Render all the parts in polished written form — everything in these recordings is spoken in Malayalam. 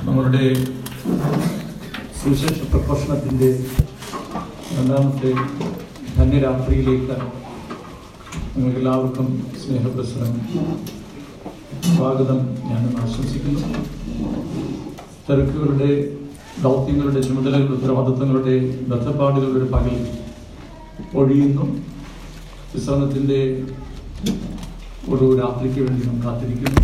നമ്മളുടെ സുവിശേഷ പ്രഘോഷണത്തിൻ്റെ രണ്ടാമത്തെ ധന്യരാത്രിയിലേക്ക് നിങ്ങൾക്കെല്ലാവർക്കും സ്നേഹപ്രസരം സ്വാഗതം ഞാൻ ആശംസിക്കുന്നു. തിരക്കുകളുടെ, ദൗത്യങ്ങളുടെ, ചുമതലകളുടെ, ഉത്തരവാദിത്വങ്ങളുടെ, ബദ്ധപ്പാടുകളുടെ പകൽ ഒഴിയുന്നു. വിശ്രമത്തിൻ്റെ ഒരു രാത്രിക്ക് വേണ്ടി നാം കാത്തിരിക്കുന്നു.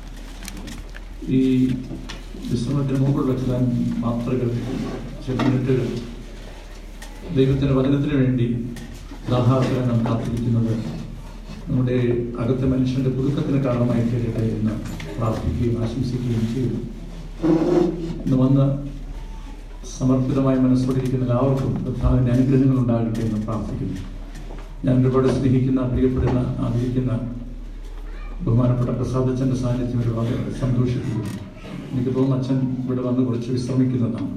ഈ വിശ്രമത്തിന് മുമ്പുള്ള ചില മാത്രകൾ, ചില മിനിറ്റുകൾ ദൈവത്തിൻ്റെ വചനത്തിന് വേണ്ടി ദാഹാർദ്രം നാം കാത്തിരിക്കുന്നത് നമ്മുടെ അകത്തെ മനുഷ്യൻ്റെ പുതുക്കത്തിന് കാരണമായി തീരട്ടെ എന്ന് പ്രാർത്ഥിക്കുകയും ആശംസിക്കുകയും ചെയ്യുന്നു. ഇന്ന് വന്ന് സമർപ്പിതമായി മനസ്സോടിരിക്കുന്ന എല്ലാവർക്കും കർത്താവിൻ്റെ അനുഗ്രഹങ്ങൾ ഉണ്ടാകട്ടെ എന്ന് പ്രാർത്ഥിക്കുന്നു. ഞാൻ ഒരുപാട് സ്നേഹിക്കുന്ന, പ്രിയപ്പെടുന്ന, ആദരിക്കുന്ന ബഹുമാനപ്പെട്ട പ്രസാദച്ചൻ്റെ സാന്നിധ്യം ഒരുപാട് സന്തോഷിപ്പിക്കുന്നു. എനിക്ക് തോന്നുന്നു അച്ഛൻ ഇവിടെ വന്ന് കുറച്ച് വിശ്രമിക്കുന്നതാണ്.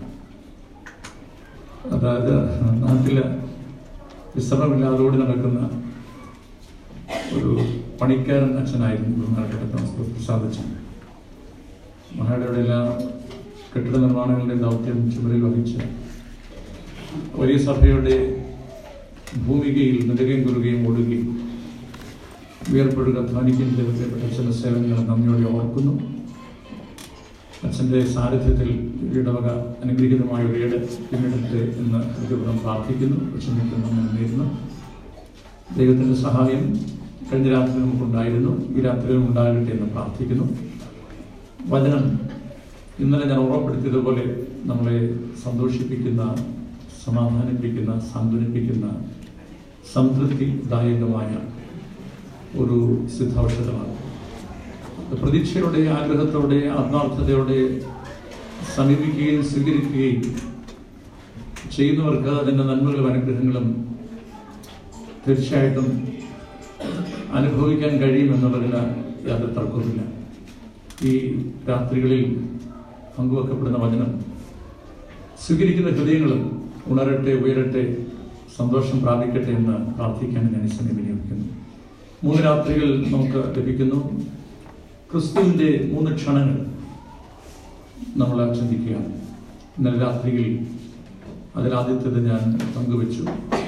അതായത് നാട്ടിൽ വിശ്രമമില്ലാതെ ഓടി നടക്കുന്ന ഒരു പണിക്കാരൻ അച്ഛനായിരുന്നു ബഹുമാനപ്പെട്ട പ്രസാദച്ചൻ. മഹായുടെ എല്ലാ കെട്ടിട നിർമ്മാണങ്ങളുടെ ദൗത്യം ചുമലിൽ വഹിച്ച് വലിയ സഭയുടെ ഭൂമികയിൽ നെടുകയും കുറുകയും ഓടുകയും ഉയർപ്പെടുക, അധ്വാനിക്കുകയും ചെയ്ത അച്ഛൻ്റെ സേവനങ്ങൾ നന്ദിയോടെ ഓർക്കുന്നു. അച്ഛൻ്റെ സാന്നിധ്യത്തിൽ ഇടവക അനുഗ്രഹീതമായ ഒരു ഏട് പിന്നിടട്ടെ എന്ന് ഹൃദയപൂർവ്വം പ്രാർത്ഥിക്കുന്നു. അച്ഛനെ നേരുന്നു. ദൈവത്തിൻ്റെ സഹായം കഴിഞ്ഞ രാത്രി നമുക്കുണ്ടായിരുന്നു, ഈ രാത്രിയിലും ഉണ്ടാകട്ടെ എന്ന് പ്രാർത്ഥിക്കുന്നു. വചനം ഇന്നലെ ഞാൻ ഓർമ്മപ്പെടുത്തിയതുപോലെ നമ്മളെ സന്തോഷിപ്പിക്കുന്ന, സമാധാനിപ്പിക്കുന്ന, സാന്ത്വനിപ്പിക്കുന്ന, സംതൃപ്തിദായകമായ ഒരു സിദ്ധൌഷധമാണ്. പ്രതീക്ഷയോടെ, ആഗ്രഹത്തോടെ, ആത്മാർത്ഥതയോടെ സമീപിക്കുകയും സ്വീകരിക്കുകയും ചെയ്യുന്നവർക്ക് അതിൻ്റെ നന്മകളും അനുഗ്രഹങ്ങളും തീർച്ചയായിട്ടും അനുഭവിക്കാൻ കഴിയുമെന്നുള്ളതിന് യാതൊരു തർക്കവുമില്ല. ഈ രാത്രികളിൽ പങ്കുവെക്കപ്പെടുന്ന വചനം സ്വീകരിക്കുന്ന ഹൃദയങ്ങളും ഉണരട്ടെ, ഉയരട്ടെ, സന്തോഷം പ്രാപിക്കട്ടെ എന്ന് പ്രാർത്ഥിക്കാൻ ഞാൻ ഈ സമയം വിനിയോഗിക്കുന്നു. 3 രാത്രികൾ നമുക്ക് ലഭിക്കുന്നു. ക്രിസ്തുവിൻ്റെ 3 ക്ഷണങ്ങൾ നമ്മൾ ചിന്തിക്കുകയാണ്. ഇന്നലെ രാത്രിയിൽ അതിലാദ്യത്തേത് ഞാൻ പങ്കുവെച്ചു.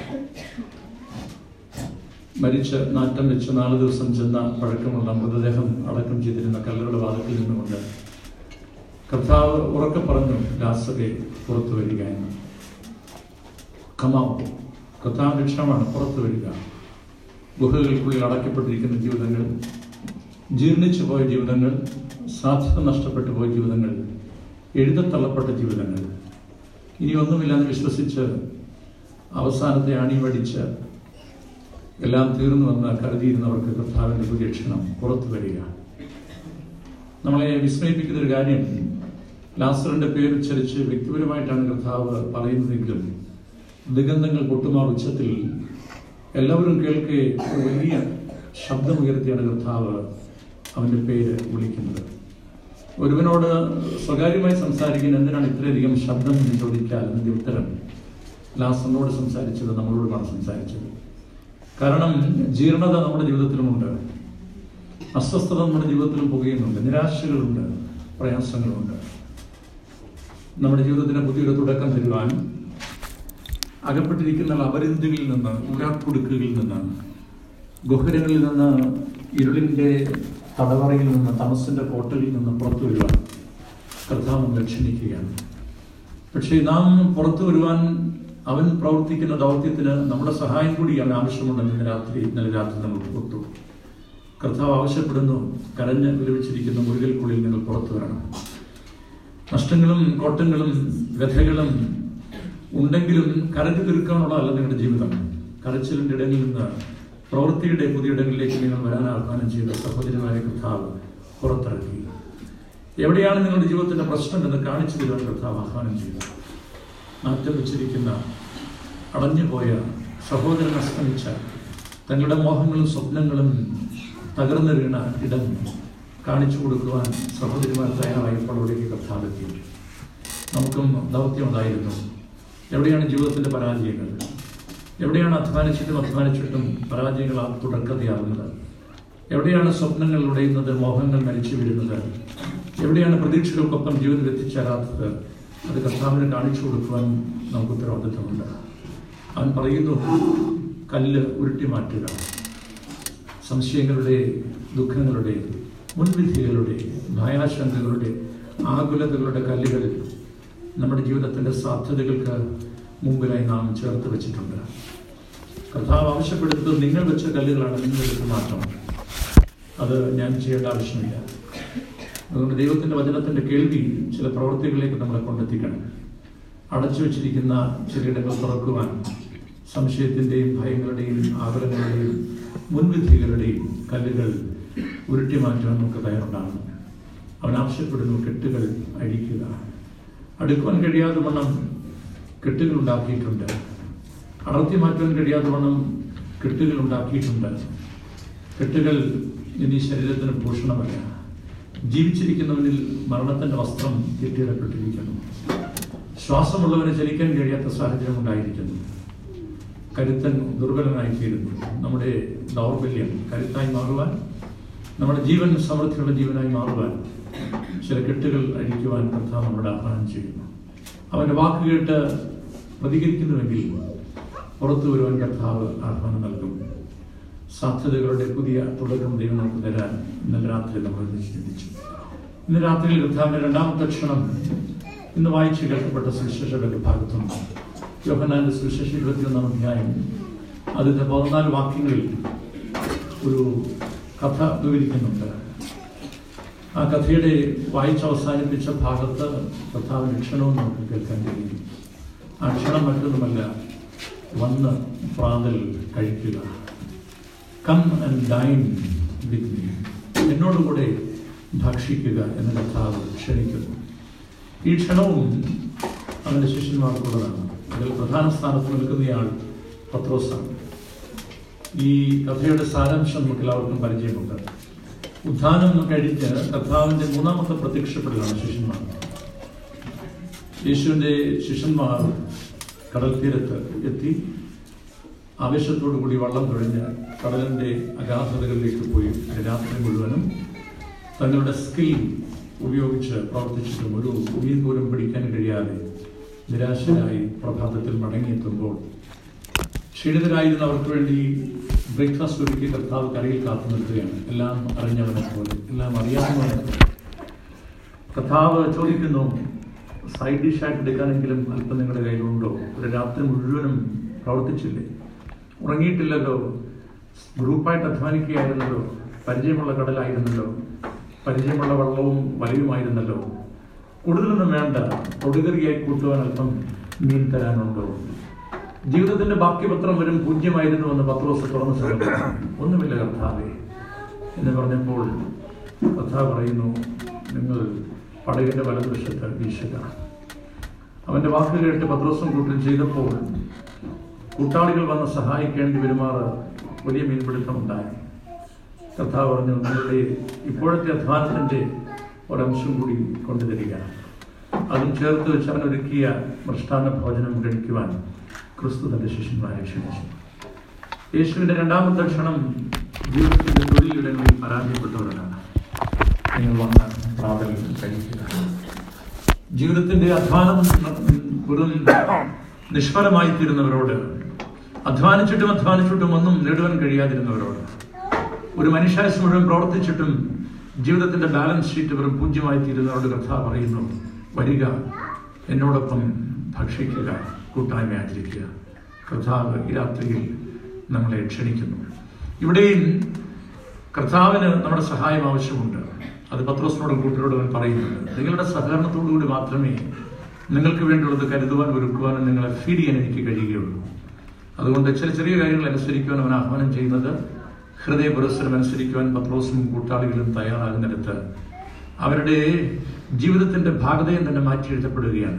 മരിച്ച് നാറ്റം വെച്ച് 4 ദിവസം ചെന്ന പഴക്കമുള്ള മൃതദേഹം അടക്കം ചെയ്തിരുന്ന കല്ലറയുടെ വാതിൽക്കൽ നിന്നുകൊണ്ട് കർത്താവ് ഉറക്കെ പറഞ്ഞു, ലാസറേ പുറത്തു വരിക എന്ന്. കമാവ് കർത്താവിൻ്റെ ക്ഷണമാണ്, പുറത്തു വരിക. ഗുഹകൾക്കുള്ളിൽ അടയ്ക്കപ്പെട്ടിരിക്കുന്ന ജീവിതങ്ങൾ, ജീർണിച്ചു പോയ ജീവിതങ്ങൾ, സാധ്യത നഷ്ടപ്പെട്ടു പോയ ജീവിതങ്ങൾ, എഴുതത്തള്ളപ്പെട്ട ജീവിതങ്ങൾ, ഇനി ഒന്നുമില്ലാന്ന് വിശ്വസിച്ച് അവസാനത്തെ അണിവടിച്ച് എല്ലാം തീർന്നുവെന്ന് കരുതിയിരുന്നവർക്ക് കർത്താവിൻ്റെ പുതിയ ക്ഷണം, പുറത്തു വരിക. നമ്മളെ വിസ്മയിപ്പിക്കുന്ന ഒരു കാര്യം, ലാസറിന്റെ പേരുച്ചരിച്ച് വ്യക്തിപരമായിട്ടാണ് കർത്താവ് പറയുന്നതെങ്കിലും ദിഗന്ധങ്ങൾ പൊട്ടുമാർ ഉച്ചത്തിൽ എല്ലാവരും കേൾക്കെ ഒരു വലിയ ശബ്ദമുയർത്തിയാണ് കർത്താവ് അവൻ്റെ പേര് വിളിക്കുന്നത്. ഒരുവനോട് സ്വകാര്യമായി സംസാരിക്കുന്ന എന്തിനാണ് ഇത്രയധികം ശബ്ദം എന്ന് ചോദിച്ചാൽ അതിൻ്റെ ഉത്തരം, ലാസറിനോട് സംസാരിച്ചത് നമ്മളോടുമാണ് സംസാരിച്ചത്. കാരണം ജീർണത നമ്മുടെ ജീവിതത്തിലുമുണ്ട്, അസ്വസ്ഥത നമ്മുടെ ജീവിതത്തിലും പുകയുന്നുണ്ട്, നിരാശകളുണ്ട്, പ്രയാസങ്ങളുണ്ട്. നമ്മുടെ ജീവിതത്തിന് പുതിയൊരു തുടക്കം തരുവാൻ അകപ്പെട്ടിരിക്കുന്ന അപരിധികളിൽ നിന്ന്, ഉരാക്കുടുക്കുകളിൽ നിന്ന്, ഗുഹരങ്ങളിൽ നിന്ന്, ഇരുളിൻ്റെ തടവറയിൽ നിന്ന്, തമസിൻ്റെ കോട്ടയിൽ നിന്ന് പുറത്തു വരുവാൻ കർത്താവ് നമ്മളെ ക്ഷണിക്കുകയാണ്. പക്ഷേ നാം പുറത്തു വരുവാൻ അവൻ പ്രവർത്തിക്കുന്ന ദൗത്യത്തിന് നമ്മുടെ സഹായം കൂടി അവൻ ആവശ്യമുണ്ടെന്ന് ഇന്നലെ രാത്രി നമ്മൾ ഓർത്തു. കർത്താവ് ആവശ്യപ്പെടുന്നു, കരഞ്ഞ് വിലപിച്ചിരിക്കുന്ന മുറികൾക്കുള്ളിൽ നിങ്ങൾ പുറത്തു വരണം. നഷ്ടങ്ങളും കോട്ടങ്ങളും വ്യഥകളും ഉണ്ടെങ്കിലും കരഞ്ഞു തീർക്കാനുള്ളതല്ല നിങ്ങളുടെ ജീവിതം. കരച്ചിലിൻ്റെ ഇടങ്ങളിൽ നിന്ന് പ്രവൃത്തിയുടെ പുതിയ ഇടങ്ങളിലേക്ക് നിങ്ങൾ വരാൻ ആഹ്വാനം ചെയ്ത സഹോദരനായ കർത്താവ് പുറത്തിറക്കി. എവിടെയാണ് നിങ്ങളുടെ ജീവിതത്തിൻ്റെ പ്രശ്നം എന്ന് കാണിച്ചു തരുവാൻ കർത്താവ് ആഹ്വാനം ചെയ്തു. നാറ്റം വെച്ചിരിക്കുന്ന, അടഞ്ഞുപോയ, സഹോദരൻ അസ്തമിച്ച, തങ്ങളുടെ മോഹങ്ങളും സ്വപ്നങ്ങളും തകർന്നു വീണ ഇടം കാണിച്ചു കൊടുക്കുവാൻ സഹോദരിമാർ തയ്യാറായപ്പോൾ അവിടേക്ക് കർത്താവെത്തി. നമുക്കും ദൗത്യം ഉണ്ടായിരുന്നു. എവിടെയാണ് ജീവിതത്തിൻ്റെ പരാജയങ്ങൾ? എവിടെയാണ് അധ്വാനിച്ചിട്ടും പരാജയങ്ങൾ തുടർക്കഥയാകുന്നത്? എവിടെയാണ് സ്വപ്നങ്ങൾ ഉടയുന്നത്, മോഹങ്ങൾ മരിച്ചു വീഴുന്നത്? എവിടെയാണ് പ്രതീക്ഷകൾക്കൊപ്പം ജീവിതത്തിൽ എത്തിച്ചേരാത്തത്, അത് കർത്താവിനെ കാണിച്ചു കൊടുക്കുവാൻ നമുക്ക് ഉത്തരവാദിത്വമുണ്ട്. അവൻ പറയുന്നു, കല്ല് ഉരുട്ടി മാറ്റുക. സംശയങ്ങളുടെ, ദുഃഖങ്ങളുടെ, മുൻവിധികളുടെ, ഭയാശങ്കകളുടെ, ആകുലതകളുടെ കല്ലുകൾ നമ്മുടെ ജീവിതത്തിൻ്റെ സാധ്യതകൾക്ക് മുമ്പിലായി നാം ചേർത്ത് വെച്ചിട്ടുണ്ട്. കർത്താവ് ആവശ്യപ്പെടുന്നത് നിങ്ങൾ വെച്ച കല്ലുകളാണ് നിങ്ങൾ എടുത്ത് മാറ്റണം. അത് ഞാൻ ചെയ്യേണ്ട ആവശ്യമില്ല. അതുകൊണ്ട് ദൈവത്തിൻ്റെ വചനത്തിൻ്റെ കേൾവി ചില പ്രവൃത്തികളിലേക്ക് നമ്മളെ കൊണ്ടെത്തിക്കണം. അടച്ചു വെച്ചിരിക്കുന്ന ചിലയിടങ്ങൾ തുറക്കുവാൻ, സംശയത്തിൻ്റെയും ഭയങ്ങളുടെയും ആകുലങ്ങളുടെയും മുൻവിധികളുടെയും കല്ലുകൾ ഉരുട്ടി മാറ്റുവാൻ നമുക്ക് തയ്യാറുണ്ടാകുന്നു. അവൻ ആവശ്യപ്പെടുന്നു, കെട്ടുകൾ അഴിക്കുക. അടുക്കുവാൻ കഴിയാതെ വണ്ണം കെട്ടുകൾ ഉണ്ടാക്കിയിട്ടുണ്ട്. അടർത്തി മാറ്റുവാൻ കഴിയാതെ വണ്ണം കെട്ടുകൾ ഉണ്ടാക്കിയിട്ടുണ്ട്. കെട്ടുകൾ ഇനി ശരീരത്തിന് ഭൂഷണമല്ല. ജീവിച്ചിരിക്കുന്നവനിൽ മരണത്തിൻ്റെ വസ്ത്രം കെട്ടിയിടപ്പെട്ടിരിക്കുന്നു. ശ്വാസമുള്ളവന് ചലിക്കാൻ കഴിയാത്ത സാഹചര്യം ഉണ്ടായിരിക്കുന്നു. കരുത്തൻ ദുർബലനായിത്തീരുന്നു. നമ്മുടെ ദൗർബല്യം കരുത്തായി മാറുവാൻ, നമ്മുടെ ജീവൻ സമൃദ്ധിയുള്ള ജീവനായി മാറുവാൻ ചില കെട്ടുകൾ അഴിക്കുവാൻ കർത്താവ് നമ്മുടെ ആഹ്വാനം ചെയ്യുന്നു. അവൻ്റെ വാക്ക് കേട്ട് പ്രതികരിക്കുന്നുവെങ്കിൽ പുറത്തു വരുവാൻ കർത്താവ് ആഹ്വാനം നൽകും. സാധ്യതകളുടെ പുതിയ തുടക്കം ദൈവം നമുക്ക് തരാൻ ഇന്നലെ രാത്രി നമ്മൾ ചിന്തിച്ചു. ഇന്ന് രാത്രിയിൽ കർത്താവിന്റെ രണ്ടാമത്തെ ക്ഷണം ഇന്ന് വായിച്ച് കേൾക്കപ്പെട്ട സുവിശേഷങ്ങളുടെ ഭാഗത്തുണ്ട്. യോഹന്നാന്റെ സുവിശേഷം 21-ാം അധ്യായം അതിന്റെ 14 വാക്യങ്ങളിൽ ഒരു കഥ വിവരിക്കുന്നുണ്ട്. ആ കഥയുടെ വായിച്ചവസാനിപ്പിച്ച ഭാഗത്ത് കർത്താവിന്റെ ക്ഷണവും നമുക്ക് കേൾക്കാൻ കഴിയും. ആ ക്ഷണം മറ്റൊന്നുമല്ല, വന്ന് പ്രാതൽ കഴിക്കുക. Come and dine with me, എന്നോടുകൂടെ ഭക്ഷിക്കുക എന്ന് കർത്താവ് ക്ഷണിക്കുന്നു. ഈ ക്ഷണവും അവൻ്റെ ശിഷ്യന്മാർക്കുള്ളതാണ്. അതിൽ പ്രധാന സ്ഥാനത്ത് നിൽക്കുന്നയാൾ പത്രോസാണ്. ഈ കഥയുടെ സാരാംശം നമുക്ക് എല്ലാവർക്കും പരിചയമുണ്ട്. ഉത്ഥാനം കഴിഞ്ഞ് കർത്താവിൻ്റെ മൂന്നാമത്തെ പ്രത്യക്ഷപ്പെടലാണ് ശിഷ്യന്മാർ. യേശുവിൻ്റെ ശിഷ്യന്മാർ കടൽ തീരത്ത് എത്തി ആവേശത്തോടു കൂടി വള്ളം തുഴഞ്ഞ് കടലിൻ്റെ അഗാധതകളിലേക്ക് പോയി രാത്രി മുഴുവനും തങ്ങളുടെ സ്കിൽ ഉപയോഗിച്ച് പ്രവർത്തിച്ചിട്ടും ഒരു മീൻ പോലും പിടിക്കാൻ കഴിയാതെ നിരാശരായി പ്രഭാതത്തിൽ മടങ്ങിയെത്തുമ്പോൾ ക്ഷീണിതരായിരുന്ന അവർക്ക് വേണ്ടി ബ്രേക്ക്ഫാസ്റ്റ് ഒരുക്കി കർത്താവ് കരയിൽ കാത്തു നിൽക്കുകയാണ്. എല്ലാം അറിഞ്ഞവനെ പോലെ, എല്ലാം അറിയാവുന്നവനെ പോലെ. കർത്താവ് ചോദിക്കുന്നു, സൈഡ് ഡിഷായിട്ട് എടുക്കാനെങ്കിലും അല്പം നിങ്ങളുടെ കയ്യിലുണ്ടോ? ഒരു രാത്രി മുഴുവനും പ്രവർത്തിച്ചില്ലേ? ഉറങ്ങിയിട്ടില്ലല്ലോ, ഗ്രൂപ്പായിട്ട് അധ്വാനിക്കുകയായിരുന്നല്ലോ, പരിചയമുള്ള കടലായിരുന്നല്ലോ, പരിചയമുള്ള വള്ളവും വലയുമായിരുന്നല്ലോ. കൂടുതലൊന്നും വേണ്ട, തൊടുകറിയായി കൂട്ടുവാൻ അല്പം മീൻ തരാനുണ്ടോ? ജീവിതത്തിന്റെ ബാക്കിപത്രം വരും പൂജ്യമായിരുന്നുവെന്ന് പത്രോസ് തുറന്നു പറഞ്ഞു. ഒന്നുമില്ല കർത്താവേ എന്ന് പറഞ്ഞപ്പോൾ കർത്താവ് പറയുന്നു, നിങ്ങൾ പടകിന്റെ വലതുവശത്ത് വീശുക. അവന്റെ വാക്ക് കേട്ട് പത്രോസും കൂട്ടും ചെയ്തപ്പോൾ കൂട്ടാളികൾ വന്ന് സഹായിക്കേണ്ടി വരുമാറ് വലിയ മീൻപിടുത്തമുണ്ടായി. കർത്താവ് പറഞ്ഞു, നിങ്ങളുടെ ഇപ്പോഴത്തെ അധ്വാനത്തിന്റെ ഒരംശം കൂടി കൊണ്ടുതരിക. അതും ചേർത്ത് വെച്ച് അവൻ ഒരുക്കിയ മൃഷ്ടാന്ന ഭോജനം കഴിക്കുവാൻ ക്രിസ്തു തന്റെ ശിഷ്യന്മാരെ ക്ഷണിച്ചു. യേശുവിന്റെ രണ്ടാമത്തെ ക്ഷണം ജീവിതത്തിന്റെ തൊഴിലിടങ്ങളിൽ പരാജയപ്പെട്ടവരാണ്. നിങ്ങൾ വന്ന് പ്രാതൽ കഴിക്കുക. ജീവിതത്തിന്റെ അധ്വാനം വെറും നിഷ്ഫലമായി തീരുന്നവരോട്, അധ്വാനിച്ചിട്ടും ഒന്നും നേടുവാൻ കഴിയാതിരുന്നവരോട്, ഒരു മനുഷ്യായുസ്സ് മുഴുവൻ പ്രവർത്തിച്ചിട്ടും ജീവിതത്തിന്റെ ബാലൻസ് ഷീറ്റ് വെറും പൂജ്യമായി തീരുന്നവരോട് കർത്താവ് പറയുന്നു, വരിക, എന്നോടൊപ്പം ഭക്ഷിക്കുക, കൂട്ടായ്മ ആചരിക്കുക. കർത്താവ് ഈ രാത്രിയിൽ നമ്മളെ ക്ഷണിക്കുന്നു. ഇവിടെയും കർത്താവിന് നമ്മുടെ സഹായം ആവശ്യമുണ്ട്. അത് പത്രോസിനോടും കൂട്ടരോടും അവൻ പറയുന്നുണ്ട്. നിങ്ങളുടെ സഹകരണത്തോടുകൂടി മാത്രമേ നിങ്ങൾക്ക് വേണ്ടിയുള്ളത് കരുതുവാൻ, ഒരുക്കുവാനും നിങ്ങളെ ഫീഡ് ചെയ്യാൻ എനിക്ക് കഴിയുകയുള്ളൂ. അതുകൊണ്ട് ചെറിയ കാര്യങ്ങൾ അനുസരിക്കുവാൻ അവൻ ആഹ്വാനം ചെയ്യുന്നത്, ഹൃദയ പുരസ്സരം അനുസരിക്കുവാൻ പത്രോസും കൂട്ടാളികളും തയ്യാറാകുന്നിടത്ത് അവരുടെ ജീവിതത്തിന്റെ ഭാഗതയും തന്നെ മാറ്റി എഴുതപ്പെടുകയാണ്.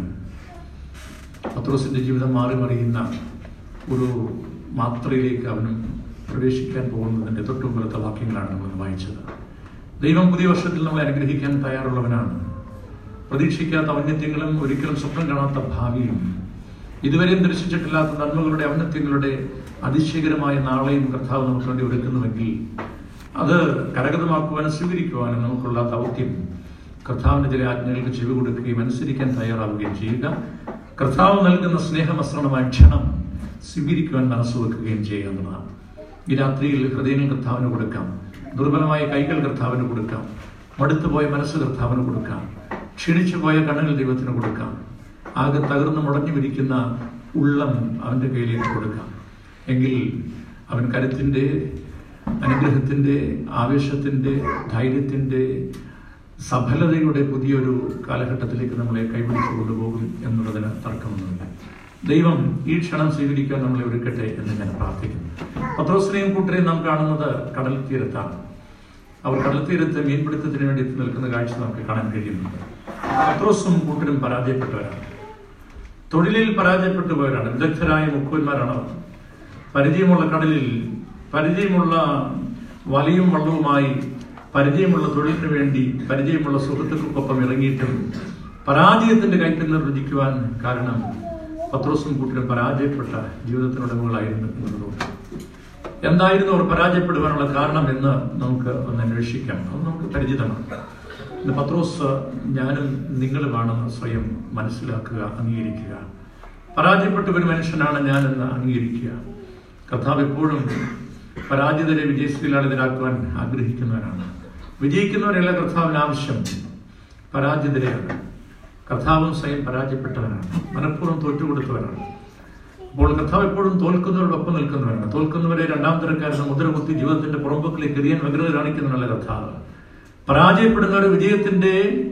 പത്രോസിന്റെ ജീവിതം മാറി മറിയുന്ന ഒരു മാത്രയിലേക്ക് അവനും പ്രവേശിക്കാൻ പോകുന്നതിന്റെ തൊട്ടുമുമ്പത്തെ വാക്യങ്ങളാണ് നമ്മൾ വായിച്ചത്. ദൈവം പുതിയ വർഷത്തിൽ നമ്മളെ അനുഗ്രഹിക്കാൻ തയ്യാറുള്ളവനാണ്. പ്രതീക്ഷിക്കാത്ത ഔന്നത്യങ്ങളും ഒരിക്കലും സ്വപ്നം കാണാത്ത ഭാവിയും ഇതുവരെയും ദർശിച്ചിട്ടില്ലാത്ത നന്മകളുടെ ഔന്നത്യങ്ങളുടെ അതിശയകരമായ നാളെയും കർത്താവ് നമുക്ക് വേണ്ടി ഒരുക്കുന്നുവെങ്കിൽ അത് കരഗതമാക്കുവാനും സ്വീകരിക്കുവാനും നമുക്കുള്ള ദൗത്യം കർത്താവിൻ്റെ ചില ആജ്ഞകൾക്ക് ചെവി കൊടുക്കുകയും അനുസരിക്കാൻ തയ്യാറാവുകയും ചെയ്യുക. കർത്താവ് നൽകുന്ന സ്നേഹമസ്രണമായ ക്ഷണം സ്വീകരിക്കുവാൻ മനസ്സ് വെക്കുകയും ചെയ്യുക എന്നതാണ്. ഈ രാത്രിയിൽ ഹൃദയങ്ങൾ കർത്താവിന് കൊടുക്കാം, ദുർബലമായ കൈകൾ കർത്താവിന് കൊടുക്കാം, മടുത്തുപോയ മനസ്സ് കർത്താവിന് കൊടുക്കാം, ക്ഷീണിച്ചു പോയ കണ്ണുകൾ ദൈവത്തിന് കൊടുക്കാം, ആകെ തകർന്ന് മുടഞ്ഞു വിരിക്കുന്ന ഉള്ളം അവൻ്റെ കയ്യിലേക്ക് കൊടുക്കാം. എങ്കിൽ അവൻ കരുത്തിൻ്റെ, അനുഗ്രഹത്തിൻ്റെ, ആവേശത്തിൻ്റെ, ധൈര്യത്തിൻ്റെ, സഫലതയുടെ പുതിയൊരു കാലഘട്ടത്തിലേക്ക് നമ്മളെ കൈപിടിച്ചു കൊണ്ടുപോകും എന്നുള്ളതിന് തർക്കമൊന്നുമില്ല. ദൈവം ഈ ക്ഷണം സ്വീകരിക്കാൻ നമ്മളെ ഒരുക്കട്ടെ എന്ന് ഞാൻ പ്രാർത്ഥിക്കുന്നു. പത്രോസിനെയും കൂട്ടരെയും നാം കാണുന്നത് കടൽ തീരത്താണ്. അവർ കടൽ തീരത്ത് മീൻപിടുത്തത്തിന് വേണ്ടി നിൽക്കുന്ന കാഴ്ച നമുക്ക് കാണാൻ കഴിയുന്നുണ്ട്. പത്രോസും കൂട്ടരും പരാജയപ്പെട്ടവരാണ്, തൊഴിലിൽ പരാജയപ്പെട്ടു പോയവരാണ്, വിദഗ്ധരായ മുക്കുവന്മാരാണ് അവർ. പരിചയമുള്ള കടലിൽ, പരിചയമുള്ള വലയും വള്ളവുമായി, പരിചയമുള്ള തൊഴിലിന് വേണ്ടി, പരിചയമുള്ള സുഹൃത്തുക്കൾക്കൊപ്പം ഇറങ്ങിയിട്ടും പരാജയത്തിന്റെ കൈപ്പിന്നർ രുചിക്കുവാൻ കാരണം പത്രോസും കൂട്ടരും പരാജയപ്പെട്ട ജീവിതത്തിനുടമകളായിരുന്നു എന്നതുകൊണ്ട്. എന്തായിരുന്നു അവർ പരാജയപ്പെടുവാനുള്ള കാരണം എന്ന് നമുക്ക് ഒന്ന് അന്വേഷിക്കാം. അത് നമുക്ക് പരിചിതമാണ്. പത്രോസ് ഞാനും നിങ്ങളുമാണെന്ന് സ്വയം മനസ്സിലാക്കുക, അംഗീകരിക്കുക. പരാജയപ്പെട്ട ഒരു മനുഷ്യനാണ് ഞാനെന്ന് അംഗീകരിക്കുക. കർത്താവ് എപ്പോഴും പരാജിതരെ വിജയശ്രീലാളിതരാക്കുവാൻ ആഗ്രഹിക്കുന്നവരാണ്. വിജയിക്കുന്നവരല്ല കർത്താവിന് ആവശ്യം, പരാജിതരെയാണ്. കർത്താവും സ്വയം പരാജയപ്പെട്ടവനാണ്, മനഃപൂർവ്വം തോറ്റുകൊടുത്തവരാണ്. അപ്പോൾ കർത്താവ് എപ്പോഴും തോൽക്കുന്നവരോടൊപ്പം നിൽക്കുന്നവരാണ്. തോൽക്കുന്നവരെ രണ്ടാം തരക്കാരെന്ന് മുദ്രകുത്തി ജീവിതത്തിന്റെ പുറമ്പോക്കിലേക്ക് എറിയാൻ വ്യഗ്രത കാണിക്കുന്നവരല്ല കർത്താവ്. പരാജയപ്പെടുന്നവരെ വിജയത്തിന്റെ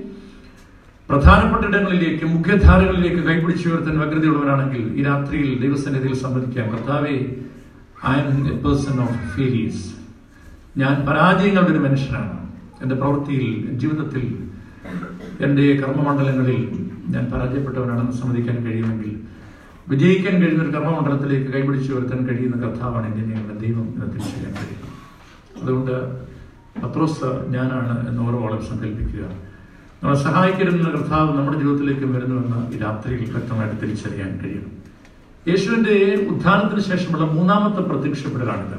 പ്രധാനപ്പെട്ട ഇടങ്ങളിലേക്ക്, മുഖ്യധാരകളിലേക്ക് കൈപിടിച്ചു ഉയർത്താൻ വ്യഗ്രതയുള്ളവരാണെങ്കിൽ ഈ രാത്രിയിൽ ദൈവസന്നിധിയിൽ സംബന്ധിക്കാം. കർത്താവേ, I am a person of failures. ഞാൻ പരാജയങ്ങളുടെ ഒരു മനുഷ്യനാണ്. എൻ്റെ പ്രവൃത്തിയിൽ, ജീവിതത്തിൽ, എൻ്റെ കർമ്മമണ്ഡലങ്ങളിൽ ഞാൻ പരാജയപ്പെട്ടവനാണെന്ന് സമ്മതിക്കാൻ കഴിയുമെങ്കിൽ വിജയിക്കാൻ കഴിയുന്ന ഒരു കർമ്മമണ്ഡലത്തിലേക്ക് കൈപിടിച്ചു ഉയർത്താൻ കഴിയുന്ന കർത്താവാണ് എൻ്റെ ഞങ്ങളുടെ ദൈവം എന്ന് തിരിച്ചറിയാൻ കഴിയും. അതുകൊണ്ട് പത്രോസ് ഞാനാണ് എന്ന് ഓരോളം സങ്കല്പിക്കുക. നമ്മളെ സഹായിക്കരുന്ന കർത്താവ് നമ്മുടെ ജീവിതത്തിലേക്ക് വരുന്നുവെന്ന് ഈ രാത്രിയിൽ വ്യക്തമായിട്ട് തിരിച്ചറിയാൻ കഴിയും. യേശുവിൻ്റെ ഉത്ഥാനത്തിന് ശേഷമുള്ള മൂന്നാമത്തെ പ്രത്യക്ഷപ്പെടലാണിത്.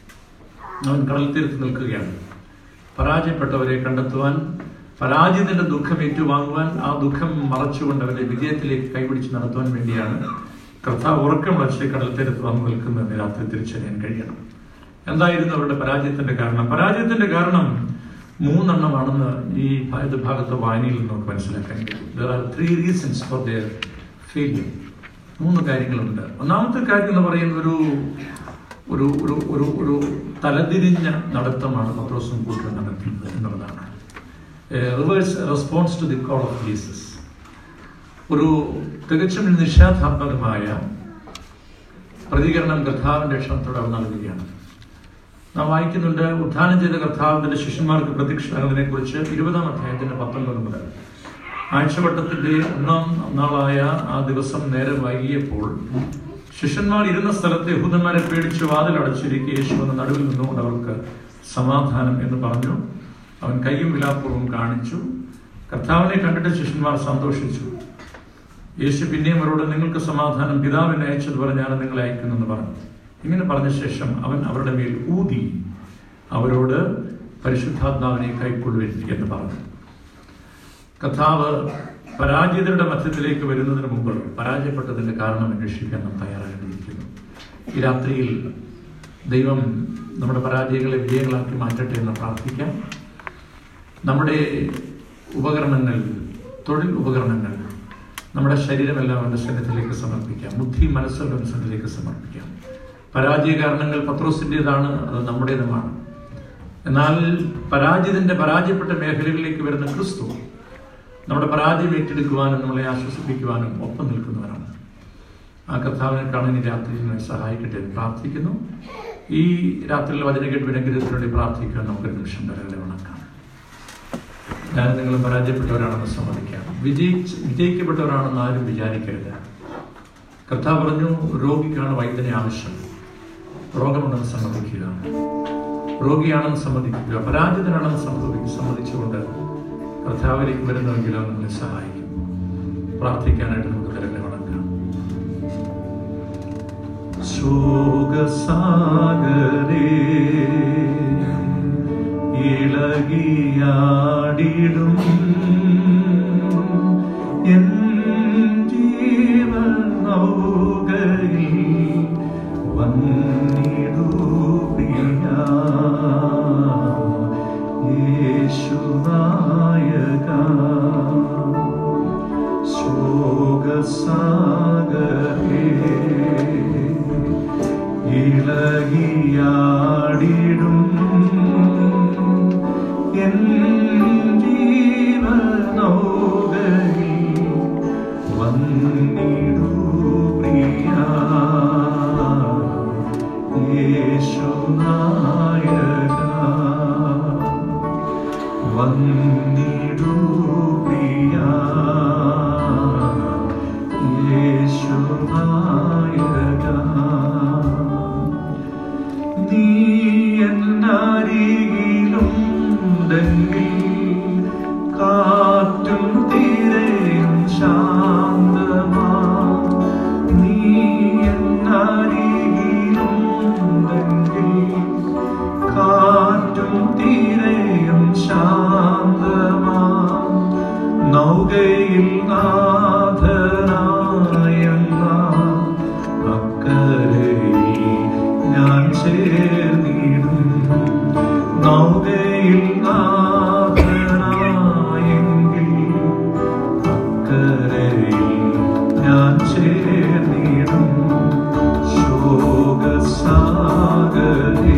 അവൻ കടൽ തീരത്ത് നിൽക്കുകയാണ്. പരാജയപ്പെട്ടവരെ കണ്ടെത്തുവാൻ, പരാജയത്തിന്റെ ദുഃഖം ഏറ്റുവാങ്ങുവാൻ, ആ ദുഃഖം മറച്ചുകൊണ്ട് അവരെ വിജയത്തിലേക്ക് കൈപിടിച്ച് നടത്തുവാൻ വേണ്ടിയാണ് കർത്താവ് ഉറക്കമുളച്ച് കടൽ തീരത്ത് വന്ന് നിൽക്കുന്നതെന്ന് രാത്രി തിരിച്ചറിയാൻ കഴിയണം. എന്തായിരുന്നു അവരുടെ പരാജയത്തിന്റെ കാരണം? പരാജയത്തിന്റെ കാരണം 3 എണ്ണമാണെന്ന് ഈ ഭാഗത്തെ വായനയിൽ നമുക്ക് മനസ്സിലാക്കാൻ കഴിയും. There are 3 reasons for their failure. 3 കാര്യങ്ങളുണ്ട്. ഒന്നാമത്തെ കാര്യം എന്ന് പറയുന്ന ഒരു തലതിരിഞ്ഞ നടത്തമാണ് പത്രോസും കൂട്ടരും നടത്തുന്നത് എന്നുള്ളതാണ്. Reverse response to the call of Jesus. ഒരു തികച്ചും നിഷേധാത്മകമായ പ്രതികരണം കർത്താവിന്റെ ക്ഷണത്തോടെ അവർ നൽകുകയാണ്. നാം വായിക്കുന്നുണ്ട്, ഉത്ഥാനം ചെയ്ത കർത്താവിന്റെ ശിഷ്യന്മാർക്ക് പ്രത്യക്ഷമാകുന്നതിനെ കുറിച്ച് 20-ാം അധ്യായത്തിന്റെ 19 മുതൽ. ആഴ്ചവട്ടത്തിന്റെ 1-ാം നാളായ ആ ദിവസം നേരം വൈകിയപ്പോൾ ശിഷ്യന്മാർ ഇരുന്ന സ്ഥലത്ത് യഹൂദന്മാരെ പേടിച്ച് വാതിലടച്ചിരിക്കെ യേശു വന്ന നടുവിൽ നിന്നുകൊണ്ട് അവർക്ക് സമാധാനം എന്ന് പറഞ്ഞു. അവൻ കൈയും വിലാപ്പുറവും കാണിച്ചു. കർത്താവിനെ കണ്ടിട്ട് ശിഷ്യന്മാർ സന്തോഷിച്ചു. യേശു പിന്നെയും അവരോട്, നിങ്ങൾക്ക് സമാധാനം, പിതാവിനെ അയച്ചതുപോലെ ഞാൻ നിങ്ങളെ അയക്കുന്നെന്ന് പറഞ്ഞു. ഇങ്ങനെ പറഞ്ഞ ശേഷം അവൻ അവരുടെ മേൽ ഊതി അവരോട്, പരിശുദ്ധാത്മാവിനെ കൈക്കൊള്ളുവിൻ എന്ന് പറഞ്ഞു. കർത്താവ് പരാജിതരുടെ മധ്യത്തിലേക്ക് വരുന്നതിന് മുമ്പ് പരാജയപ്പെട്ടതിന്റെ കാരണം അന്വേഷിക്കാൻ നാം തയ്യാറായിരിക്കുന്നു. ഈ രാത്രിയിൽ ദൈവം നമ്മുടെ പരാജയങ്ങളെ വിജയങ്ങളാക്കി മാറ്റട്ടെ എന്ന് പ്രാർത്ഥിക്കാം. നമ്മുടെ ഉപകരണങ്ങൾ, തൊഴിൽ ഉപകരണങ്ങൾ, നമ്മുടെ ശരീരമെല്ലാം അവൻ്റെ സന്നിധിയിലേക്ക് സമർപ്പിക്കാം. ബുദ്ധി, മനസ്സുകളുടെ സന്നിധിയിലേക്ക് സമർപ്പിക്കാം. പരാജയ കാരണങ്ങൾ പത്രോസിൻ്റെതാണ്, അത് നമ്മുടേതുമാണ്. എന്നാൽ പരാജയപ്പെട്ട മേഖലകളിലേക്ക് വരുന്ന ക്രിസ്തു നമ്മുടെ പരാജയം ഏറ്റെടുക്കുവാനും നമ്മളെ ആശ്വസിപ്പിക്കുവാനും ഒപ്പം നിൽക്കുന്നവരാണ്. ആ കർത്താവിനെ കാണാൻ ഈ രാത്രിയിൽ നമ്മളെ സഹായിക്കട്ടെ എന്ന് പ്രാർത്ഥിക്കുന്നു. ഈ രാത്രിയിലെ വചന കേട്ട് അനുഗ്രഹത്തിനുവേണ്ടി പ്രാർത്ഥിക്കുവാൻ നമുക്കൊരു നിമിഷം വരെ വണക്കാം. ഞാൻ നിങ്ങൾ പരാജയപ്പെട്ടവരാണെന്ന് സമ്മതിക്കാം. വിജയിക്കപ്പെട്ടവരാണെന്ന് ആരും വിചാരിക്കരുത്. കർത്താവ് പറഞ്ഞു, രോഗിക്കാണ് വൈദ്യനെ ആവശ്യം. രോഗമുണ്ടെന്ന് സമ്മതിക്കുക, രോഗിയാണെന്ന് സമ്മതിക്കുക, പരാജിതനാണെന്ന് സമ്മതിച്ചുകൊണ്ട് കർത്താവിലേക്ക് വരുന്നുവെങ്കിലും നമ്മളെ സഹായിക്കും. പ്രാർത്ഥിക്കാനായിട്ട് നമുക്ക് കരങ്ങളെ വണക്കാം. ശോകസാഗരേ ഇളകിയാടിടും എൻ ജീവനൗകയിൽ വന്നിടൂ പ്രിയാ യേശുനായക ശോകസാഗരേ ഇളകിയാടിടും എൻ ജീവനൗകയിൽ വന്നിടൂ പ്രിയാ യേശുനായക വന്നിടൂ പ്രിയാ യേശുനായക നീ എന്നരികിലുണ്ടെങ്കിൽ കാറ്റും തീരെയും ശാന്തമാ നീ എന്നരികിലുണ്ടെങ്കിൽ കാറ്റും തീരെയും ശാന്തമാ നൗകയിൽ നാഥനായെന്ന അക്കരയിൽ ഞാൻ ചേർന്നിടും നൗകയിൽ നാഥനായെങ്കിൽ അക്കരയിൽ ഞാൻ ചേർന്നിടും ശോകസാഗരേ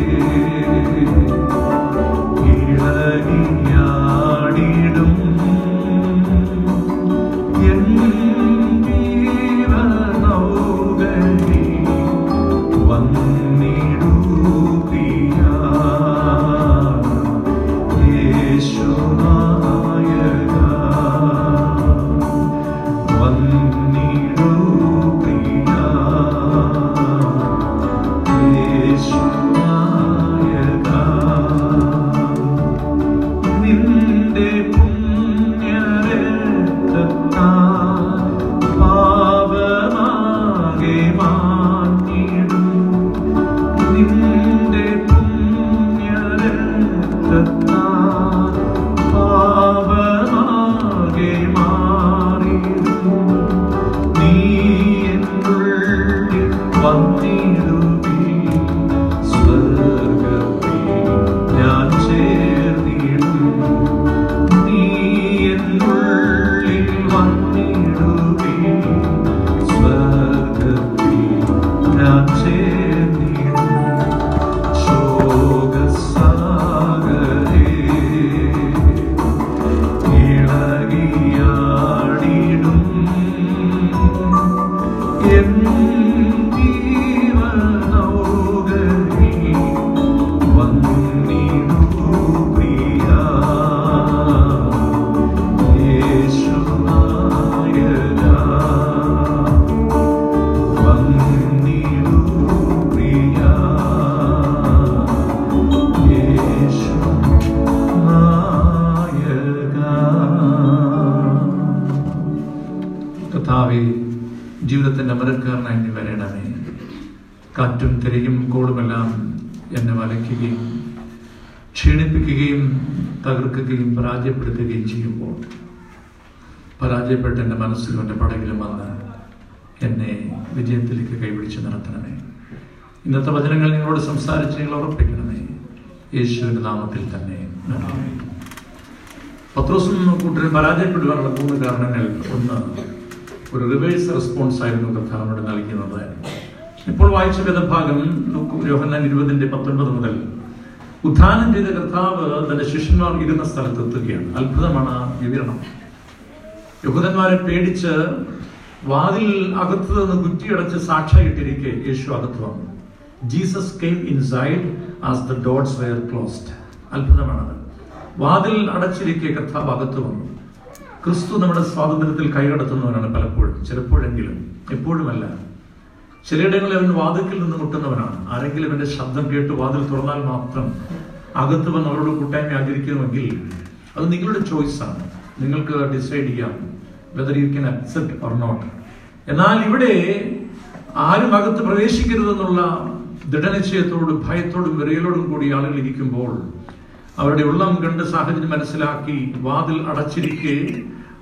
ഇളകിയാടിടും എൻ ജീവനൗകയിൽ വന്നിടൂ പ്രിയാ യേശുനായക വന്നിടൂ പ്രിയാ യേശുനായക നിന്റെ പുണ്യരക്തത്താൽ പാപമാകെ മാറ്റിടും നിന്റെ പുണ്യരക്തത്താൽ പാപമാകെ മാറിടും നീ എന്നുള്ളിൽ വന്നിടുവിൽ സ്വർഗ്ഗത്തിൽ ഞാൻ ചേർന്നിടും നീ എന്നുള്ളിൽ വന്നിടുവിൽ സ്വർഗ്ഗത്തിൽ ഞാൻ ചേർന്നിടും ശോകസാഗരേ ഇളകിയാടിടും എൻ ജീവനൗകയിൽ വന്നിടൂ പ്രിയാ യേശുനായക വന്നിടൂ പ്രിയാ യേശുനായക. കർത്താവേ, ജീവിതത്തിന്റെ അമരക്കാരനായി നീ വരണമേ. കാറ്റും തിരയും കോളുമെല്ലാം എന്നെ വലയ്ക്കുകയും ക്ഷീണിപ്പിക്കുകയും തകർക്കുകയും പരാജയപ്പെടുത്തുകയും ചെയ്യുമ്പോൾ പരാജയപ്പെട്ട എൻ്റെ മനസ്സിലും എൻ്റെ പടകിലും വന്ന് എന്നെ വിജയത്തിലേക്ക് കൈപിടിച്ച് നടത്തണമേ. ഇന്നത്തെ വചനങ്ങൾ നിങ്ങളോട് സംസാരിച്ച് നിങ്ങൾ ഉറപ്പിക്കണമേ. യേശുവിൻ്റെ നാമത്തിൽ തന്നെ. പത്രോസും കൂട്ടരും പരാജയപ്പെടുവാനുള്ള 3 കാരണങ്ങൾ. ഒന്ന്, ഒരു റിവേഴ്സ് റെസ്പോൺസ് ആയിരുന്നു കർത്താവിനോട് നൽകുന്നത്. ഇപ്പോൾ വായിച്ച വേദഭാഗം യോഹന്നാൻ 20:19 മുതൽ ഉത്ഥാനം ചെയ്ത കർത്താവ് തന്റെ ശിഷ്യന്മാർ ഇരുന്ന സ്ഥലത്തെത്തുകയാണ്. അത്ഭുതമാണ് വിവരണം. യഹൂദന്മാരെ പേടിച്ച് വാതിൽ അകത്ത് നിന്ന് കുറ്റിയടച്ച് സാക്ഷായിട്ടിരിക്കെ യേശു അകത്ത് വന്നു. Jesus came inside as the doors were closed. അത്ഭുതമാണത്. വാതിൽ അടച്ചിരിക്കെ കർത്താവ് അകത്ത് വന്നു. ക്രിസ്തു നമ്മുടെ സ്വാതന്ത്ര്യത്തിൽ കൈകടത്തുന്നവനാണ് പലപ്പോഴും, ചിലപ്പോഴെങ്കിലും, എപ്പോഴുമല്ല. ചിലയിടങ്ങളിൽ അവൻ വാതിൽക്കിൽ നിന്ന് മുട്ടുന്നവനാണ്. ആരെങ്കിലും എന്റെ ശബ്ദം കേട്ട് വാതിൽ തുറന്നാൽ മാത്രം അകത്ത് വന്ന് അവരോട് കൂട്ടായ്മ ആചരിക്കുന്നുവെങ്കിൽ അത് നിങ്ങളുടെ ചോയ്സാണ്. നിങ്ങൾക്ക് ഡിസൈഡ് ചെയ്യാം whether you can accept or not. എന്നാൽ ഇവിടെ ആരും അകത്ത് പ്രവേശിക്കരുതെന്നുള്ള ദൃഢനിശ്ചയത്തോടും ഭയത്തോടും വിറയലോടും കൂടി ആളുകൾ ഇരിക്കുമ്പോൾ അവരുടെ ഉള്ളം കണ്ട് സാഹചര്യം മനസ്സിലാക്കി വാതിൽ അടച്ചിരിക്കെ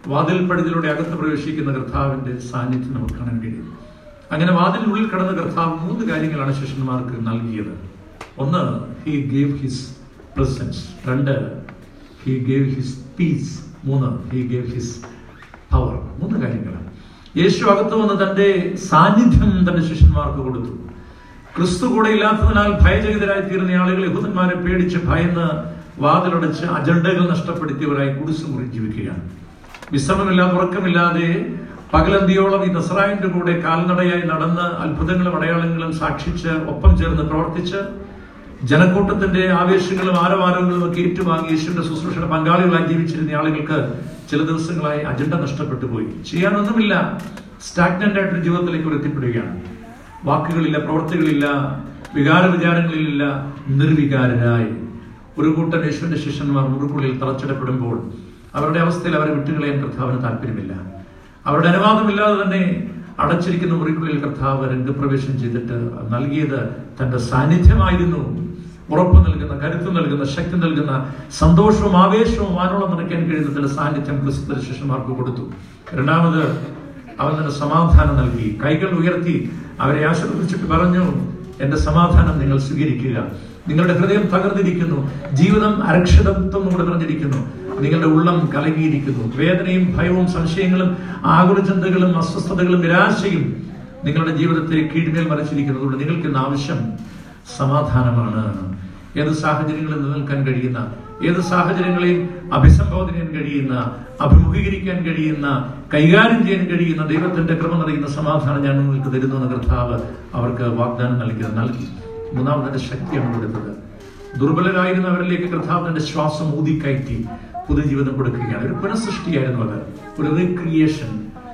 വാതിൽ പഴുതിലൂടെ അകത്ത് പ്രവേശിക്കുന്ന കർത്താവിന്റെ സാന്നിധ്യം നമുക്ക് കാണാൻ കഴിയും. അങ്ങനെ വാതിലിനുള്ളിൽ കടന്ന കർത്താവ് 3 കാര്യങ്ങളാണ് ശിഷ്യന്മാർക്ക് നൽകിയത്. 1, he gave his presence. 2, he gave his peace. 3, he gave his power. 3 കാര്യങ്ങളാണ്. യേശു അകത്ത് വന്ന് തന്റെ സാന്നിധ്യം തന്റെ ശിഷ്യന്മാർക്ക് കൊടുത്തു. ക്രിസ്തു കൂടെ ഇല്ലാത്തതിനാൽ ഭയചകിതരായി തീർന്ന ആളുകൾ യഹൂദന്മാരെ പേടിച്ച് ഭയന്ന് വാതിലടച്ച് അജണ്ടകൾ നഷ്ടപ്പെടുത്തിയവരായി കുടിസുമുറി ജീവിക്കുകയാണ്. വിശ്രമമില്ലാതെ ഉറക്കമില്ലാതെ പകലന്തിയോളം ഈ നസ്രായന്റെ കൂടെ കാൽനടയായി നടന്ന് അത്ഭുതങ്ങളും അടയാളങ്ങളും സാക്ഷിച്ച് ഒപ്പം ചേർന്ന് പ്രവർത്തിച്ച് ജനക്കൂട്ടത്തിന്റെ ആവേശങ്ങളും ആരവാരങ്ങളും ഒക്കെ ഏറ്റുവാങ്ങി യേശുവിന്റെ ശുശ്രൂഷയുടെ പങ്കാളികളായി ജീവിച്ചിരുന്ന ആളുകൾക്ക് ചില ദിവസങ്ങളായി അജണ്ട നഷ്ടപ്പെട്ടു പോയി. ചെയ്യാനൊന്നുമില്ല. സ്റ്റാഗ്നന്റ് ആയിട്ടൊരു ജീവിതത്തിലേക്ക് അവർ എത്തിപ്പെടുകയാണ്. വാക്കുകളില്ല, പ്രവൃത്തികളില്ല, വികാര വിചാരങ്ങളിലില്ല, നിർവികാരരായി. ഒരു കൂട്ടം യേശുവിന്റെ ശിഷ്യന്മാർ മുറുക്കുള്ളിൽ തളച്ചിടപ്പെടുമ്പോൾ അവരുടെ അവസ്ഥയിൽ അവരെ വിട്ടുകളയാൻ കർത്താവിന് താല്പര്യമില്ല. അവരുടെ അനുവാദമില്ലാതെ തന്നെ അടച്ചിരിക്കുന്ന മുറിക്കുള്ളിൽ കർത്താവ് രംഗപ്രവേശം ചെയ്തിട്ട് നൽകിയത് തന്റെ സാന്നിധ്യമായിരുന്നു. ഉറപ്പ് നൽകുന്ന, കരുത്ത് നൽകുന്ന, ശക്തി നൽകുന്ന, സന്തോഷവും ആവേശവും വാനോളം നിറയ്ക്കാൻ കഴിയുന്ന തന്റെ സാന്നിധ്യം ക്രിസ്തുവിന്റെ ശിഷ്യന്മാർക്ക് കൊടുത്തു. രണ്ടാമത് അവൻ തന്നെ സമാധാനം നൽകി. കൈകൾ ഉയർത്തി അവരെ ആശീർവദിച്ചിട്ട് പറഞ്ഞു, എന്റെ സമാധാനം നിങ്ങൾ സ്വീകരിക്കുക. നിങ്ങളുടെ ഹൃദയം തകർന്നിരിക്കുന്നു, ജീവിതം അരക്ഷിതത്വം കൊണ്ട് നിറഞ്ഞിരിക്കുന്നു, നിങ്ങളുടെ ഉള്ളം കലങ്ങിയിരിക്കുന്നു, വേദനയും ഭയവും സംശയങ്ങളും ആകുലചിന്തകളും അസ്വസ്ഥതകളും നിരാശയും നിങ്ങളുടെ ജീവിതത്തെ കീഴ്മേൽ മറിച്ചിരിക്കുന്നതുകൊണ്ട് നിങ്ങൾക്ക് ഇന്ന് ആവശ്യം സമാധാനമാണ്. ഏത് സാഹചര്യങ്ങളിൽ നിലനിൽക്കാൻ കഴിയുന്ന, ഏത് സാഹചര്യങ്ങളെയും അഭിസംബോധന ചെയ്യാൻ കഴിയുന്ന, അഭിമുഖീകരിക്കാൻ കഴിയുന്ന, കൈകാര്യം ചെയ്യാൻ കഴിയുന്ന ദൈവത്തിന്റെ കൃപ നിറയുന്ന സമാധാനം ഞാൻ നിങ്ങൾക്ക് തരുന്നു എന്ന് കർത്താവ് അവർക്ക് വാഗ്ദാനം നൽകി. മൂന്നാമതിന്റെ ശക്തിയാണ് കൊടുത്തത്. ദുർബലരായിരുന്നവരിലേക്ക് കർത്താവ് തന്റെ ശ്വാസം ഊതിക്കയറ്റി പുതുജീവിതം കൊടുക്കുകയാണ്. ഒരു പുനഃസൃഷ്ടിയായിരുന്നു അത്, ഒരു റീക്രിയേഷൻ.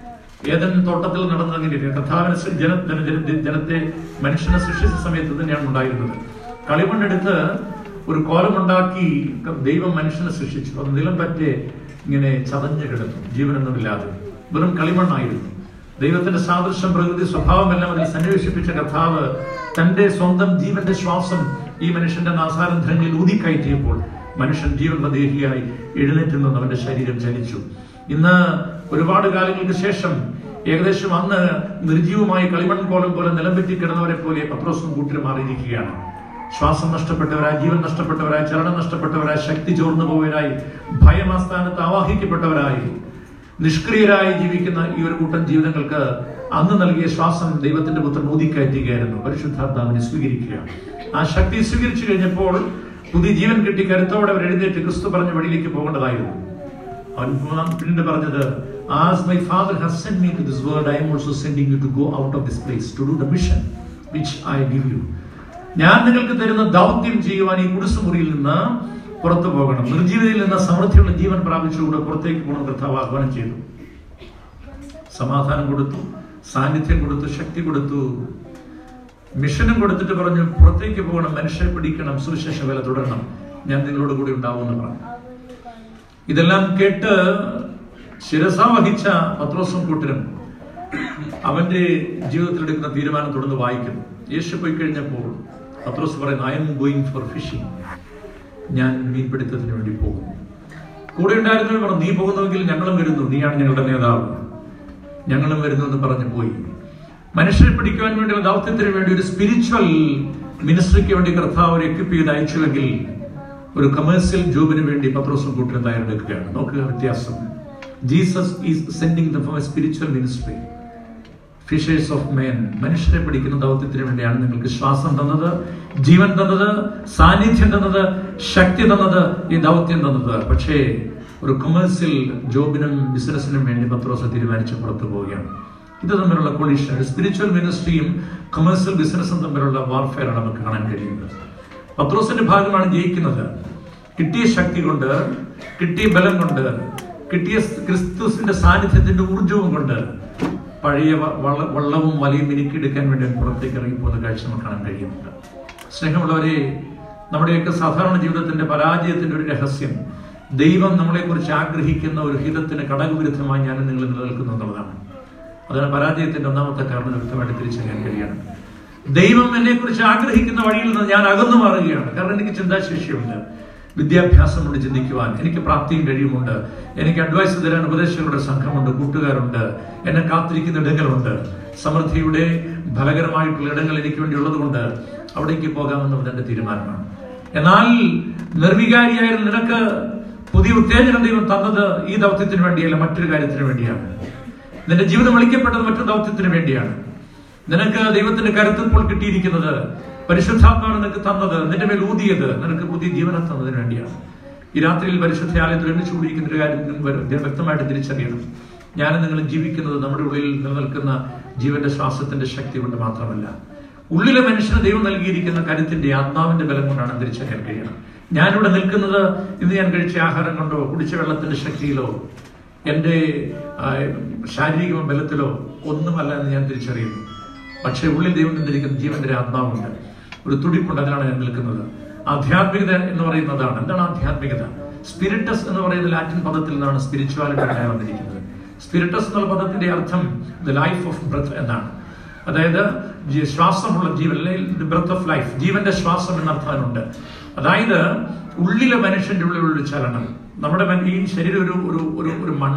ഏതൻ തോട്ടത്തിൽ നടന്നത് അങ്ങനെയാണ്. കർത്താവിനെ ജനത്തെ മനുഷ്യനെ സൃഷ്ടിച്ച സമയത്ത് തന്നെയാണ് ഉണ്ടായിരുന്നത്. കളിമണ്ണെടുത്ത് ഒരു കോലമുണ്ടാക്കി ദൈവം മനുഷ്യനെ സൃഷ്ടിച്ചു. അത് നിലം പറ്റെ ഇങ്ങനെ ചതഞ്ഞു കിടന്നു, ജീവനൊന്നുമില്ലാതെ വെറും കളിമണ്ണായിരുന്നു. ദൈവത്തിന്റെ സാദൃശ്യം, പ്രകൃതി സ്വഭാവമെല്ലാം അതിൽ സന്നിവേശിപ്പിച്ച കർത്താവ് തന്റെ സ്വന്തം ജീവന്റെ ശ്വാസം ഈ മനുഷ്യന്റെ നാസാരന്ധ്രങ്ങളിൽ ഊതിക്കയറ്റിയപ്പോൾ മനുഷ്യൻ ജീവനുള്ള ദേഹിയായി എഴുന്നേറ്റ് നിന്ന് അവന്റെ ശരീരം ചലിച്ചു. ഇന്ന് ഒരുപാട് കാലങ്ങൾക്ക് ശേഷം ഏകദേശം അന്ന് നിർജീവമായി കളിമൺ കോലം പോലെ നിലംപറ്റി കിടന്നവരെ പോലെ പത്രോസും കൂട്ടരും മാറിയിരിക്കുകയാണ്. ശ്വാസം നഷ്ടപ്പെട്ടവരായി, ജീവൻ നഷ്ടപ്പെട്ടവരായി, ചലനം നഷ്ടപ്പെട്ടവരായി, ശക്തി ചോർന്നു പോയവരായി, ഭയമാസ്ഥാനത്ത് ആവാഹിക്കപ്പെട്ടവരായി, നിഷ്ക്രിയരായി ജീവിക്കുന്ന ഈ ഒരു കൂട്ടം ജീവിതങ്ങൾക്ക് അന്ന് നൽകിയ ശ്വാസം ദൈവത്തിന്റെ പുത്രൻ ഊതിക്കയറ്റുകയായിരുന്നു. പരിശുദ്ധാത്മാവിനെ സ്വീകരിക്കുക. ആ ശക്തി സ്വീകരിച്ചു കഴിഞ്ഞപ്പോൾ പുതിയ ജീവൻ കിട്ടി കരുത്തോടെ അവർ എഴുന്നേറ്റ് ക്രിസ്തു പറഞ്ഞ വഴിയിലേക്ക് പോകേണ്ടതായിരുന്നു. അവൻ പിന്നീട് പറഞ്ഞത്, as my father has sent me to this world, I am also sending you to go out of this place to do the mission which I give you. ഞാൻ നിങ്ങൾക്ക് തരുന്ന ദൗത്യം ചെയ്യുവാൻ ഈ കുടിസുമുറിയിൽ നിന്ന് പുറത്തു പോകണം. നിർജീവിതയിൽ നിന്ന് സമൃദ്ധിയുള്ള ജീവൻ പ്രാപിച്ചുകൊണ്ട് പുറത്തേക്ക് പോകണം കർത്താവ് ആഹ്വാനം ചെയ്തു. സമാധാനം കൊടുത്തു, സാന്നിധ്യം കൊടുത്തു, ശക്തി കൊടുത്തു, മിഷനും കൊടുത്തിട്ട് പറഞ്ഞു, പുറത്തേക്ക് പോകണം, മനുഷ്യരെ പിടിക്കണം, സുവിശേഷ വേല തുടരണം, ഞാൻ നിങ്ങളോട് കൂടി ഉണ്ടാവുമെന്ന് പറഞ്ഞു. ഇതെല്ലാം കേട്ട് ശിരസ വഹിച്ച പത്രോസും കൂട്ടരും അവന്റെ ജീവിതത്തിൽ എടുക്കുന്ന തീരുമാനം തുടർന്ന് വായിക്കുന്നു. യേശു പോയി കഴിഞ്ഞപ്പോൾ പത്രോസ് പറയുന്നു, I'm going for fishing, ഞാൻ മീൻപിടുത്തത്തിന് വേണ്ടി പോകുന്നു. കൂടെ ഉണ്ടായിരുന്നവർ പറഞ്ഞു, നീ പോകുന്നുവെങ്കിൽ ഞങ്ങളും വരുന്നു, നീയാണ് ഞങ്ങളുടെ നേതാവ്, ഞങ്ങളും വരുന്നു എന്ന് പറഞ്ഞു പോയി. മനുഷ്യരെ പിടിക്കുവാൻ വേണ്ടിയുള്ള ദൗത്യത്തിന് വേണ്ടി ഒരു സ്പിരിച്വൽ മിനിസ്ട്രിക്ക് വേണ്ടി കർത്താവ് ഒരു എക്വിപ്പ് ചെയ്ത് അയച്ചുവെങ്കിൽ ഒരു കമേഴ്സ്യൽ ജോബിന് വേണ്ടി പത്രോസും കൂട്ടരും തയ്യാറെടുക്കുകയാണ്. നോക്കുക വ്യത്യാസം. Jesus is sending them for a spiritual ministry, fishers of men. മനുഷ്യരെ പിടിക്കുന്ന ദൗത്യത്തിന് വേണ്ടിയാണ് നിങ്ങൾക്ക് ശ്വാസം തന്നത്, ജീവൻ തന്നത്, സാന്നിധ്യം തന്നത്, ശക്തി തന്നത്, ഈ ദൗത്യം തന്നത്. പക്ഷേ ഒരു കൊമേഴ്സ്യൽ ജോബിനും ബിസിനസിനും വേണ്ടി പത്രോസ് തീരുമാനിച്ച് പുറത്തു പോവുകയാണ്. ഇത് തമ്മിലുള്ള കൊളീഷൻ, സ്പിരിച്വൽ മിനിസ്ട്രിയും കൊമേഴ്സ്യൽ ബിസിനസ്സും തമ്മിലുള്ള വാർഫെയറാണ് നമുക്ക് കാണാൻ കഴിയുന്നത്. പത്രോസിന്റെ ഭാഗമാണ് ജയിക്കുന്നത്. കിട്ടിയ ശക്തി കൊണ്ട്, കിട്ടിയ ബലം കൊണ്ട്, കിട്ടിയ ക്രിസ്തുവിന്റെ സാന്നിധ്യത്തിന്റെ ഊർജവും കൊണ്ട് പഴയ വള്ളവും വലയും മിനുക്കിയെടുക്കാൻ വേണ്ടി പുറത്തേക്ക് ഇറങ്ങിപ്പോകുന്ന കാഴ്ച നമുക്ക് കാണാൻ കഴിയുന്നുണ്ട്. സ്നേഹമുള്ളവരെ, നമ്മുടെയൊക്കെ സാധാരണ ജീവിതത്തിന്റെ പരാജയത്തിന്റെ ഒരു രഹസ്യം ദൈവം നമ്മളെക്കുറിച്ച് ആഗ്രഹിക്കുന്ന ഒരു ഹിതത്തിന് ഘടകവിരുദ്ധമായി ഞാൻ നിങ്ങൾ നിലനിൽക്കുന്നു എന്നുള്ളതാണ്. അതാണ് പരാജയത്തിന്റെ ഒന്നാമത്തെ കാരണം വ്യക്തമായിട്ട് തിരിച്ചറിയാൻ കഴിയണം. ദൈവം എന്നെ കുറിച്ച് ആഗ്രഹിക്കുന്ന വഴിയിൽ നിന്ന് ഞാൻ അകന്നു മാറുകയാണ്. കാരണം എനിക്ക് ചിന്താശേഷിയുണ്ട്, വിദ്യാഭ്യാസമുണ്ട് ചിന്തിക്കുവാൻ, എനിക്ക് പ്രാപ്തിയും കഴിയുമുണ്ട്, എനിക്ക് അഡ്വൈസ് തരാൻ ഉപദേശകരുടെ സംഘമുണ്ട്, കൂട്ടുകാരുണ്ട്, എന്നെ കാത്തിരിക്കുന്ന ഇടങ്ങളുണ്ട്, സമൃദ്ധിയുടെ ഫലകരമായിട്ടുള്ള ഇടങ്ങൾ എനിക്ക് വേണ്ടി ഉള്ളത് കൊണ്ട് അവിടേക്ക് പോകാമെന്നുള്ളത് എന്റെ തീരുമാനമാണ്. എന്നാൽ നിർവികാരിയായിരുന്ന നിനക്ക് പുതിയ ഉത്തേജനം ദൈവം തന്നത് ഈ ദൗത്യത്തിന് വേണ്ടിയല്ല, മറ്റൊരു കാര്യത്തിന് വേണ്ടിയാണ്. നിന്റെ ജീവിതം വിളിക്കപ്പെട്ടത് മറ്റൊരു ദൗത്യത്തിന് വേണ്ടിയാണ്. നിനക്ക് ദൈവത്തിന്റെ കരുത്തിപ്പോൾ കിട്ടിയിരിക്കുന്നത്, പരിശുദ്ധാത്മാവ് നിനക്ക് തന്നത്, നിന്റെ മേൽ ഊതിയത്, നിനക്ക് പുതിയ ജീവനം തന്നതിന് വേണ്ടിയാണ്. ഈ രാത്രിയിൽ പരിശുദ്ധ ആലയത്തിൽ ഒരുമിച്ച് കൂടിയിരിക്കുന്ന ഒരു കാര്യം വ്യക്തമായിട്ട് തിരിച്ചറിയണം. ഞാൻ നിങ്ങൾ ജീവിക്കുന്നത് നമ്മുടെ ഉള്ളിൽ നിലനിൽക്കുന്ന ജീവന്റെ ശ്വാസത്തിന്റെ ശക്തി കൊണ്ട് മാത്രമല്ല, ഉള്ളിലെ മനുഷ്യന് ദൈവം നൽകിയിരിക്കുന്ന കരുത്തിന്റെ ആത്മാവിന്റെ ബലം കൊണ്ടാണ് തിരിച്ചറിയാൻ കഴിയണം. ഞാനിവിടെ നിൽക്കുന്നത് ഇന്ന് ഞാൻ കഴിച്ച ആഹാരം കൊണ്ടോ കുടിച്ച വെള്ളത്തിന്റെ ശക്തിയിലോ എന്റെ ശാരീരിക ബലത്തിലോ ഒന്നുമല്ല എന്ന് ഞാൻ തിരിച്ചറിയുന്നു. പക്ഷെ ഉള്ളിൽ ദൈവം നിന്നിരിക്കുന്ന ജീവന്റെ ആത്മാവുണ്ട്, ഒരു തുടിപ്പുണ്ട്, അതിലാണ് ഞാൻ നിൽക്കുന്നത്. ആധ്യാത്മികത എന്ന് പറയുന്നതാണ്. എന്താണ് ആധ്യാത്മികത? സ്പിരിറ്റസ് എന്ന് പറയുന്ന ലാറ്റിൻ പദത്തിൽ നിന്നാണ് സ്പിരിച്വാലിറ്റി ഉണ്ടായി വന്നിരിക്കുന്നത്. സ്പിരിറ്റസ് എന്നുള്ള പദത്തിന്റെ അർത്ഥം ദ ലൈഫ് ഓഫ് ബ്രത്ത് എന്നാണ്. അതായത് ശ്വാസമുള്ള ജീവൻ, അല്ലെങ്കിൽ ബ്രത്ത് ഓഫ് ലൈഫ്, ജീവന്റെ ശ്വാസം എന്നർത്ഥമുണ്ട്. അതായത് ഉള്ളിലെ മനുഷ്യന്റെ ഉള്ളിലുള്ള ചലനം. നമ്മുടെ ഈ ശരീരം ഒരു മൺ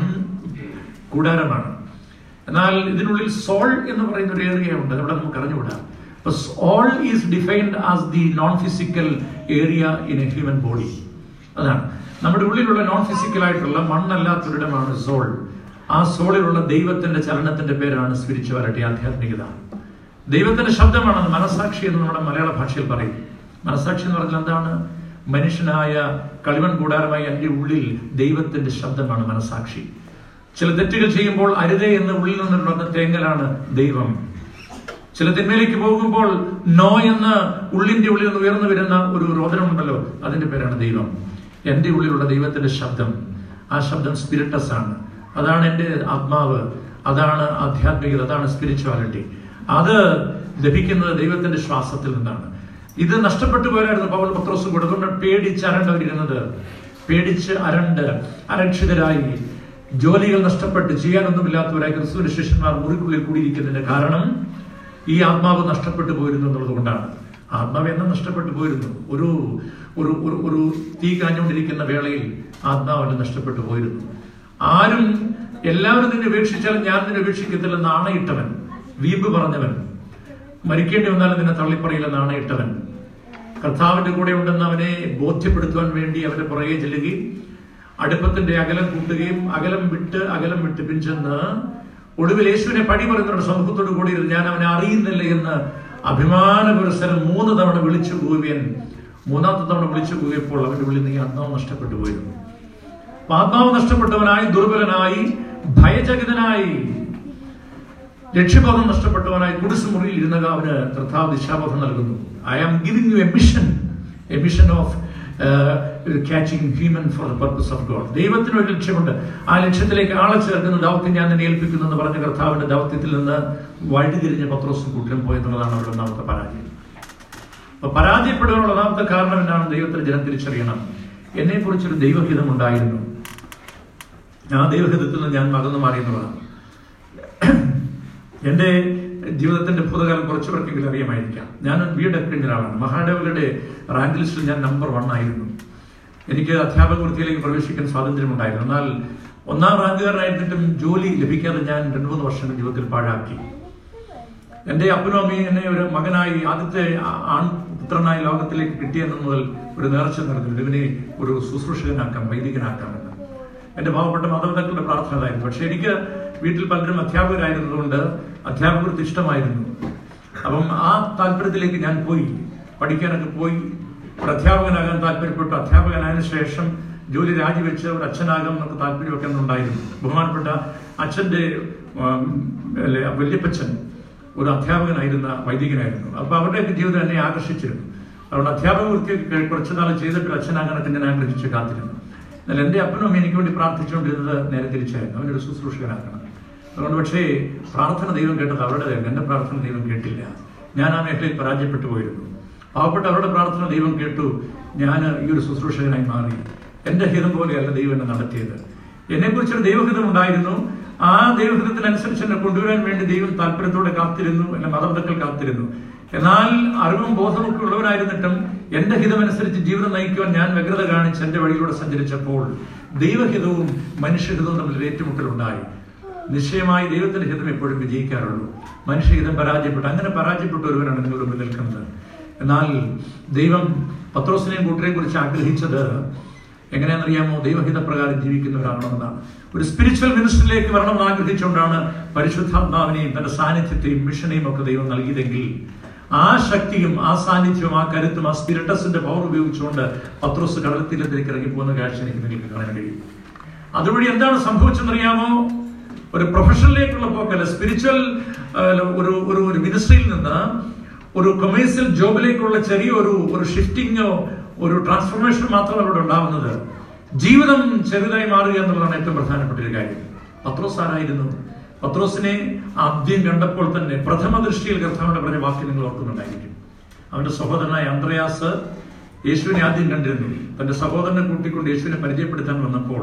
കൂടാരമാണ്. എന്നാൽ ഇതിനുള്ളിൽ സോൾ എന്ന് പറയുന്ന ഒരു ഏരിയ ഉണ്ട്, അവിടെ നമുക്ക് അറിഞ്ഞുകൂടാ. അപ്പൊ soul is defined as the non physical area in a human body. അതാണ് നമ്മുടെ ഉള്ളിലുള്ള നോൺ ഫിസിക്കൽ ആയിട്ടുള്ള മണ്ണല്ലാത്തൊരിടമാണ് സോൾ. ആ സോളിലുള്ള ദൈവത്തിന്റെ ചലനത്തിന്റെ പേരാണ് സ്പിരിച്വാലിറ്റി, ആധ്യാത്മികത. ദൈവത്തിന്റെ ശബ്ദമാണ് മനസാക്ഷി എന്ന് നമ്മുടെ മലയാള ഭാഷയിൽ പറയും. മനസാക്ഷി എന്ന് പറഞ്ഞാൽ എന്താണ്? മനുഷ്യനായ കളിമൺ കൂടാരമായി എൻ്റെ ഉള്ളിൽ ദൈവത്തിന്റെ ശബ്ദമാണ് മനസാക്ഷി. ചില തെറ്റുകൾ ചെയ്യുമ്പോൾ അരുതേ എന്ന് ഉള്ളിൽ നിന്നുള്ള തേങ്ങലാണ് ദൈവം. ചില തിന്മയിലേക്ക് പോകുമ്പോൾ നോ എന്ന് ഉള്ളിന്റെ ഉള്ളിൽ നിന്ന് ഉയർന്നു വരുന്ന ഒരു രോദനമുണ്ടല്ലോ, അതിന്റെ പേരാണ് ദൈവം. എൻ്റെ ഉള്ളിലുള്ള ദൈവത്തിന്റെ ശബ്ദം, ആ ശബ്ദം സ്പിരിറ്റസ് ആണ്. അതാണ് എൻ്റെ ആത്മാവ്, അതാണ് ആധ്യാത്മികത, അതാണ് സ്പിരിച്വാലിറ്റി. അത് ലഭിക്കുന്നത് ദൈവത്തിന്റെ ശ്വാസത്തിൽ നിന്നാണ്. ഇത് നഷ്ടപ്പെട്ടു പോയായിരുന്നു പൗൽ പത്രോസും കൂടെ. അതുകൊണ്ട് പേടിച്ചരണ്ടവരിരുന്നത്, പേടിച്ച് അരക്ഷിതരായി, ജോലികൾ നഷ്ടപ്പെട്ട് ചെയ്യാനൊന്നുമില്ലാത്തവരായി ക്രിസ്തുവിന്റെ ശിഷ്യന്മാർ മുറിക്കുള്ളിൽ കൂടിയിരിക്കുന്നതിന്റെ കാരണം ഈ ആത്മാവ് നഷ്ടപ്പെട്ടു പോയിരുന്നു എന്നുള്ളത് കൊണ്ടാണ്. ആത്മാവ് എന്നും നഷ്ടപ്പെട്ടു പോയിരുന്നു. ഒരു ഒരു ഒരു തീ കാഞ്ഞുകൊണ്ടിരിക്കുന്ന വേളയിൽ ആത്മാവ് നഷ്ടപ്പെട്ടു പോയിരുന്നു. ആരും എല്ലാവരും നിന്നെ ഉപേക്ഷിച്ചാലും ഞാൻ നിന്നെ ഉപേക്ഷിക്കത്തില്ലെന്ന് ആണയിട്ടവൻ, വീമ്പ് പറഞ്ഞവൻ, മരിക്കേണ്ടി വന്നാലും നിന്നെ തള്ളിപ്പറയില്ലെന്ന് ആണയിട്ടവൻ, കർത്താവിന്റെ കൂടെ ഉണ്ടെന്ന് അവനെ ബോധ്യപ്പെടുത്തുവാൻ വേണ്ടി അവന്റെ പുറകെ ചെല്ലുകയും അടുപ്പത്തിന്റെ അകലം കൂട്ടുകയും അകലം വിട്ട് പിഞ്ചെന്ന് ഒടുവിൽ യേശുവിനെ പടി പറയുന്നവരുടെ സമൂഹത്തോട് കൂടി ഞാൻ അവനെ അറിയുന്നില്ല എന്ന് അഭിമാന പുരസ്സരം 3 തവണ വിളിച്ചു പോവുകയും 3ാമത്തെ തവണ വിളിച്ചു പോയപ്പോൾ അവന്റെ ഉള്ളിൽ നിന്ന് ആത്മാവ് നഷ്ടപ്പെട്ടു പോയിരുന്നു. ആത്മാവ് നഷ്ടപ്പെട്ടവനായി, ദുർബലനായി, ഭയചകിതനായി, ലക്ഷ്യബോധം നഷ്ടപ്പെട്ടവനായി കുടിസുമുറിയിൽ ഇരുന്ന അവന് കർത്താവ് ദിശാബോധം നൽകുന്നു. I am giving you a mission of catching human for the purpose of God. ദൈവത്തിന് ഒരു ലക്ഷ്യമുണ്ട്. ആ ലക്ഷ്യത്തിലേക്ക് ആളെ ചേർക്കുന്ന ദൗത്യം ഞാൻ നിന്നെ ഏൽപ്പിക്കുന്നു എന്ന് പറഞ്ഞ കർത്താവിന്റെ ദൗത്യത്തിൽ നിന്ന് വഴിതിരിഞ്ഞ പത്രോസും കൂട്ടിലും പോയെന്നുള്ളതാണ് അവരുടെ ഒന്നാമത്തെ പരാജയം. അപ്പൊ പരാജയപ്പെടുവാനുള്ള ഒന്നാമത്തെ കാരണം എന്നാണ് ദൈവത്തിന്റെ ജനം തിരിച്ചറിയണം. എന്നെ കുറിച്ചൊരു ദൈവഹിതം ഉണ്ടായിരുന്നു. ആ ദൈവഹിതത്തിൽ നിന്ന് ഞാൻ മകന്നു മാറിയെന്നുള്ളതാണ്. എന്റെ ജീവിതത്തിന്റെ ഭൂതകാലം കുറച്ചു പേർക്കെങ്കിലും അറിയാമായിരിക്കാം. ഞാൻ ബി.എഡ് കഴിഞ്ഞ ഒരാളാണ്. മഹാദേവരുടെ റാങ്ക് ലിസ്റ്റിൽ ഞാൻ നമ്പർ 1 ആയിരുന്നു. എനിക്ക് അധ്യാപക വൃത്തിയിലേക്ക് പ്രവേശിക്കാൻ സ്വാതന്ത്ര്യമുണ്ടായിരുന്നു. എന്നാൽ 1ാം റാങ്കുകാരനായിരുന്നിട്ടും ജോലി ലഭിക്കാതെ ഞാൻ 2-3 വർഷങ്ങൾ ജീവിതത്തിൽ പാഴാക്കി. എന്റെ അപ്പനും അമ്മയും എന്നെ ഒരു മകനായി, ആദ്യത്തെ ആൺപുത്രനായി ലോകത്തിലേക്ക് കിട്ടിയെന്നു മുതൽ ഒരു നേർച്ച നടന്നു, ഇവനെ ഒരു ശുശ്രൂഷകനാക്കാം, വൈദികനാക്കാമെന്ന്. എന്റെ പാവപ്പെട്ട മാതാപിതാക്കളുടെ പ്രാർത്ഥന അതായിരുന്നു. പക്ഷെ എനിക്ക് വീട്ടിൽ പലരും അധ്യാപകരായിരുന്നതുകൊണ്ട് അധ്യാപകർക്ക് ഇഷ്ടമായിരുന്നു. അപ്പം ആ താല്പര്യത്തിലേക്ക് ഞാൻ പോയി, പഠിക്കാനൊക്കെ പോയി. ഒരു അധ്യാപകനാകാൻ താല്പര്യപ്പെട്ടു. അധ്യാപകനായതിനു ശേഷം ജോലി രാജിവെച്ച് ഒരു അച്ഛനാകാം എന്നൊക്കെ താല്പര്യമൊക്കെ ഉണ്ടായിരുന്നു. ബഹുമാനപ്പെട്ട അച്ഛന്റെ വല്യപ്പച്ചൻ ഒരു അധ്യാപകനായിരുന്ന വൈദികനായിരുന്നു. അപ്പൊ അവരുടെയൊക്കെ ജീവിതം എന്നെ ആകർഷിച്ചിരുന്നു. അതുകൊണ്ട് അധ്യാപക വൃത്തി കുറച്ചുനാൾ ചെയ്തിട്ട് അച്ഛനാകാനൊക്കെ ഞാൻ ആഗ്രഹിച്ച് കാത്തിരുന്നു. എന്നാൽ എന്റെ അപ്പനും അമ്മ എനിക്ക് വേണ്ടി പ്രാർത്ഥിച്ചുകൊണ്ടിരുന്നത് നേരെ തിരിച്ചായിരുന്നു, അവനൊരു ശുശ്രൂഷകനാക്കണം. അതുകൊണ്ട് പക്ഷേ പ്രാർത്ഥന ദൈവം കേട്ടത് അവരുടേതായിരുന്നു, എന്റെ പ്രാർത്ഥന ദൈവം കേട്ടില്ല. ഞാൻ ആ മേഖലയിൽ പരാജയപ്പെട്ടു പോയിരുന്നു. പാവപ്പെട്ട അവരുടെ പ്രാർത്ഥന ദൈവം കേട്ടു. ഞാൻ ഈ ഒരു ശുശ്രൂഷകനായി മാറി. എന്റെ ഹിതം പോലെയല്ല ദൈവം എന്നെ നടത്തിയത്. എന്നെക്കുറിച്ചൊരു ദൈവഹിതം ഉണ്ടായിരുന്നു. ആ ദൈവഹിതത്തിനനുസരിച്ച് എന്നെ കൊണ്ടുവരാൻ വേണ്ടി ദൈവം താല്പര്യത്തോടെ കാത്തിരുന്നു. എന്നെ മാതാപിതാക്കൾ കാത്തിരുന്നു. എന്നാൽ അറിവും ബോധമൊക്കെ ഉള്ളവരായിരുന്നിട്ടും എന്റെ ഹിതമനുസരിച്ച് ജീവിതം നയിക്കുവാൻ ഞാൻ വ്യഗ്രത കാണിച്ച് എന്റെ വഴിയിലൂടെ സഞ്ചരിച്ചപ്പോൾ ദൈവഹിതവും മനുഷ്യഹിതവും തമ്മിൽ ഏറ്റുമുട്ടലുണ്ടായി. നിശ്ചയമായി ദൈവത്തിന്റെ ഹിതം എപ്പോഴും വിജയിക്കാറുള്ളൂ. മനുഷ്യഹിതം പരാജയപ്പെട്ടു. അങ്ങനെ പരാജയപ്പെട്ട ഒരുവനാണ് നിങ്ങളുടെ മുമ്പിൽ നിൽക്കുന്നത്. എന്നാൽ ദൈവം പത്രോസിനെയും കൂട്ടരെയും കുറിച്ച് ആഗ്രഹിച്ചത് എങ്ങനെയാണെന്നറിയാമോ? ദൈവഹിതപ്രകാരം ജീവിക്കുന്നവരാകണമെന്നാണ്. ഒരു സ്പിരിച്വൽ മിനിസ്റ്ററിലേക്ക് വരണമെന്ന് ആഗ്രഹിച്ചുകൊണ്ടാണ് പരിശുദ്ധാത്മാവിനെയും തന്റെ സാന്നിധ്യത്തെയും മിഷനെയും ഒക്കെ ദൈവം നൽകിയതെങ്കിൽ ആ ശക്തിയും ആ സാന്നിധ്യവും ആ കരുത്തും ആ സ്പിരിറ്റസിന്റെ പവർ ഉപയോഗിച്ചുകൊണ്ട് പത്രോസ് കടൽത്തീരത്തിലേക്ക് ഇറങ്ങി പോകുന്ന കാഴ്ച എനിക്ക് നിങ്ങൾക്ക് കാണാൻ കഴിയും. അതുവഴി എന്താണ് സംഭവിച്ചെന്നറിയാമോ? ഒരു പ്രൊഫഷനിലേക്കുള്ള പോക്കല്ല, സ്പിരിച്വൽ ഒരു മിനിസ്ട്രിയിൽ നിന്ന് ഒരു കൊമേഴ്സ്യൽ ജോബിലേക്കുള്ള ചെറിയ ഒരു ഷിഫ്റ്റിങ്ങോ ഒരു ട്രാൻസ്ഫോർമേഷൻ മാത്രമല്ല ഇവിടെ ഉണ്ടാവുന്നത്. ജീവിതം ചെറുതായി മാറുക എന്നുള്ളതാണ് ഏറ്റവും പ്രധാനപ്പെട്ട ഒരു കാര്യം. പത്രോസ് ആരായിരുന്നു? പത്രോസിനെ ആദ്യം കണ്ടപ്പോൾ തന്നെ പ്രഥമ ദൃഷ്ടിയിൽ കർത്താവിന്റെ പറഞ്ഞ വാക്യം നിങ്ങൾ ഓർക്കുന്നുണ്ടായിരിക്കും. അവന്റെ സഹോദരനായ അന്ത്രയാസ് യേശുവിനെ ആദ്യം കണ്ടിരുന്നു. തന്റെ സഹോദരനെ കൂട്ടിക്കൊണ്ട് യേശുവിനെ പരിചയപ്പെടുത്താൻ വന്നപ്പോൾ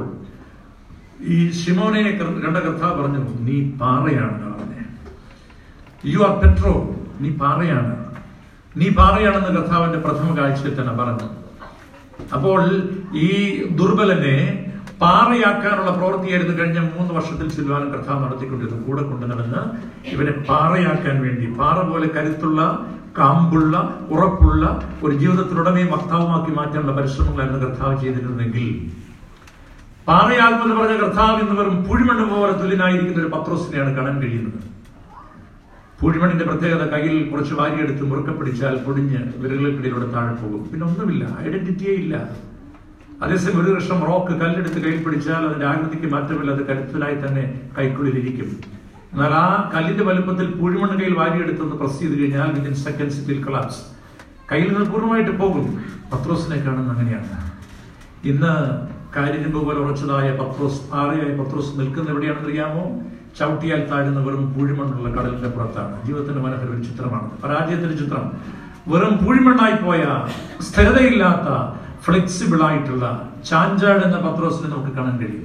ഈ ശിമോനെ കണ്ട കർത്താവ് പറഞ്ഞു, നീ പാറയാണ് അവനെ. യു ആർ പെട്രോ, നീ പാറയാണ്, നീ പാറയാണെന്ന് കർത്താവിന്റെ പ്രഥമ കാഴ്ചയിൽ തന്നെ പറഞ്ഞു. അപ്പോൾ ഈ ദുർബലനെ പാറയാക്കാനുള്ള പ്രവൃത്തിയായിരുന്നു കഴിഞ്ഞ 3 വർഷത്തിൽ സിൽവാനും കർത്താവ് നടത്തിക്കൊണ്ടിരുന്നു. കൂടെ കൊണ്ടു നടന്ന് ഇവനെ പാറയാക്കാൻ വേണ്ടി, പാറ പോലെ കരുത്തുള്ള, കാമ്പുള്ള, ഉറപ്പുള്ള ഒരു ജീവിതത്തിലുടമയും വക്താവുമാക്കി മാറ്റാനുള്ള പരിശ്രമങ്ങളായിരുന്നു കർത്താവ് ചെയ്തിരുന്നെങ്കിൽ, പാറയാകുമെന്ന് പറഞ്ഞ കർത്താവ് ഇന്ന് വെറും പൂഴിമണ്ണ് പോലെ തുല്യനായിരിക്കുന്ന ഒരു പത്രോസിനെയാണ് കാണാൻ കഴിയുന്നത്. പൂഴിമണ്ണിന്റെ പ്രത്യേകത, കയ്യിൽ കുറച്ച് വാരിയെടുത്ത് മുറുക്കെ പിടിച്ചാൽ പൊടിഞ്ഞ് വിരലുകൾക്കിടയിലൂടെ താഴെ പോകും. പിന്നെ ഒന്നുമില്ല, ഐഡന്റിറ്റിയേ ഇല്ല. അതേസമയം ഒരു കഷ്ണം റോക്ക് കല്ലെടുത്ത് കയ്യിൽ പിടിച്ചാൽ അതിന്റെ ആകൃതിക്ക് മാറ്റമില്ല, അത് കരുത്തലായി തന്നെ കൈക്കുള്ളിലിരിക്കും. എന്നാൽ ആ കല്ലിന്റെ വലുപ്പത്തിൽ പൂഴിമണ്ണ് കയ്യിൽ വാരിയെടുത്തൊന്ന് പ്രസ് ചെയ്ത് കഴിഞ്ഞാൽ within seconds it will collapse. കയ്യിൽ നിന്ന് പൂർണ്ണമായിട്ട് പോകും. പത്രോസിനെ കാണുന്നത് അങ്ങനെയാണ്. ഇന്ന് കാര്യനിമ്പ് പോലെ ഉറച്ചതായ പത്രോസ്, പാറയായ പത്രോസ് നിൽക്കുന്ന എവിടെയാണെന്ന് അറിയാമോ? ചവിട്ടിയാൽ താഴുന്ന വെറും പൂഴിമണ്ണുള്ള കടലിന്റെ പുറത്താണ്. ജീവിതത്തിന്റെ മനോഹര ഒരു ചിത്രമാണ്, പരാജയത്തിന്റെ ചിത്രം. വെറും പൂഴിമണ്ണായി പോയ, സ്ഥിരതയില്ലാത്ത, ഫ്ലെക്സിബിൾ ആയിട്ടുള്ള ചാഞ്ചാട് എന്ന പത്രോസിനെ നമുക്ക് കാണാൻ കഴിയും.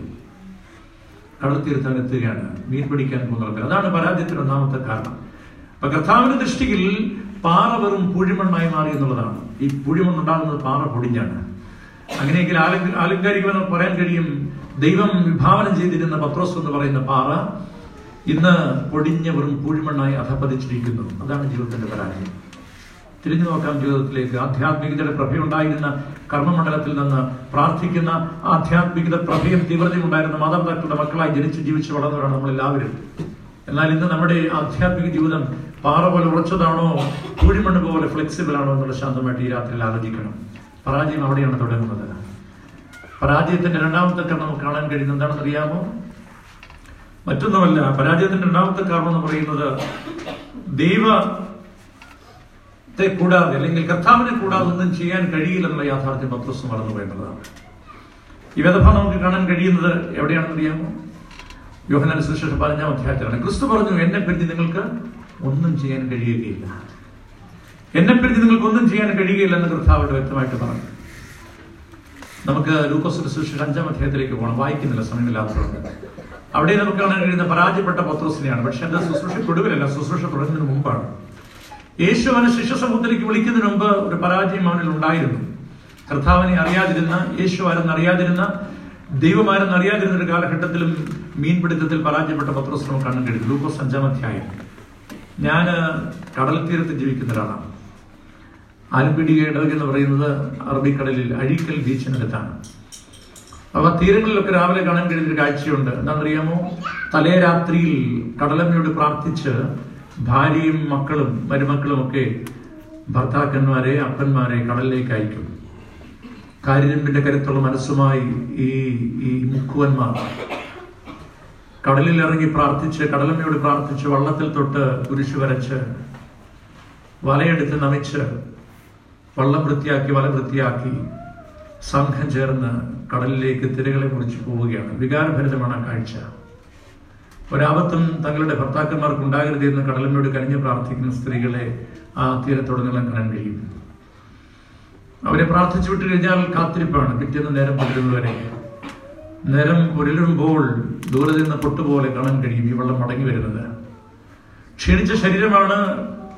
കടൽ തീരത്താൻ എത്തുകയാണ്, മീൻ പിടിക്കാൻ പോകുന്നത്. അതാണ് പരാജയത്തിന് ഒന്നാമത്തെ കാരണം. അപ്പൊ കർത്താവിന്റെ ദൃഷ്ടിയിൽ പാറ വെറും പൂഴിമണ്ണായി മാറി എന്നുള്ളതാണ്. ഈ പൂഴിമണ്ണുണ്ടാകുന്നത് പാറ പൊടിഞ്ഞാണ്. അങ്ങനെയെങ്കിൽ ആലങ്കാരികമെന്ന് പറയാൻ കഴിയും, ദൈവം വിഭാവനം ചെയ്തിരുന്ന പത്രോസ് എന്ന് പറയുന്ന പാറ ഇന്ന് പൊടിഞ്ഞ വെറും പൂഴിമണ്ണായി അധപതിച്ചിരിക്കുന്നു. അതാണ് ജീവിതത്തിന്റെ പരാജയം. തിരിഞ്ഞു നോക്കാം ജീവിതത്തിലേക്ക്. ആധ്യാത്മികതയുടെ പ്രഭയുണ്ടായിരുന്ന കർമ്മമണ്ഡലത്തിൽ നിന്ന് പ്രാർത്ഥിക്കുന്ന, ആധ്യാത്മികത പ്രഭയും തീവ്രതയും ഉണ്ടായിരുന്ന മാതാപിതാക്കളുടെ മക്കളായി ജനിച്ച് ജീവിച്ച് വളർന്നവരാണ് നമ്മളെല്ലാവരും. എന്നാൽ ഇന്ന് നമ്മുടെ ആധ്യാത്മിക ജീവിതം പാറ പോലെ ഉറച്ചതാണോ, പൂഴിമണ്ണ് പോലെ ഫ്ലെക്സിബിൾ ആണോ എന്നുള്ള ശാന്തമായിട്ട് ഈ രാത്രിയിൽ ആലോചിക്കണം. പരാജയം അവിടെയാണ് തുടങ്ങുന്നത്. പരാജയത്തിന്റെ രണ്ടാമത്തെ കാരണം നമുക്ക് കാണാൻ കഴിയുന്നത് എന്താണെന്ന് അറിയാമോ? മറ്റൊന്നുമല്ല, പരാജയത്തിന്റെ രണ്ടാമത്തെ കാരണം എന്ന് പറയുന്നത് ദൈവത്തെ കൂടാതെ, അല്ലെങ്കിൽ കർത്താവിനെ കൂടാതെ ഒന്നും ചെയ്യാൻ കഴിയില്ലെന്നുള്ള യാഥാർത്ഥ്യം പത്രോസ് മറന്നുപോയെന്നുള്ളതാണ്. ഈ വേദഭാഗം നമുക്ക് കാണാൻ കഴിയുന്നത് എവിടെയാണെന്ന് അറിയാമോ? യോഹന്നാൻ സുവിശേഷം 15-ാം അധ്യായത്തിലാണ്. ക്രിസ്തു പറഞ്ഞു, എന്നെ പിരിഞ്ഞ് നിങ്ങൾക്ക് ഒന്നും ചെയ്യാൻ കഴിയുകയില്ല, എന്നെ പിരിഞ്ഞ് നിങ്ങൾക്ക് ഒന്നും ചെയ്യാൻ കഴിയുകയില്ല എന്ന് കർത്താവ് വ്യക്തമായിട്ട് പറഞ്ഞു. നമുക്ക് ലൂക്കോസിന്റെ സുവിശേഷം 5-ാം അധ്യായത്തിലേക്ക് പോകണം. വായിക്കുന്നില്ല, സമയമില്ലാത്തതുകൊണ്ട്. അവിടെ നമുക്ക് കാണാൻ കഴിയുന്ന പരാജയപ്പെട്ട പത്രോസിനെയാണ്. പക്ഷെ എന്റെ ശുശ്രൂഷയ്ക്ക് ഒടുവിലല്ല, ശുശ്രൂഷ തുടങ്ങുന്നതിന് മുമ്പാണ്. യേശു അവനെ ശിഷ്യസമൂഹത്തിലേക്ക് വിളിക്കുന്നതിന് മുമ്പ് ഒരു പരാജയം അവനിൽ ഉണ്ടായിരുന്നു. കർത്താവിനെ അറിയാതിരുന്ന, യേശു ആരെന്ന് അറിയാതിരുന്ന, ദൈവമാരെന്ന് അറിയാതിരുന്ന ഒരു കാലഘട്ടത്തിലും മീൻപിടുത്തത്തിൽ പരാജയപ്പെട്ട പത്രോസിനെ നമുക്ക് കാണാൻ കഴിയും. ലൂക്കോസ് 5-ാം അധ്യായം. ഞാൻ കടൽ തീരത്ത് ജീവിക്കുന്ന ഒരാളാണ്. ആലപ്പിടിക ഇടവക എന്ന് പറയുന്നത് അറബിക്കടലിൽ അഴീക്കൽ ബീച്ചിനടുത്താണ്. അപ്പൊ തീരങ്ങളിലൊക്കെ രാവിലെ കാണാൻ കഴിയുന്ന ഒരു കാഴ്ചയുണ്ട്. എന്താണെന്നറിയാമോ? തലേ രാത്രിയിൽ കടലമ്മയോട് പ്രാർത്ഥിച്ച് ഭാര്യയും മക്കളും മരുമക്കളും ഒക്കെ ഭർത്താക്കന്മാരെ, അപ്പന്മാരെ കടലിലേക്ക് അയക്കും. കാര്യനിമ്പിന്റെ കരുത്തുള്ള മനസ്സുമായി ഈ മുക്കുവന്മാർ കടലിൽ ഇറങ്ങി പ്രാർത്ഥിച്ച്, കടലമ്മയോട് പ്രാർത്ഥിച്ച്, വള്ളത്തിൽ തൊട്ട് കുരിശു വരച്ച്, വലയെടുത്ത് നമിച്ച്, വള്ളം വൃത്തിയാക്കി, വല വൃത്തിയാക്കി, സംഘം ചേർന്ന് കടലിലേക്ക് തിരകളെ കുറിച്ച് പോവുകയാണ്. വികാരഭരിതമാണ് ആ കാഴ്ച. ഒരാപത്തും തങ്ങളുടെ ഭർത്താക്കന്മാർക്ക് ഉണ്ടാകരുത് എന്ന് കടലമ്മയോട് കനിഞ്ഞ് പ്രാർത്ഥിക്കുന്ന സ്ത്രീകളെ ആ തീരത്തോടുനിന്നും കാണാൻ കഴിയും. അവരെ പ്രാർത്ഥിച്ചു വിട്ടു കഴിഞ്ഞാൽ കാത്തിരിപ്പാണ്. പിറ്റേന്ന് നേരം പുലരുന്നവരെ. നേരം പുലരുമ്പോൾ ദൂരെ നിന്ന് പൊട്ടുപോലെ കാണാൻ കഴിയും ഈ വെള്ളം മടങ്ങി വരുന്നത്. ക്ഷീണിച്ച ശരീരമാണ്,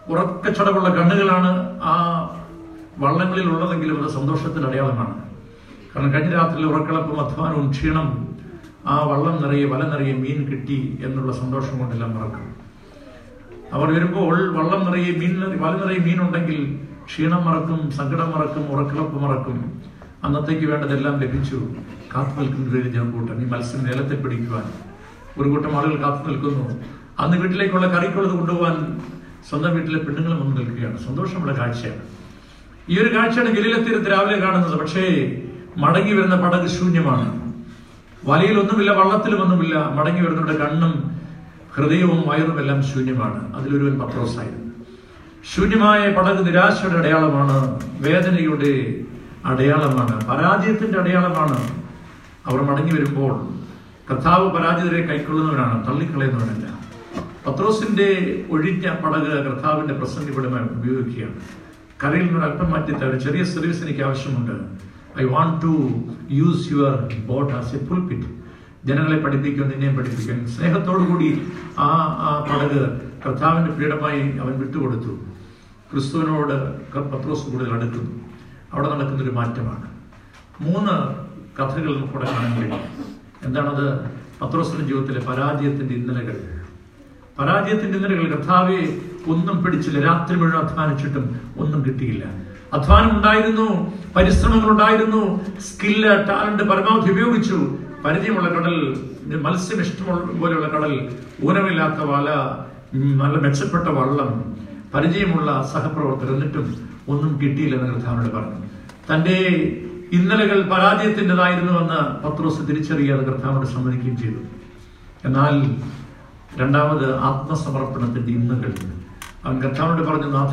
ഉറക്കച്ചടവുള്ള കണ്ണുകളാണ് ആ വള്ളങ്ങളിൽ ഉള്ളതെങ്കിലും അത് സന്തോഷത്തിന്റെ അടയാളമാണ്. കാരണം കഴിഞ്ഞ രാത്രിയിൽ ഉറക്കളപ്പും അധ്വാനവും ക്ഷീണം, ആ വള്ളം നിറയെ വല നിറയെ മീൻ കിട്ടി എന്നുള്ള സന്തോഷം കൊണ്ടെല്ലാം മറക്കും. അവർ വരുമ്പോൾ വള്ളം നിറയെ വല നിറയെ മീനുണ്ടെങ്കിൽ ക്ഷീണം മറക്കും, സങ്കടം മറക്കും, ഉറക്കളപ്പ് മറക്കും. അന്നത്തേക്ക് വേണ്ടതെല്ലാം ലഭിച്ചു. കാത്തു നിൽക്കുന്ന ജനക്കൂട്ടം ഈ മത്സ്യം നിലത്തെ പിടിക്കുവാൻ ഒരു കൂട്ടം ആളുകൾ കാത്തു നിൽക്കുന്നു. അന്ന് വീട്ടിലേക്കുള്ള കറിക്കുള്ളത് കൊണ്ടുപോകാൻ സ്വന്തം വീട്ടിലെ പെണ്ണുങ്ങളും വന്ന് നിൽക്കുകയാണ്. സന്തോഷമുള്ള കാഴ്ചയാണ്. ഈ ഒരു കാഴ്ചയാണ് ഗലീല തീരത്ത് രാവിലെ കാണുന്നത്. പക്ഷേ മടങ്ങി വരുന്ന പടക് ശൂന്യമാണ്. വലയിലൊന്നുമില്ല, വള്ളത്തിലുമൊന്നുമില്ല. മടങ്ങി വരുന്നവരുടെ കണ്ണും ഹൃദയവും വയറും എല്ലാം ശൂന്യമാണ്. അതിലൊരുവൻ പത്രോസായിരുന്നു. ശൂന്യമായ പടക് നിരാശയുടെ അടയാളമാണ്, വേദനയുടെ അടയാളമാണ്, പരാജയത്തിന്റെ അടയാളമാണ്. അവർ മടങ്ങി വരുമ്പോൾ കർത്താവ് പരാജിതരെ കൈക്കൊള്ളുന്നവനാണ്, തള്ളിക്കളയുന്നവനല്ല. പത്രോസിന്റെ ഒഴിഞ്ഞ പടക് കർത്താവിന്റെ പ്രസംഗിപടമായി ഉപയോഗിക്കുകയാണ്. കരയിൽ നിന്ന് അല്പം മാറ്റി ഒരു ചെറിയ സർവീസ് എനിക്ക് ആവശ്യമുണ്ട്. I want to use your boat as a pulpit. ജനങ്ങളെ പഠിപ്പിക്കാൻ, നിന്നെയും പഠിപ്പിക്കാൻ. സ്നേഹത്തോടുകൂടി ആ പടക് കർത്താവിന്റെ പീഠമായി അവൻ വിട്ടുകൊടുത്തു. ക്രിസ്തുവിനോട് പത്രോസ് കൂടുതൽ അടുക്കുന്നു. അവിടെ നടക്കുന്നൊരു മാറ്റമാണ്. 3 കഥകൾ നമുക്കിവിടെ കാണാൻ കഴിയും. എന്താണത്? പത്രോസിന്റെ ജീവിതത്തിലെ പരാജയത്തിന്റെ ഇന്നലകൾ. കർത്താവെ ഒന്നും പിടിച്ചില്ല. രാത്രി മുഴുവൻ അധ്വാനിച്ചിട്ടും ഒന്നും കിട്ടിയില്ല. അധ്വാനം ഉണ്ടായിരുന്നു, പരിശ്രമങ്ങൾ ഉണ്ടായിരുന്നു, സ്കില്ല്, ടാലന്റ് പരമാവധി ഉപയോഗിച്ചു. പരിചയമുള്ള കടൽ, മത്സ്യം ഇഷ്ടമുള്ള പോലെയുള്ള കടൽ, ഊനമില്ലാത്ത വല, നല്ല മെച്ചപ്പെട്ട വള്ളം, പരിചയമുള്ള സഹപ്രവർത്തകർ, എന്നിട്ടും ഒന്നും കിട്ടിയില്ലെന്ന് കർത്താവിനോട് പറഞ്ഞു. തന്റെ ഇന്നലകൾ പരാജയത്തിൻ്റെതായിരുന്നുവെന്ന് പത്രോസ് തിരിച്ചറിയാതെ കർത്താവിനോട് സമ്മതിക്കുകയും ചെയ്തു. എന്നാൽ രണ്ടാമത് ആത്മസമർപ്പണത്തിന്റെ ഇന്നുകൾ. അവൻ കർത്താവിനോട് പറഞ്ഞു, നാഥ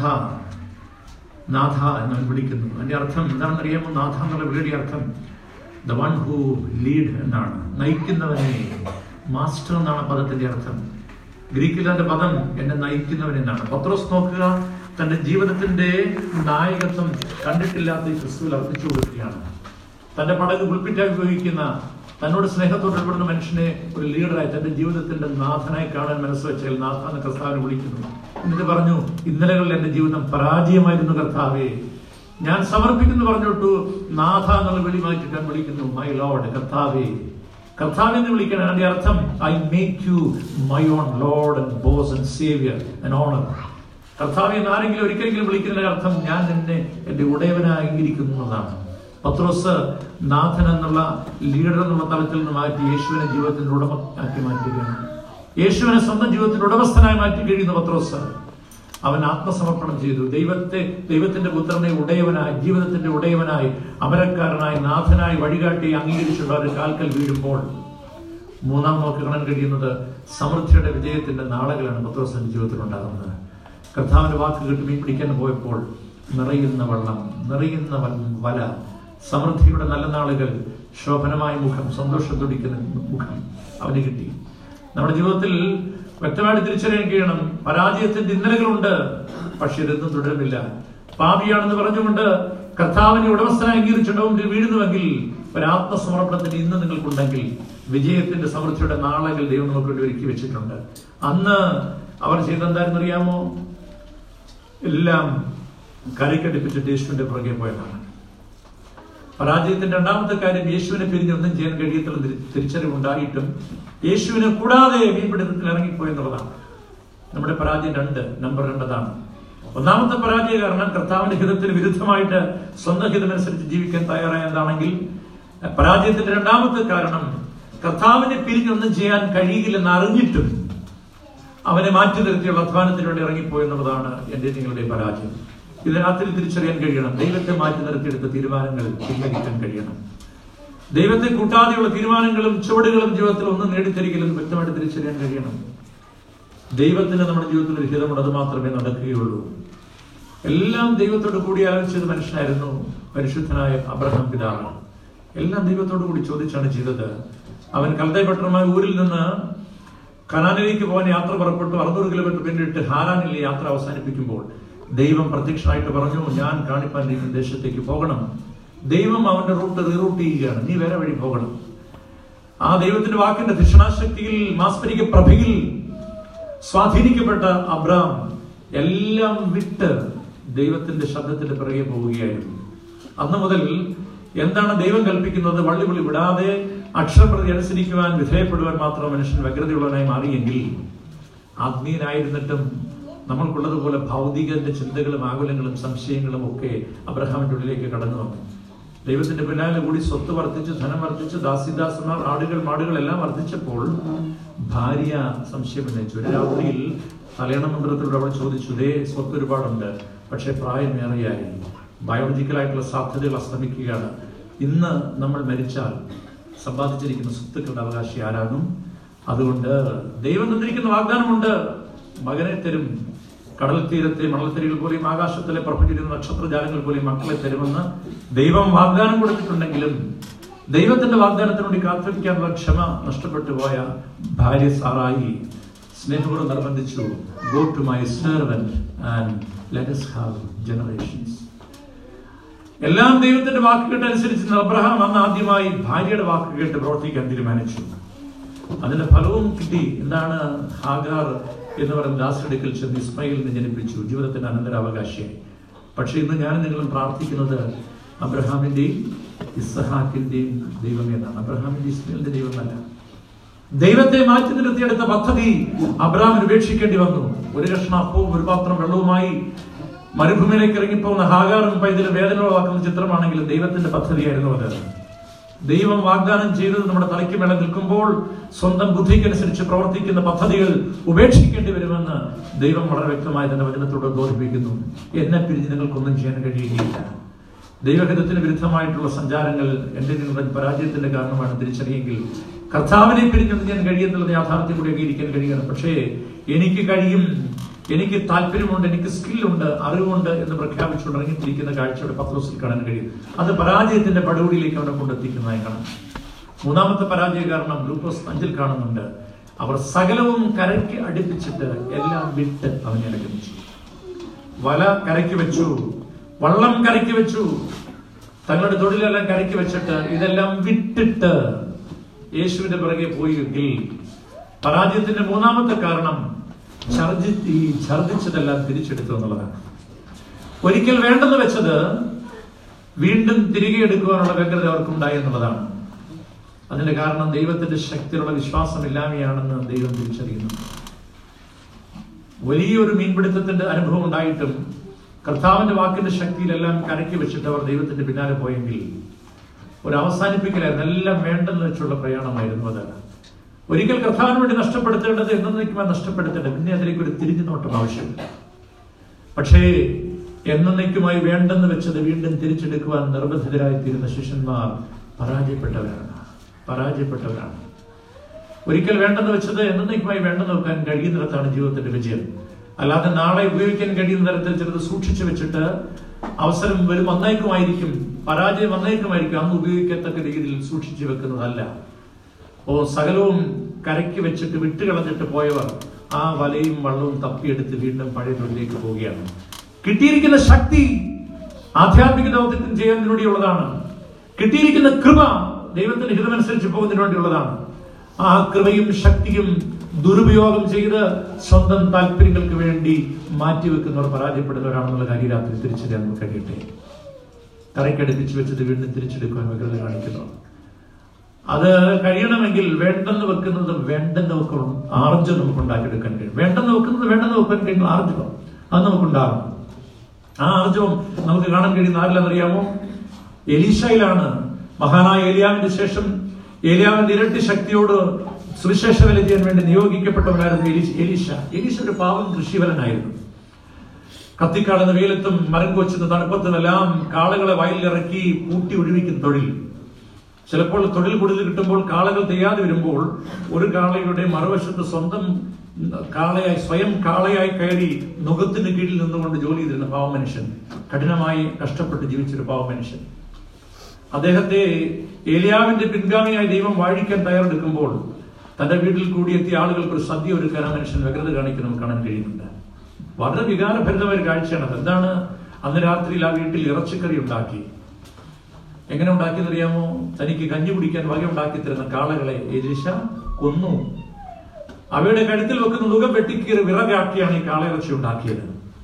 നാഥ എന്നവൻ വിളിക്കുന്നു. അതിന്റെ അർത്ഥം എന്താണെന്ന് അറിയാമോ? നാഥ എന്നുള്ള വിളിയുടെ അർത്ഥം ദ വൺ ഹൂ ലീഡ് എന്നാണ്. നയിക്കുന്നവനെ, മാസ്റ്റർ എന്നാണ് പദത്തിന്റെ അർത്ഥം. ഗ്രീക്കിൽ അതിന്റെ പദം എന്നെ നയിക്കുന്നവൻ എന്നാണ്. പത്രോസ് നോക്കുക, തന്റെ ജീവിതത്തിന്റെ നായകത്വം കണ്ടിട്ടില്ലാത്ത ഈ ക്രിസ്തുവിൽ അർപ്പിച്ചു കൊടുക്കുകയാണ്. തന്റെ പടക് പുൽപ്പിറ്റായി ഉപയോഗിക്കുന്ന, തന്നോട് സ്നേഹത്തോട് ഇടപെടുന്ന മനുഷ്യനെ ഒരു ലീഡറായി, തന്റെ ജീവിതത്തിന്റെ നാഥനായി കാണാൻ മനസ്സ് വെച്ചാൽ നാഥ എന്ന് കർത്താവിനെ വിളിക്കുന്നു. എന്നിട്ട് പറഞ്ഞു, ഇന്നലകളിൽ എന്റെ ജീവിതം പരാജയമായിരുന്നു കർത്താവേ, ഞാൻ സമർപ്പിക്കുന്നു പറഞ്ഞിട്ടു. നാഥ എന്നുള്ള വിളി മാറ്റിക്കാൻ വിളിക്കുന്നു, മൈ ലോർഡ്, കർത്താവേ. കർത്താവെ എന്ന് വിളിക്കണം. അതിന്റെ അർത്ഥം I make you my own lord and boss and saviour and owner. കർത്താവെ എന്ന് ആരെങ്കിലും ഒരിക്കലെങ്കിലും വിളിക്കുന്നതിന്റെ അർത്ഥം ഞാൻ നിന്നെ എന്റെ ഉടയവനായിരിക്കുന്നു എന്നതാണ്. പത്രോസ് നാഥൻ എന്നുള്ള ലീഡർ എന്നുള്ള തലത്തിൽ നിന്ന് മാറ്റി യേശുവിനെ ജീവിതത്തിന്റെ ഉടമയാക്കി മാറ്റുകയാണ്. യേശുവിനെ സ്വന്തം ജീവിതത്തിന്റെ ഉടമസ്ഥനായി മാറ്റി കഴിയുന്ന പത്രോസ് അവൻ ആത്മസമർപ്പണം ചെയ്തു. ദൈവത്തിന്റെ പുത്രനെ ഉടയവനായി, ജീവിതത്തിന്റെ ഉടയവനായി, അമരക്കാരനായി, നാഥനായി, വഴികാട്ടി അംഗീകരിച്ചുള്ള ഒരു കാൽക്കൽ വീഴുമ്പോൾ മൂന്നാം നമുക്ക് കാണാൻ കഴിയുന്നത് സമൃദ്ധിയുടെ വിജയത്തിന്റെ നാളുകളാണ് പത്രോസിന്റെ ജീവിതത്തിൽ ഉണ്ടാകുന്നത്. കർത്താവിന്റെ വാക്ക് കേട്ട് മീൻ പിടിക്കാൻ പോയപ്പോൾ നിറയുന്ന വള്ളം, നിറയുന്ന വല, സമൃദ്ധിയുടെ നല്ല നാളുകൾ, ശോഭനമായ മുഖം, സന്തോഷം തുടിക്കുന്ന മുഖം അവന് കിട്ടി. നമ്മുടെ ജീവിതത്തിൽ വ്യക്തമായിട്ട് തിരിച്ചറിയാൻ കഴിയണം, പരാജയത്തിന്റെ ഇന്നലകളുണ്ട്, പക്ഷെ ഇതൊന്നും തുടരുന്നില്ല. പാപിയാണെന്ന് പറഞ്ഞുകൊണ്ട് കർത്താവിനെ ഉടമസ്ഥനായി അംഗീകരിച്ചിടവും വീഴുന്നുവെങ്കിൽ, ഒരു ആത്മസമർപ്പണത്തിന്റെ ഇന്ന് നിങ്ങൾക്കുണ്ടെങ്കിൽ വിജയത്തിന്റെ സമൃദ്ധിയുടെ നാളുകൾ ദൈവം നമുക്ക് വേണ്ടി ഒരുക്കി വെച്ചിട്ടുണ്ട്. അന്ന് അവർ ചെയ്തെന്തായിരുന്നു അറിയാമോ? എല്ലാം കരയ്ക്കടിപ്പിച്ചിട്ട് യേശുവിന്റെ പുറകെ പോയതാണ്. പരാജയത്തിന്റെ രണ്ടാമത്തെ കാര്യം, യേശുവിനെ പിരിഞ്ഞൊന്നും ചെയ്യാൻ കഴിയത്തുള്ള തിരിച്ചറിവുണ്ടായിട്ടും യേശുവിനെ കൂടാതെ മീൻപിടുത്തത്തിൽ ഇറങ്ങിപ്പോയെന്നുള്ളതാണ് നമ്മുടെ പരാജയം. നമ്പർ 2 അതാണ്. ഒന്നാമത്തെ പരാജയ കാരണം കർത്താവിന്റെ ഹിതത്തിന് വിരുദ്ധമായിട്ട് സ്വന്തം ഹിതമനുസരിച്ച് ജീവിക്കാൻ തയ്യാറായതാണെങ്കിൽ, പരാജയത്തിന്റെ രണ്ടാമത്തെ കാരണം കർത്താവിനെ പിരിഞ്ഞൊന്നും ചെയ്യാൻ കഴിയില്ലെന്ന് അറിഞ്ഞിട്ടും അവനെ മാറ്റി നിർത്തിയുള്ള അധ്വാനത്തിന് വേണ്ടി ഇറങ്ങിപ്പോയെന്നുള്ളതാണ് എന്റെ നിങ്ങളുടെ പരാജയം. ഇതിനകത്തിൽ തിരിച്ചറിയാൻ കഴിയണം, ദൈവത്തെ മാറ്റി നിർത്തിയെടുത്ത തീരുമാനങ്ങൾ പിൻവലിക്കാൻ കഴിയണം. ദൈവത്തെ കൂട്ടാതെയുള്ള തീരുമാനങ്ങളും ചുവടുകളും ജീവിതത്തിൽ ഒന്നും നേടിത്തരികില്ലെന്ന് വ്യക്തമായിട്ട് തിരിച്ചറിയാൻ കഴിയണം. ദൈവത്തിന് നമ്മുടെ ജീവിതത്തിൽ ഒരു ഹിതമുണ്ട്, അത് മാത്രമേ നടക്കുകയുള്ളൂ. എല്ലാം ദൈവത്തോട് കൂടി ആലോചിച്ചത് മനുഷ്യനായിരുന്നു പരിശുദ്ധനായ അബ്രഹാം പിതാവ്. എല്ലാം ദൈവത്തോടു കൂടി ചോദിച്ചാണ് ചെയ്തത്. അവൻ കൽദയപട്ടണമായ ഊരിൽ നിന്ന് കനാനിലേക്ക് പോകാൻ യാത്ര പുറപ്പെട്ടു. 600 കിലോമീറ്റർ പിന്നിട്ട് ഹാരാനിലെ യാത്ര അവസാനിപ്പിക്കുമ്പോൾ ദൈവം പ്രത്യക്ഷമായിട്ട് പറഞ്ഞു, ഞാൻ കാണിപ്പാനിരിക്കുന്ന ദേശത്തേക്ക് പോകണം. ദൈവം അവന്റെ റൂട്ട് റീറൂട്ട് ചെയ്യുകയാണ്, നീ വേറെ വഴി പോകണം. ആ ദൈവത്തിന്റെ വാക്കിന്റെ ധിഷണാശക്തിയിൽ, മാസ്മരിക പ്രഭയിൽ സ്വാധീനിക്കപ്പെട്ട അബ്രാം എല്ലാം വിട്ട് ദൈവത്തിന്റെ ശബ്ദത്തിന്റെ പിറകെ പോവുകയായിരുന്നു. അന്ന് മുതൽ എന്താണ് ദൈവം കൽപ്പിക്കുന്നത് വള്ളി വിടാതെ അക്ഷരപ്രതി അനുസരിക്കുവാൻ വിധേയപ്പെടുവാൻ മാത്രം മനുഷ്യൻ വ്യഗ്രതയുള്ളവനായി മാറിയെങ്കിൽ, ആത്മീയനായിരുന്നിട്ടും നമ്മൾക്കുള്ളതുപോലെ ഭൗതികന്റെ ചിന്തകളും ആകുലങ്ങളും സംശയങ്ങളും ഒക്കെ അബ്രഹാമിന്റെ ഉള്ളിലേക്ക് കടന്നു വന്നു. ദൈവത്തിന്റെ പിന്നാലെ കൂടി സ്വത്ത് വർദ്ധിച്ച്, ധനം വർദ്ധിച്ച്, ദാസിദാസന്മാർ, ആടുകൾ മാടുകൾ എല്ലാം വർദ്ധിച്ചപ്പോൾ ഭാര്യ സംശയം ഉന്നയിച്ചു. ഒരു രാത്രിയിൽ തലയണ മന്ത്രത്തിലൂടെ അവൾ ചോദിച്ചു, ഇതേ സ്വത്ത് ഒരുപാടുണ്ട്, പക്ഷെ പ്രായമേറെയായി, ബയോളജിക്കലായിട്ടുള്ള സാധ്യതകൾ അസ്തമിക്കുകയാണ്. ഇന്ന് നമ്മൾ മരിച്ചാൽ സമ്പാദിച്ചിരിക്കുന്ന സ്വത്തുക്കളുടെ അവകാശി ആരാകും? അതുകൊണ്ട് ദൈവം തന്നിരിക്കുന്ന വാഗ്ദാനമുണ്ട്, മകനെ തരും, കടൽ തീരത്തെ മണൽത്തരികൾ പോലെയും ആകാശത്തിലെ പ്രപഞ്ചിരുന്ന നക്ഷത്രജാലങ്ങൾ പോലെയും മക്കളെ തരുമെന്ന് ദൈവം വാഗ്ദാനം കൊടുത്തിട്ടുണ്ടെങ്കിലും ദൈവത്തിന്റെ വാഗ്ദാനത്തിന് വേണ്ടി കാത്തിരിക്കാനുള്ള ക്ഷമ നഷ്ടപ്പെട്ടു പോയ ഭാര്യ സാറായി സ്നേഹപൂർവ്വം നിർബന്ധിച്ചു, go to my servant and let us have generations. എല്ലാം ദൈവത്തിന്റെ വാക്കുകേട്ടനുസരിച്ച് അബ്രഹാം അന്ന് ആദ്യമായി ഭാര്യയുടെ വാക്കുകേട്ട് പ്രവർത്തിക്കാൻ തീരുമാനിച്ചു. അതിന്റെ ഫലവും കിട്ടി. എന്താണ്? ഹാഗാർ എന്ന് പറയുന്ന ദാസടുക്കൽ ചെന്ന് ഇസ്മായിലിനെ ജനിപ്പിച്ചു, ജീവിതത്തിന്റെ അനന്തരാവകാശിയായി. പക്ഷെ ഇന്ന് ഞാനും നിങ്ങളും പ്രാർത്ഥിക്കുന്നത് അബ്രഹാമിന്റെയും ഇസ്ഹാക്കിന്റെയും ദൈവം എന്നാണ്, അബ്രഹാമിന്റെ ഇസ്മായിലിന്റെ ദൈവമല്ല. ദൈവത്തെ മാറ്റി നിർത്തിയെടുത്ത പദ്ധതി അബ്രഹാമിന് ഉപേക്ഷിക്കേണ്ടി വന്നു. ഒരു കഷ്ണം അപ്പവും ഒരു പാത്രം വെള്ളവുമായി മരുഭൂമിയിലേക്ക് ഇറങ്ങിപ്പോകുന്ന ഹാഗാറും പൈതലും വേദന ഉളവാക്കുന്ന ചിത്രമാണെങ്കിലും ദൈവത്തിന്റെ പദ്ധതിയായിരുന്നു അത്. ദൈവം വാഗ്ദാനം ചെയ്തത് നമ്മുടെ തലയ്ക്ക് മേലെ നിൽക്കുമ്പോൾ സ്വന്തം ബുദ്ധിക്കനുസരിച്ച് പ്രവർത്തിക്കുന്ന പദ്ധതികൾ ഉപേക്ഷിക്കേണ്ടി വരുമെന്ന് ദൈവം വളരെ വ്യക്തമായി തന്നെ വചനത്തോട് ബോധിപ്പിക്കുന്നു. എന്നെ പിരിഞ്ഞ് നിങ്ങൾക്കൊന്നും ചെയ്യാൻ കഴിയുകയില്ല. ദൈവഹിതത്തിന് വിരുദ്ധമായിട്ടുള്ള സഞ്ചാരങ്ങൾ എന്റെ നിങ്ങളുടെ പരാജയത്തിന്റെ കാരണമാണ് തിരിച്ചറിയെങ്കിൽ കർത്താവിനെ പിരിഞ്ഞൊന്നും ഞാൻ കഴിയുന്നുള്ള യാഥാർത്ഥ്യം കൂടി അംഗീകരിക്കാൻ കഴിയണം. പക്ഷേ എനിക്ക് കഴിയും, എനിക്ക് താല്പര്യമുണ്ട്, എനിക്ക് സ്കില്ലുണ്ട്, അറിവുണ്ട് എന്ന് പ്രഖ്യാപിച്ചുകൊണ്ട് ഇറങ്ങിത്തിരിക്കുന്ന കാഴ്ചയുടെ പത്രോസിൽ കാണാൻ കഴിയും. അത് പരാജയത്തിന്റെ പടുകൂടിയിലേക്ക് അവനെ കൊണ്ടെത്തിക്കുന്നതായി കാണാം. മൂന്നാമത്തെ പരാജയ കാരണം ലൂക്കോസ് 5 കാണുന്നുണ്ട്. അവർ സകലവും കരയ്ക്ക് അടുപ്പിച്ചിട്ട് എല്ലാം വിട്ട് അവനെ അനുഗമിച്ചു. വല കരയ്ക്ക് വെച്ചു, വള്ളം കരയ്ക്ക് വെച്ചു, തങ്ങളുടെ തൊഴിലെല്ലാം കരയ്ക്ക് വെച്ചിട്ട് ഇതെല്ലാം വിട്ടിട്ട് യേശുവിന്റെ പിറകെ പോയെങ്കിൽ പരാജയത്തിന്റെ മൂന്നാമത്തെ കാരണം ഛർദിച്ചതെല്ലാം തിരിച്ചെടുത്തു എന്നുള്ളതാണ്. ഒരിക്കൽ വേണ്ടെന്ന് വെച്ചത് വീണ്ടും തിരികെ എടുക്കുവാനുള്ള വ്യഗ്രത അവർക്കുണ്ടായി എന്നുള്ളതാണ്. അതിന്റെ കാരണം ദൈവത്തിന്റെ ശക്തിയുള്ള വിശ്വാസമില്ലാതെയാണെന്ന് ദൈവം തിരിച്ചറിയുന്നു. വലിയൊരു മീൻപിടുത്തത്തിന്റെ അനുഭവം ഉണ്ടായിട്ടും കർത്താവിന്റെ വാക്കിന്റെ ശക്തിയിലെല്ലാം കരയ്ക്ക് വെച്ചിട്ട് അവർ ദൈവത്തിന്റെ പിന്നാലെ പോയെങ്കിൽ ഒരു അവസാനിപ്പിക്കലായിരുന്നു. എല്ലാം വേണ്ടെന്ന് വെച്ചുള്ള പ്രയാണമായിരുന്നു അത്. ഒരിക്കൽ കർത്താവിന് വേണ്ടി നഷ്ടപ്പെടുത്തേണ്ടത് എന്നേക്കുമായി നഷ്ടപ്പെടുത്തേണ്ടത്, പിന്നെ അതിലേക്ക് ഒരു തിരിഞ്ഞു നോട്ടം ആവശ്യമില്ല. പക്ഷേ എന്നേക്കുമായി വേണ്ടെന്ന് വെച്ചത് വീണ്ടും തിരിച്ചെടുക്കുവാൻ നിർബന്ധിതരായിത്തീരുന്ന ശിഷ്യന്മാർ പരാജയപ്പെട്ടവരാണ്. ഒരിക്കൽ വേണ്ടെന്ന് വെച്ചത് എന്നേക്കുമായി വേണ്ടെന്ന് വെക്കാൻ കഴിയുന്നിടത്താണ് ജീവിതത്തിന്റെ വിജയം. അല്ലാതെ നാളെ ഉപയോഗിക്കാൻ കഴിയുന്ന തരത്തിൽ ചിലത് സൂക്ഷിച്ചു വെച്ചിട്ട് അവസരം വരും വന്നേക്കുമായിരിക്കും, പരാജയം വന്നേക്കുമായിരിക്കും, അന്ന് ഉപയോഗിക്കത്തക്ക രീതിയിൽ സൂക്ഷിച്ചു വെക്കുന്നതല്ല. സകലവും കരയ്ക്ക് വെച്ചിട്ട് വിട്ടുകളഞ്ഞിട്ട് പോയവർ ആ വലയും വള്ളവും തപ്പിയെടുത്ത് വീണ്ടും പഴയ തൊഴിലേക്ക് പോവുകയാണ്. കിട്ടിയിരിക്കുന്ന ശക്തി ആധ്യാത്മിക ദൗത്യത്തിന് ചെയ്യുന്നതിന് വേണ്ടിയുള്ളതാണ്. കിട്ടിയിരിക്കുന്ന കൃപ ദൈവത്തിന്റെ ഹിതമനുസരിച്ച് പോകുന്നതിന് വേണ്ടിയുള്ളതാണ്. ആ കൃപയും ശക്തിയും ദുരുപയോഗം ചെയ്ത് സ്വന്തം താല്പര്യങ്ങൾക്ക് വേണ്ടി മാറ്റിവെക്കുന്നവർ പരാജയപ്പെടുന്നവരാണെന്നുള്ള കാര്യം രാത്രി തിരിച്ചറിയാൻ കഴിയട്ടെ. കരയ്ക്കടുപ്പിച്ച് വെച്ചത് വീണ്ടും തിരിച്ചെടുക്കുവാൻ വ്യഗ്രത കാണിക്കുന്നു. അത് കഴിയണമെങ്കിൽ വേണ്ടെന്ന് വെക്കുന്നത് വേണ്ടെന്ന് വെക്കണം ആർജം നമുക്ക് ഉണ്ടാക്കിയെടുക്കാൻ കഴിയും. വേണ്ടെന്ന് വെക്കുന്നത് വേണ്ടെന്ന് വെക്കാൻ കഴിയുന്ന ആർജവം അത് നമുക്കുണ്ടാകും. ആ ആർജവം നമുക്ക് കാണാൻ കഴിയുന്ന ആരില്ലെന്നറിയാമോ? എലീശയിലാണ്. മഹാനായ ഏലിയാവിന്റെ ശേഷം ഏലിയാവിന്റെ ഇരട്ടി ശക്തിയോട് സുവിശേഷ വേല ചെയ്യാൻ വേണ്ടി നിയോഗിക്കപ്പെട്ടവനായിരുന്നു എലീശ ഒരു പാവം കൃഷിവലനായിരുന്നു. കത്തിക്കാളുന്ന വെയിലത്തും മരം കൊച്ചുന്ന തണുപ്പത്തുമെല്ലാം കാളകളെ വയലിലിറക്കി പൂട്ടി ഒഴിവിക്കുന്ന തൊഴിൽ. ചിലപ്പോൾ തൊഴിൽ കൂടുതൽ കിട്ടുമ്പോൾ കാളകൾ തെയ്യാതെ വരുമ്പോൾ ഒരു കാളയുടെ മറുവശത്ത് സ്വന്തം കാളയായി സ്വയം കാളയായി കയറി നുഖത്തിന് കീഴിൽ നിന്നുകൊണ്ട് ജോലി ചെയ്തിരുന്ന പാവ മനുഷ്യൻ, കഠിനമായി കഷ്ടപ്പെട്ട് ജീവിച്ചൊരു പാവ മനുഷ്യൻ. അദ്ദേഹത്തെ ഏലിയാവിന്റെ പിൻഗാമിയായി ദൈവം വാഴിക്കാൻ തയ്യാറെടുക്കുമ്പോൾ തന്റെ വീട്ടിൽ കൂടിയെത്തിയ ആളുകൾക്ക് ഒരു സദ്യ ഒരുക്കാൻ ആ മനുഷ്യൻ വ്യഗ്രത കാണിക്കാൻ നമുക്ക് കാണാൻ കഴിയുന്നുണ്ട്. വളരെ വികാരഭരിതമായ ഒരു കാഴ്ചയാണ്. എന്താണ്? അന്ന് രാത്രിയിൽ ആ വീട്ടിൽ ഇറച്ചിക്കറി ഉണ്ടാക്കി. എങ്ങനെ ഉണ്ടാക്കിയെന്നറിയാമോ? തനിക്ക് കഞ്ഞി കുടിക്കാൻ വക ഉണ്ടാക്കി തരുന്ന കാളകളെ എലീശ കൊന്നു. അവയുടെ കഴുത്തിൽ വെക്കുന്ന നുകം വെട്ടിക്കീറി വിറകാക്കിയാണ് ഈ കാളയിറച്ചി ഉണ്ടാക്കിയത്.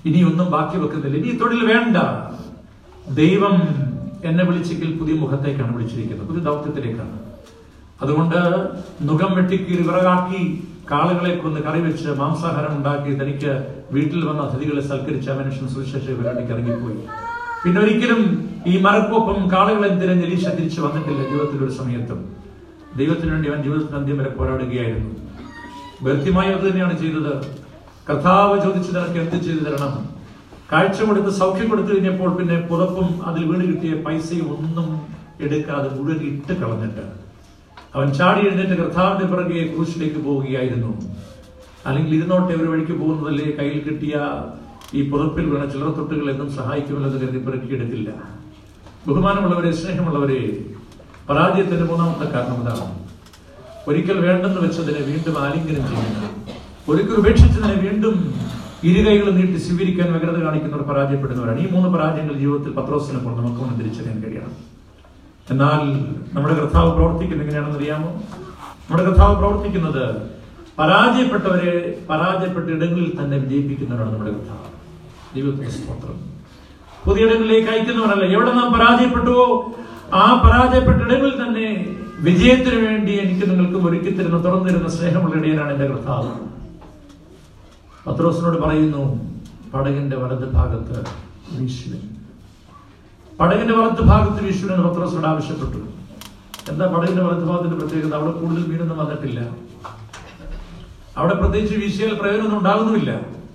ഇനിയൊന്നും ബാക്കി വെക്കുന്നില്ല, ഇനി തൊഴിൽ വേണ്ട. ദൈവം എന്നെ വിളിച്ചെങ്കിൽ പുതിയ മുഖത്തേക്കാണ് വിളിച്ചിരിക്കുന്നത്, പുതിയ ദൗത്യത്തിലേക്കാണ്. അതുകൊണ്ട് നുകം വെട്ടിക്കീറി വിറകാക്കി കാളുകളെ കൊന്ന് കറി വെച്ച് മാംസാഹാരം ഉണ്ടാക്കി തനിക്ക് വീട്ടിൽ വന്ന അതിഥികളെ സൽക്കരിച്ച മനുഷ്യൻ സുവിശേഷ പരിപാടിക്ക് ഇറങ്ങിപ്പോയി. പിന്നെ ഒരിക്കലും ഈ മരക്കൊപ്പം കാളുകളെ തിരഞ്ഞ് എലീശ തിരിച്ചു വന്നിട്ടില്ല. ജീവിതത്തിലൊരു സമയത്തും ദൈവത്തിന് വേണ്ടി അവൻ ജീവിതത്തിന് അന്ത്യം വരെ പോരാടുകയായിരുന്നു. വ്യക്തിമായി അത് തന്നെയാണ് ചെയ്തത്. കർത്താവ് ചോദിച്ചു, നിനക്ക് എന്ത് ചെയ്തു തരണം? കാഴ്ച കൊടുത്ത് സൗഖ്യം കൊടുത്തു കഴിഞ്ഞപ്പോൾ പിന്നെ പുതപ്പും അതിൽ വീണ് കിട്ടിയ പൈസയും ഒന്നും എടുക്കാതെ മുഴുവൻ ഇട്ട് കളഞ്ഞിട്ട് അവൻ ചാടി എഴുന്നേറ്റ് കർത്താവിന്റെ പിറകെ ക്രൂശിലേക്ക് പോവുകയായിരുന്നു. അല്ലെങ്കിൽ ഇരുന്നോട്ടെ, ഒരു വഴിക്ക് പോകുന്നതല്ലേ, കയ്യിൽ കിട്ടിയ ഈ പുതപ്പിൽ വീണ ചില്ലറ തൊട്ടുകൾ എന്നും സഹായിക്കുമല്ലോ എന്ന് കരുതി പിറക്കിയെടുത്തില്ല. ബഹുമാനമുള്ളവരെ, സ്നേഹമുള്ളവരെ, പരാജയത്തിന്റെ മൂന്നാമത്തെ കാരണം ഇതാണ്. ഒരിക്കൽ വേണ്ടെന്ന് വെച്ചതിനെ വീണ്ടും ആലിംഗനം ചെയ്യുന്നു. ഒരിക്കൽ ഉപേക്ഷിച്ചതിനെ വീണ്ടും ഇരുകൈകൾ നീട്ടി സ്വീകരിക്കാൻ വ്യഗ്രത കാണിക്കുന്നവർ പരാജയപ്പെടുന്നവരാണ്. ഈ 3 പരാജയങ്ങൾ ജീവിതത്തിൽ പത്രോസിനെ കൊണ്ട് നമുക്കൊന്ന് തിരിച്ചറിയാൻ കഴിയണം. എന്നാൽ നമ്മുടെ കർത്താവ് പ്രവർത്തിക്കുന്നത് എങ്ങനെയാണെന്ന് അറിയാമോ? നമ്മുടെ കർത്താവ് പ്രവർത്തിക്കുന്നത് പരാജയപ്പെട്ടവരെ പരാജയപ്പെട്ട ഇടങ്ങളിൽ തന്നെ വിജയിപ്പിക്കുന്നവരാണ് നമ്മുടെ കർത്താവ്. ദൈവത്തിന്റെ സ്തോത്രം. പുതിയ ഇടങ്ങളിലേക്ക് അയക്കുന്നവരല്ല. എവിടെ നാം പരാജയപ്പെട്ടുവോ ആ പരാജയപ്പെട്ട ഇടങ്ങളിൽ തന്നെ വിജയത്തിന് വേണ്ടി എനിക്ക് നിങ്ങൾക്കും ഒരുക്കി തരുന്ന, തുറന്നിരുന്ന സ്നേഹമുള്ള ഇടയനാണ് എന്റെ കർത്താവ്. പത്രോസിനോട് പറയുന്നു, പടകിന്റെ വലത് ഭാഗത്ത് വീശുവിൻ. പടകിന്റെ വലത് ഭാഗത്ത് വീശുവിൻ എന്ന് പത്രോസിനോട് ആവശ്യപ്പെട്ടു. എന്താ പടകിന്റെ വലത് ഭാഗത്തിന്റെ പ്രത്യേകത? അവിടെ കൂടുതൽ മീനൊന്നും വന്നിട്ടില്ല. അവിടെ പ്രത്യേകിച്ച് വീശിയാൽ പ്രയോജനം ഉണ്ടാകുന്നുമില്ല.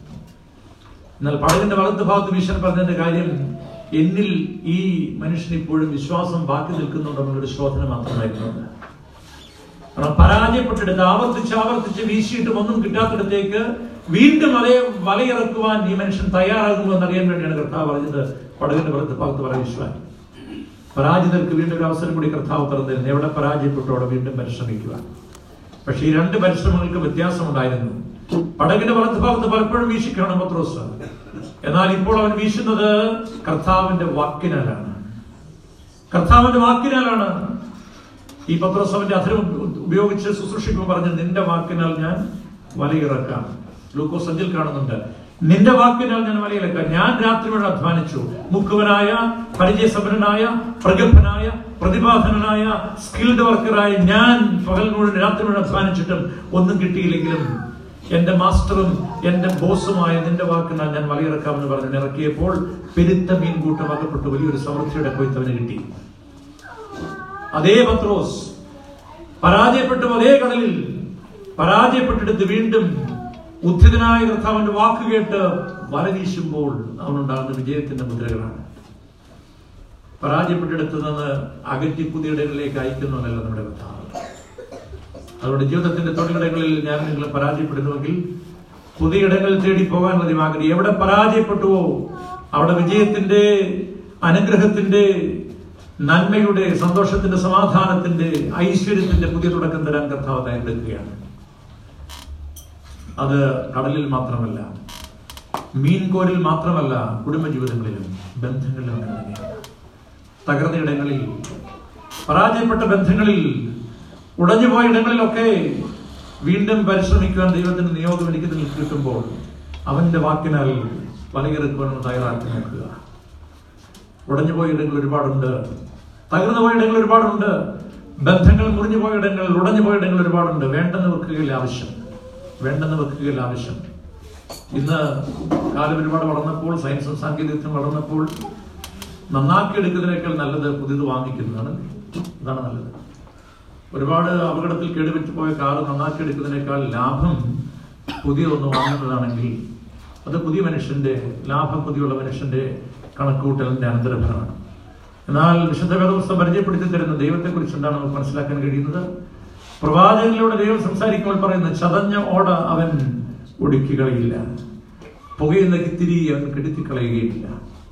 എന്നാൽ പടകിന്റെ വലത് ഭാഗത്ത് വീശാൻ പറഞ്ഞതിന്റെ കാര്യം, എന്നിൽ ഈ മനുഷ്യന് ഇപ്പോഴും വിശ്വാസം ബാക്കി നിൽക്കുന്നുണ്ടെന്നൊരു ശോധന മാത്രമായിരുന്നു. കാരണം പരാജയപ്പെട്ടെടുത്ത് ആവർത്തിച്ച് വീശിയിട്ടും ഒന്നും കിട്ടാത്തിടത്തേക്ക് വീണ്ടും അതേ വലയിറക്കുവാൻ ഈ മനുഷ്യൻ തയ്യാറാകുമോ എന്നറിയാൻ വേണ്ടിയാണ് കർത്താവ് പറഞ്ഞത് പടകിന്റെ വലത് ഭാഗത്ത് വല വീശുവാൻ. പരാജിതർക്ക് വീണ്ടും ഒരു അവസരം കൂടി കർത്താവ് തുറന്നിരുന്നു. എവിടെ പരാജയപ്പെട്ടു അവിടെ വീണ്ടും പരിശ്രമിക്കുക. പക്ഷെ ഈ 2 പരിശ്രമങ്ങൾക്ക് വ്യത്യാസമുണ്ടായിരുന്നു. പടകിന്റെ വലത് ഭാഗത്ത് പലപ്പോഴും വീശിക്കാണ് പത്രോസ്. എന്നാൽ ഇപ്പോൾ അവൻ വീശുന്നത് കർത്താവിന്റെ വാക്കിനാലാണ്. കർത്താവിന്റെ വാക്കിനാലാണ്. ഈ പത്രോസ് അവന്റെ അധരം ഉപയോഗിച്ച് ശുശ്രൂഷിക്കുമ്പോൾ പറഞ്ഞു, നിന്റെ വാക്കിനാൽ ഞാൻ വലയിറക്കാം. ലൂക്കോസ് 5 കാണുന്നുണ്ട്, നിന്റെ വാക്കിനാൽ ഞാൻ വലയിറക്കാം. ഞാൻ രാത്രി മുഴുവൻ അധ്വാനിച്ചു. മുക്കുവനായ, പരിചയസമ്പന്നനായ, പ്രഗത്ഭനായ, പ്രതിഭാധനനായ, സ്കിൽഡ് വർക്കറായ ഞാൻ പകൽ മുഴുവൻ രാത്രി മുഴുവൻ അധ്വാനിച്ചിട്ടും ഒന്നും കിട്ടിയില്ലെങ്കിലും എന്റെ മാസ്റ്ററും എന്റെ ബോസുമായ നിന്റെ വാക്കിനാൽ ഞാൻ വലയിറക്കാമെന്ന് പറഞ്ഞ് ഇറക്കിയപ്പോൾ പെരുത്ത മീൻകൂട്ടം അകപ്പെട്ടു. വലിയൊരു സമൃദ്ധിയുടെ കൊയ്ത്തവന് കിട്ടി. അതേ പത്രോസ് പരാജയപ്പെട്ടു. അതേ കടലിൽ പരാജയപ്പെട്ടെടുത്ത് വീണ്ടും ഉദ്ധിതനായ കർത്താവിന്റെ വാക്ക് കേട്ട് വല വീശുമ്പോൾ അവനുണ്ടാകുന്ന വിജയത്തിന്റെ മുദ്രകളാണ്. പരാജയപ്പെട്ടെടുത്ത് നിന്ന് അകറ്റി പുതിയ ഇടങ്ങളിലേക്ക് അയക്കുന്നതല്ല നമ്മുടെ കർത്താവ്. അതുകൊണ്ട് ജീവിതത്തിന്റെ തൊഴിലിടങ്ങളിൽ ഞാൻ നിങ്ങൾ പരാജയപ്പെടുന്നുവെങ്കിൽ പുതിയ ഇടങ്ങൾ തേടി പോകാനുള്ള ആഗ്രഹം. എവിടെ പരാജയപ്പെട്ടുവോ അവിടെ വിജയത്തിന്റെ, അനുഗ്രഹത്തിന്റെ, നന്മയുടെ, സന്തോഷത്തിന്റെ, സമാധാനത്തിന്റെ, ഐശ്വര്യത്തിന്റെ പുതിയ തുടക്കം തരാൻ കർത്താവ് തയ്യാറെടുക്കുകയാണ്. അത് കടലിൽ മാത്രമല്ല, മീൻകോരിൽ മാത്രമല്ല, കുടുംബജീവിതങ്ങളിലും ബന്ധങ്ങളിലും അങ്ങനെ തന്നെയാണ്. തകർന്ന ഇടങ്ങളിൽ, പരാജയപ്പെട്ട ബന്ധങ്ങളിൽ, ഉടഞ്ഞുപോയ ഇടങ്ങളിലൊക്കെ വീണ്ടും പരിശ്രമിക്കുവാൻ ദൈവത്തിന് നിയോഗം എനിക്ക് കിട്ടുമ്പോൾ അവന്റെ വാക്കിനാൽ വലയിറക്കുവാനും തയ്യാറാക്കി നോക്കുക. ഉടഞ്ഞുപോയ ഇടങ്ങൾ ഒരുപാടുണ്ട്, തകർന്നുപോയ ഇടങ്ങൾ ഒരുപാടുണ്ട്, ബന്ധങ്ങൾ മുറിഞ്ഞുപോയ ഇടങ്ങൾ, ഉടഞ്ഞുപോയ ഇടങ്ങൾ ഒരുപാടുണ്ട്. വേണ്ടെന്ന് വെക്കുകയില്ല ആവശ്യം, വേണ്ടെന്ന് വെക്കുകയില്ല ആവശ്യം. ഇന്ന് കാലം ഒരുപാട് വളർന്നപ്പോൾ, സയൻസും സാങ്കേതികത്വം വളർന്നപ്പോൾ നന്നാക്കിയെടുക്കുന്നതിനേക്കാൾ നല്ലത് പുതിയത് വാങ്ങിക്കുന്നതാണ്. അതാണ് നല്ലത്. ഒരുപാട് അപകടത്തിൽ കേടുവെച്ച് പോയ കാറ് നന്നാക്കിയെടുക്കുന്നതിനേക്കാൾ ലാഭം പുതിയതൊന്ന് വാങ്ങുന്നതാണെങ്കിൽ അത് പുതിയ മനുഷ്യന്റെ ലാഭം, പുതിയുള്ള മനുഷ്യന്റെ കണക്കുകൂട്ടലിന്റെ അനന്തരഫലമാണ്. എന്നാൽ വിശുദ്ധ വേദപുസ്തകം പരിചയപ്പെടുത്തി തരുന്ന ദൈവത്തെ കുറിച്ച് എന്താണ് നമുക്ക് മനസ്സിലാക്കാൻ കഴിയുന്നത്? പ്രവാചകനിലൂടെ ദൈവം സംസാരിക്കുമ്പോൾ പറയുന്ന, ചതഞ്ഞ ഓട അവൻ ഒടുക്കിക്കളയില്ല, പുകയുന്ന കിത്തിരി അവൻ കെടുത്തിക്കളയുകയില്ല.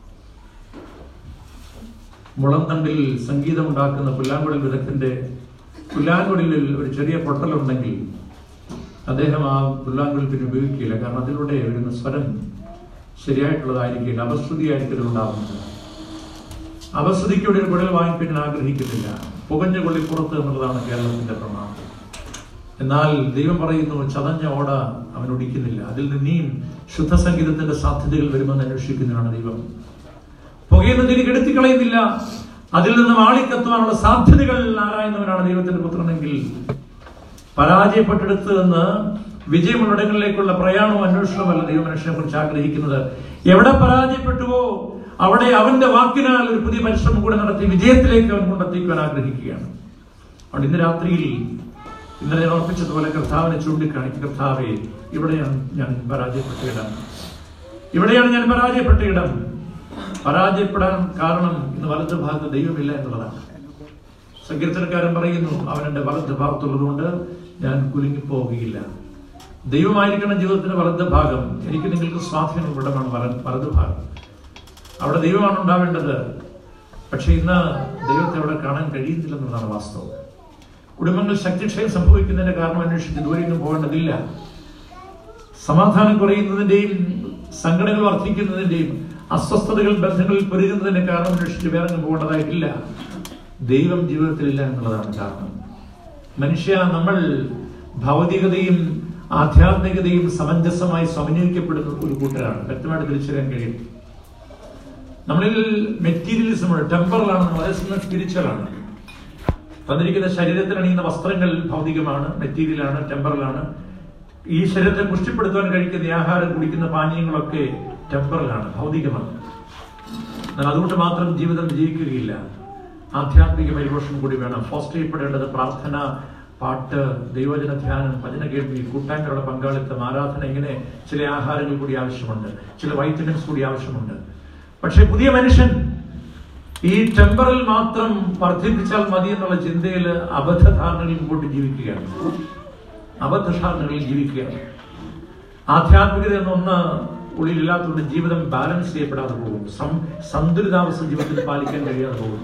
മുളംതണ്ടിൽ സംഗീതമുണ്ടാക്കുന്ന പുല്ലാങ്കുഴൽ വിദഗ്ധന്റെ പുല്ലാങ്കുഴലിൽ ഒരു ചെറിയ പൊട്ടലുണ്ടെങ്കിൽ അദ്ദേഹം ആ പുല്ലാങ്കുഴൽ പിന്നെ ഉപയോഗിക്കില്ല. കാരണം അതിലൂടെ വരുന്ന സ്വരം ശരിയായിട്ടുള്ളതായിരിക്കില്ല, അപശ്രുതിയായിരിക്കും ഉണ്ടാവുന്നത്. അപശ്രുതിക്കൂടെ ഒരു കുഴൽ വാങ്ങിപ്പിക്കാൻ ആഗ്രഹിക്കുന്നില്ല. പുകഞ്ഞ കൊള്ളി പുറത്ത് എന്നുള്ളതാണ് കേരളത്തിന്റെ പ്രമാണം. എന്നാൽ ദൈവം പറയുന്നു, ചതഞ്ഞ ഓട അവൻ ഒടിക്കുന്നില്ല, അതിൽ നിന്നീം ശുദ്ധസംഗീതത്തിന്റെ സാധ്യതകൾ വരുമെന്ന് അന്വേഷിക്കുന്നതാണ് ദൈവം. പുകയുന്നതിന് കെടുത്തിക്കളയുന്നില്ല, അതിൽ നിന്നും ആളിക്കത്തുവാനുള്ള സാധ്യതകൾ ആരായുന്നവനാണ് ദൈവത്തിന്റെ പുത്രനെങ്കിൽ പരാജയപ്പെട്ടെടുത്ത് നിന്ന് വിജയമുള്ളിടങ്ങളിലേക്കുള്ള പ്രയാണവും അന്വേഷണമല്ല ദൈവം മനുഷ്യനെ കുറിച്ച് ആഗ്രഹിക്കുന്നത്. എവിടെ പരാജയപ്പെട്ടുവോ അവിടെ അവന്റെ വാക്കിനാൽ ഒരു പുതിയ പരിശ്രമം കൂടെ നടത്തി വിജയത്തിലേക്ക് അവൻ കൊണ്ടെത്തിക്കുവാൻ ആഗ്രഹിക്കുകയാണ്. അതുകൊണ്ട് ഇന്ന് രാത്രിയിൽ ഇന്നലെ ഞാൻ ഓർപ്പിച്ചതുപോലെ കർത്താവിനെ ചൂണ്ടിക്കാണിക്കും. കർത്താവേ, ഇവിടെയാണ് ഞാൻ പരാജയപ്പെട്ട ഇടം, ഇവിടെയാണ് ഞാൻ പരാജയപ്പെട്ട ഇടം. പരാജയപ്പെടാൻ കാരണം ഇന്ന് വലത് ഭാഗത്ത് ദൈവമില്ല എന്നുള്ളതാണ്. സങ്കീർത്തനക്കാരൻ പറയുന്നു, അവൻ എന്റെ വലത് ഭാഗത്തുള്ളത് കൊണ്ട് ഞാൻ കുലുങ്ങിപ്പോവുകയില്ല. ദൈവമായിരിക്കണം ജീവിതത്തിന്റെ വലത് ഭാഗം. എനിക്ക് നിങ്ങൾക്ക് സ്വാധീനമുള്ള ഇടമാണ് വലത് ഭാഗം. അവിടെ ദൈവമാണ് ഉണ്ടാവേണ്ടത്. പക്ഷെ ഇന്ന് ദൈവത്തെ അവിടെ കാണാൻ കഴിയുന്നില്ലെന്നുള്ളതാണ് വാസ്തവം. കുടുംബങ്ങൾ ശക്തിക്ഷയം സംഭവിക്കുന്നതിന്റെ കാരണം അന്വേഷിച്ച് ദൂരെയൊന്നും പോകേണ്ടതില്ല. സമാധാനം കുറയുന്നതിന്റെയും സങ്കടങ്ങൾ വർദ്ധിക്കുന്നതിന്റെയും അസ്വസ്ഥതകൾ ബന്ധങ്ങളിൽ പെരുകുന്നതിന്റെ കാരണം അന്വേഷിച്ച് വേറെ പോകേണ്ടതായിട്ടില്ല. ദൈവം ജീവിതത്തിലില്ല എന്നുള്ളതാണ് കാരണം. നമ്മൾ ഭൗതികതയും ആധ്യാത്മികതയും സമഞ്ജസമായി സമന്വയിക്കപ്പെടുന്ന ഒരു കൂട്ടരാണ്. വ്യക്തമായിട്ട് തിരിച്ചറിയാൻ കഴിയും. നമ്മളിൽ മെറ്റീരിയലിസം ഉണ്ട്, ടെമ്പറലാണ്, അതേസമയം സ്പിരിച്വലാണ്. തന്നിരിക്കുന്ന ശരീരത്തിൽ അണിയുന്ന വസ്ത്രങ്ങൾ ഭൗതികമാണ്, മെറ്റീരിയലാണ്, ടെമ്പറലാണ്. ഈ ശരീരത്തെ പുഷ്ടിപ്പെടുത്താൻ കഴിക്കുന്ന ആഹാരം, കുടിക്കുന്ന പാനീയങ്ങളൊക്കെ ടെമ്പറലാണ്, ഭൗതികമാണ്. എന്നാൽ അതുകൊണ്ട് മാത്രം ജീവിതം വിജയിക്കുകയില്ല. ആധ്യാത്മിക പരിപോഷണം കൂടി വേണം. ഫോസ്റ്റർ ചെയ്യപ്പെടേണ്ടത് പ്രാർത്ഥന, പാട്ട്, ദൈവജന ധ്യാനം, വചന കേൾവി, കൂട്ടായ്മകളുടെ പങ്കാളിത്തം, ആരാധന, ഇങ്ങനെ ചില ആഹാരങ്ങൾ കൂടി ആവശ്യമുണ്ട്, ചില വൈറ്റമിൻസ് കൂടി ആവശ്യമുണ്ട്. പക്ഷെ പുതിയ മനുഷ്യൻ ഈ ടെമ്പറിൽ മാത്രം വർദ്ധിപ്പിച്ചാൽ മതി എന്നുള്ള ചിന്തയിൽ അബദ്ധധാരണകളിൽ മുമ്പോട്ട് ജീവിക്കുകയാണ്. അബദ്ധധാരണകളിൽ ജീവിക്കുകയാണ്. ആധ്യാത്മികത എന്നൊന്ന് ഉള്ളിലില്ലാത്തതുകൊണ്ട് ജീവിതം ബാലൻസ് ചെയ്യപ്പെടാതെ പോകും. സന്തുലിതാവസ്ഥ ജീവിതത്തിൽ പാലിക്കാൻ കഴിയാതെ പോകും.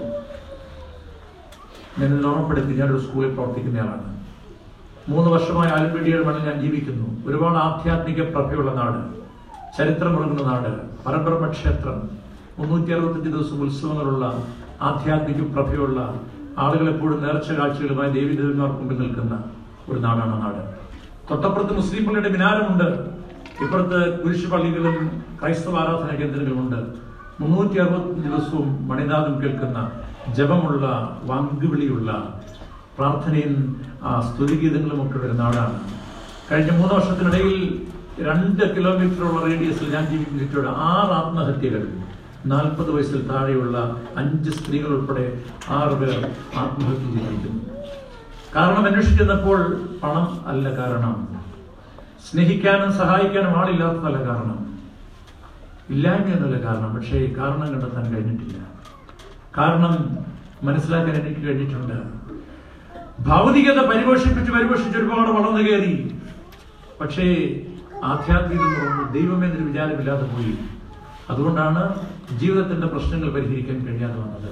ഞാൻ ഓർമ്മപ്പെടുത്തി, ഞാനൊരു സ്കൂളിൽ പ്രവർത്തിക്കുന്നയാളാണ്. 3 വർഷമായി ആലപ്പുഴയുടെ മണ്ണിൽ ഞാൻ ജീവിക്കുന്നു. ഒരുപാട് ആധ്യാത്മിക പ്രഭയുള്ള നാട്, ചരിത്രമുറങ്ങുന്ന നാട്, പരബ്രഹ്മ ക്ഷേത്രം, 365 ദിവസം ഉത്സവങ്ങളുള്ള ആധ്യാത്മിക പ്രഭയുള്ള, ആളുകൾ എപ്പോഴും നേർച്ച കാഴ്ചകളുമായി ദേവീദേവന്മാർക്ക് മുമ്പിൽ നിൽക്കുന്ന ഒരു നാടാണ് നാട്. തൊട്ടപ്പുറത്ത് മുസ്ലിം പള്ളിയുടെ മിനാരമുണ്ട്, ഇപ്പുറത്ത് കുരിശ് പള്ളികളും ക്രൈസ്തവ ആരാധനാ കേന്ദ്രങ്ങളുമുണ്ട്. 365 ദിവസവും മണിനാഥം കേൾക്കുന്ന, ജപമുള്ള, വാങ്കുവിളിയുള്ള, പ്രാർത്ഥനയും സ്തുതിഗീതങ്ങളും ഒക്കെ ഒരു നാടാണ്. കഴിഞ്ഞ 3 വർഷത്തിനിടയിൽ 2 കിലോമീറ്ററുള്ള റേഡിയസിൽ ഞാൻ ജീവിക്കുന്ന 6 ആത്മഹത്യകൾ, 40 വയസ്സിൽ താഴെയുള്ള 5 സ്ത്രീകൾ ഉൾപ്പെടെ 6 പേർ ആത്മഹത്യ ചെയ്തിരിക്കുന്നു. കാരണം അന്വേഷിച്ചപ്പോൾ പണം അല്ല കാരണം, സ്നേഹിക്കാനും സഹായിക്കാനും ആളില്ലാത്തതല്ല കാരണം, ഇല്ലായ്മ എന്നല്ല കാരണം. പക്ഷേ കാരണം കണ്ടെത്താൻ കഴിഞ്ഞിട്ടില്ല. കാരണം മനസ്സിലാക്കാൻ എനിക്ക് കഴിഞ്ഞിട്ടുണ്ട്. ഭൗതികത പരിപോഷിപ്പിച്ച് ഒരുപാട് വളർന്നു കയറി. പക്ഷേ ആധ്യാത്മികം ദൈവമേന്നൊരു വിചാരമില്ലാതെ പോയി. അതുകൊണ്ടാണ് ജീവിതത്തിന്റെ പ്രശ്നങ്ങൾ പരിഹരിക്കാൻ കഴിയാതെ വന്നത്.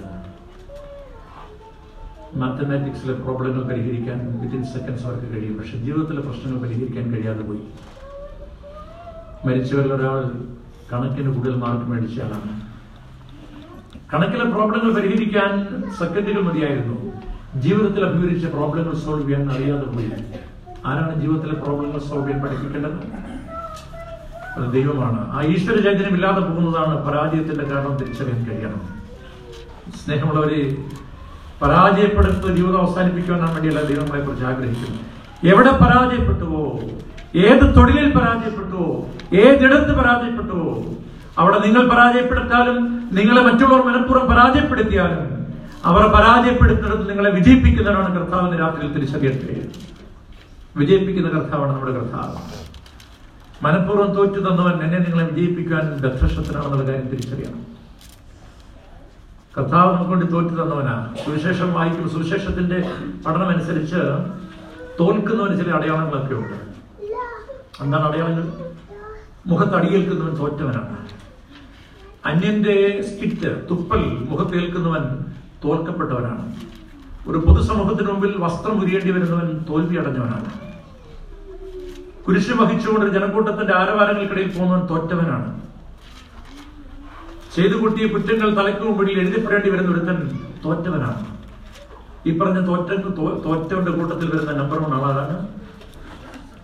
മാത്തമാറ്റിക്സിലെ പ്രോബ്ലങ്ങൾ പരിഹരിക്കാൻ വിത്തിൻ സെക്കൻഡ്സ് അവർക്ക് കഴിയും. പക്ഷെ ജീവിതത്തിലെ പ്രശ്നങ്ങൾ പരിഹരിക്കാൻ കഴിയാതെ പോയി. മരിച്ചവരിൽ ഒരാൾ കണക്കിന് കൂടുതൽ മാർക്ക് മേടിച്ച ആളാണ്. കണക്കിലെ പ്രോബ്ലങ്ങൾ പരിഹരിക്കാൻ സെക്കൻഡുകൾ മതിയായിരുന്നു. ജീവിതത്തിൽ അഭിമുഖീകരിച്ച പ്രോബ്ലങ്ങൾ സോൾവ് ചെയ്യാൻ അറിയാതെ പോയി. ആരാണ് ജീവിതത്തിലെ പ്രോബ്ലങ്ങൾ സോൾവ് ചെയ്യാൻ പഠിപ്പിക്കേണ്ടത്? അത് ദൈവമാണ്. ആ ഈശ്വര ചൈതന്യം ഇല്ലാതെ പോകുന്നതാണ് പരാജയത്തിന്റെ കാരണം തിരിച്ചറിയാൻ കഴിയണം. സ്നേഹമുള്ളവരെ, പരാജയപ്പെടുത്ത ജീവിതം അവസാനിപ്പിക്കുവാൻ വേണ്ടിയല്ല ദൈവം നമ്മളെ കുറിച്ച് ആഗ്രഹിക്കുന്നു. എവിടെ പരാജയപ്പെട്ടുവോ, ഏത് തൊഴിലിൽ പരാജയപ്പെട്ടുവോ, ഏതിടത്ത് പരാജയപ്പെട്ടുവോ, അവിടെ നിങ്ങൾ പരാജയപ്പെടുത്താലും നിങ്ങളെ മറ്റുള്ളവർ മനഃപൂർവ്വം പരാജയപ്പെടുത്തിയാലും അവർ പരാജയപ്പെടുത്തുന്നത് നിങ്ങളെ വിജയിപ്പിക്കുന്നവരാണ് കർത്താവിന്റെ രാത്രിയിൽ തിരിച്ചറിയട്ടെ. വിജയിപ്പിക്കുന്ന കർത്താവാണ് നമ്മുടെ കർത്താവ്. മനഃപൂർവ്വം തോറ്റു തന്നവൻ എന്നെ നിങ്ങളെ വിജയിപ്പിക്കാൻ ബദ്ധശക്തനാണെന്നുള്ള കാര്യം തിരിച്ചറിയണം. കർത്താവ് നമുക്ക് വേണ്ടി തോറ്റു തന്നവനാ. സുവിശേഷം വായിക്കുമ്പോൾ സുവിശേഷത്തിന്റെ പഠനം അനുസരിച്ച് തോൽക്കുന്നവന് ചില അടയാളങ്ങളൊക്കെ ഉണ്ട്. എന്താണ് അടയാളങ്ങൾ? മുഖത്തടിയേൽക്കുന്നവൻ തോറ്റവനാണ്. അന്യന്റെ സ്പിറ്റ്, തുപ്പൽ മുഖത്തേൽക്കുന്നവൻ തോൽക്കപ്പെട്ടവനാണ്. ഒരു പൊതുസമൂഹത്തിന് മുമ്പിൽ വസ്ത്രം ഉരിയേണ്ടി വരുന്നവൻ തോൽവി അടഞ്ഞവനാണ്. കുരിശ് വഹിച്ചുകൊണ്ട് ജനക്കൂട്ടത്തിന്റെ ആരവാരങ്ങൾക്കിടയിൽ പോകുന്നവൻ തോറ്റവനാണ്. ചെയ്തു കൂട്ടിയ കുറ്റങ്ങൾ തലയ്ക്ക് മുമ്പിൽ എഴുതിപ്പെടേണ്ടി വരുന്ന ഒരുത്തൻ തോറ്റവനാണ്. ഈ പറഞ്ഞ തോറ്റവന്റെ കൂട്ടത്തിൽ വരുന്ന നമ്പർ 1 ആളാണ്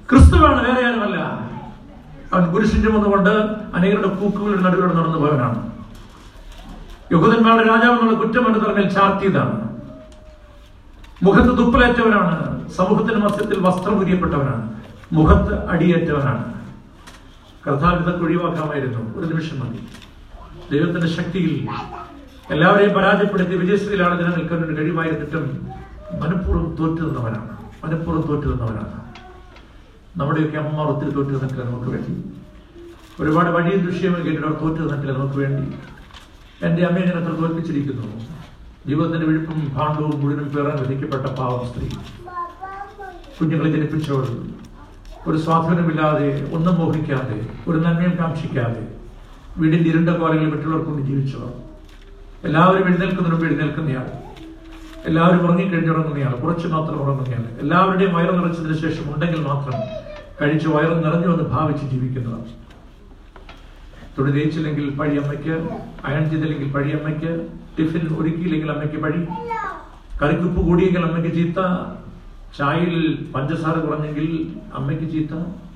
ക്രിസ്തുവാണ്, വേറെ ആരുമല്ല. അവൻ കുരിശിൽ ചുമന്നുകൊണ്ട് അനേകരുടെ കൂക്കുകളുടെ നടുവിലൂടെ നടന്നു പോയവനാണ്. യഹൂദന്മാരുടെ രാജാവ് എന്നുള്ള കുറ്റമെന്ന് തലമേൽ ചാർത്തിയതാണ്. മുഖത്ത് തുപ്പലേറ്റവനാണ്. സമൂഹത്തിന്റെ മധ്യത്തിൽ വസ്ത്രം ഉരിയപ്പെട്ടവനാണ്. മുഖത്ത് അടിയേറ്റവനാണ്. കർത്താവ് ഇതൊക്കെ ഒഴിവാക്കാമായിരുന്നു. ഒരു നിമിഷം മതി. ദൈവത്തിന്റെ ശക്തിയിൽ എല്ലാവരെയും പരാജയപ്പെടുത്തി വിജയശ്രീയിലാണ് ജനങ്ങൾക്ക് വേണ്ടി കഴിയുമായിരുന്നിട്ടും മനഃപൂർവ്വം തോറ്റു നിന്നവനാണ്. നമ്മുടെയൊക്കെ അമ്മമാർ ഒത്തിരി തോറ്റു നിന്നിട്ടില്ല നമുക്ക് വേണ്ടി. ഒരുപാട് വഴിയും ദൃശ്യവും കേട്ടിട്ട് അവർ തോറ്റു നിന്നിട്ടില്ല നമുക്ക് വേണ്ടി. എൻ്റെ അമ്മയെ ഞാൻ അത്ര തോൽപ്പിച്ചിരിക്കുന്നു. ജീവിതത്തിന്റെ വിഴുപ്പും ഭാണ്ഡവും മുഴുവനും പേറാൻ വിധിക്കപ്പെട്ട പാവം സ്ത്രീ, കുഞ്ഞുങ്ങളെ ജനിപ്പിച്ചവൾ, ഒരു സ്വാധീനമില്ലാതെ, ഒന്നും മോഹിക്കാതെ, ഒരു നന്മയും കാക്ഷിക്കാതെ, വീടിന്റെ ഇരുണ്ട കോലങ്ങളിൽ മറ്റുള്ളവർ കൊണ്ട് ജീവിച്ചവർ. എല്ലാവരും എഴുന്നേൽക്കുന്നയാൾ, എല്ലാവരും ഉറങ്ങിക്കഴിഞ്ഞുറങ്ങുന്നയാൾ, കുറച്ച് മാത്രം ഉറങ്ങുന്നയാൾ, എല്ലാവരുടെയും വയറ് നിറച്ചതിന് ശേഷം ഉണ്ടെങ്കിൽ മാത്രം കഴിച്ച് വയറ് നിറഞ്ഞു എന്ന് ഭാവിച്ച് ജീവിക്കുന്നവർ. തുണി തേച്ചില്ലെങ്കിൽ പഴി അമ്മയ്ക്ക്, അയൺ ചെയ്തില്ലെങ്കിൽ പഴി അമ്മയ്ക്ക്, ടിഫിൻ ഒരുക്കിയില്ലെങ്കിൽ അമ്മയ്ക്ക് പഴി, കറിക്കുപ്പ് കൂടിയെങ്കിൽ അമ്മയ്ക്ക് ചീത്ത, ചായയിൽ പഞ്ചസാര കുറഞ്ഞെങ്കിൽ അമ്മയ്ക്ക് ചീത്ത.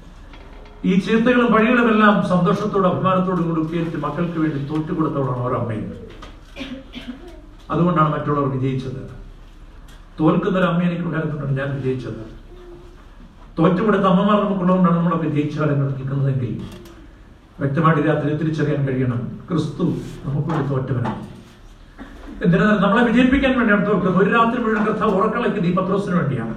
ഈ ചീത്തകളും പഴികളുമെല്ലാം സന്തോഷത്തോടും അഭിമാനത്തോടും കൂടി ഉപയോഗിച്ച് മക്കൾക്ക് വേണ്ടി തോറ്റുകൊടുത്തവളാണ് ഓരോ അമ്മയും. അതുകൊണ്ടാണ് മറ്റുള്ളവർ വിജയിച്ചത്. തോൽക്കുന്നൊരു അമ്മ എനിക്കുണ്ടായിരുന്നുകൊണ്ടാണ് ഞാൻ വിജയിച്ചത്. തോറ്റുകൊടുത്ത അമ്മമാർ നമുക്കുള്ളതുകൊണ്ടാണ് നമ്മളൊക്കെ ജയിച്ചാലും നിൽക്കുന്നതെങ്കിൽ വ്യക്തമായിട്ട് രാത്രി തിരിച്ചറിയാൻ കഴിയണം, ക്രിസ്തു നമുക്ക് വേണ്ടി തോറ്റവനാണ്. എന്തിനാൽ നമ്മളെ വിജയിപ്പിക്കാൻ വേണ്ടിയാണ് തോൽക്കുന്നത്. ഒരു രാത്രി മുഴുവൻ കർത്താവ് ഉറക്കളയ്ക്കുന്നത് ഈ പത്രോസിന് വേണ്ടിയാണ്.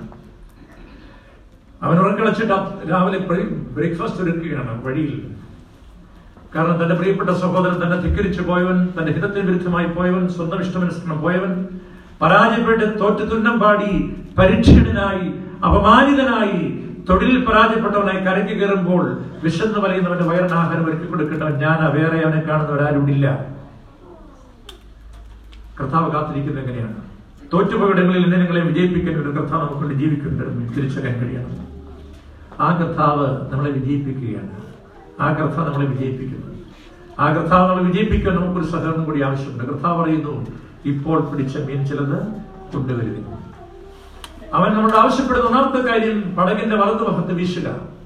അവൻ ഉറക്കളച്ചിട്ട് രാവിലെ ബ്രേക്ക്ഫാസ്റ്റ് ഒരുക്കുകയാണ് വഴിയിൽ. കാരണം തന്റെ പ്രിയപ്പെട്ട സഹോദരൻ തന്നെ ധിക്കരിച്ചു പോയവൻ, തന്റെ ഹിതത്തിന് വിരുദ്ധമായി പോയവൻ, സ്വന്തം ഇഷ്ടമനുസരണം പോയവൻ, പരാജയപ്പെട്ട് തോറ്റു തുന്നം പാടി പരീക്ഷണനായി അപമാനിതനായി തൊഴിലിൽ പരാജയപ്പെട്ടവനായി കരയ്ക്ക് കയറുമ്പോൾ വിശന്ന് വലയുന്നവന്റെ വയറിന് ആഹാരം ഒരുക്കി കൊടുക്കേണ്ടവൻ ഞാനാ, വേറെ അവനെ കാണുന്നവരാരുമില്ല. കർത്താവ് കാത്തിരിക്കുന്നത് എങ്ങനെയാണ്? തോറ്റുപോയിടങ്ങളിൽ നിങ്ങളെ വിജയിപ്പിക്കാൻ ഒരു കർത്താവ് നമുക്കൊണ്ട് ജീവിക്കുന്നുണ്ട് തിരിച്ചറിയാൻ കഴിയണം. ആ കർത്താവ് നമ്മളെ വിജയിപ്പിക്കുകയാണ്. ആ കർത്താവ് നമ്മളെ വിജയിപ്പിക്കുന്നു. ആ കർത്താവ് നമ്മളെ വിജയിപ്പിക്കാൻ നമുക്കൊരു സഹകരണം കൂടി ആവശ്യമുണ്ട്. കർത്താവ് പറയുന്നു, ഇപ്പോൾ പിടിച്ച മീൻ ചിലത് കൊണ്ടുവരുന്നു. അവൻ നമ്മളോട് ആവശ്യപ്പെടുന്ന ഒന്നാമത്തെ കാര്യം പടകിന്റെ വലതുഭാഗത്ത് വീശുക.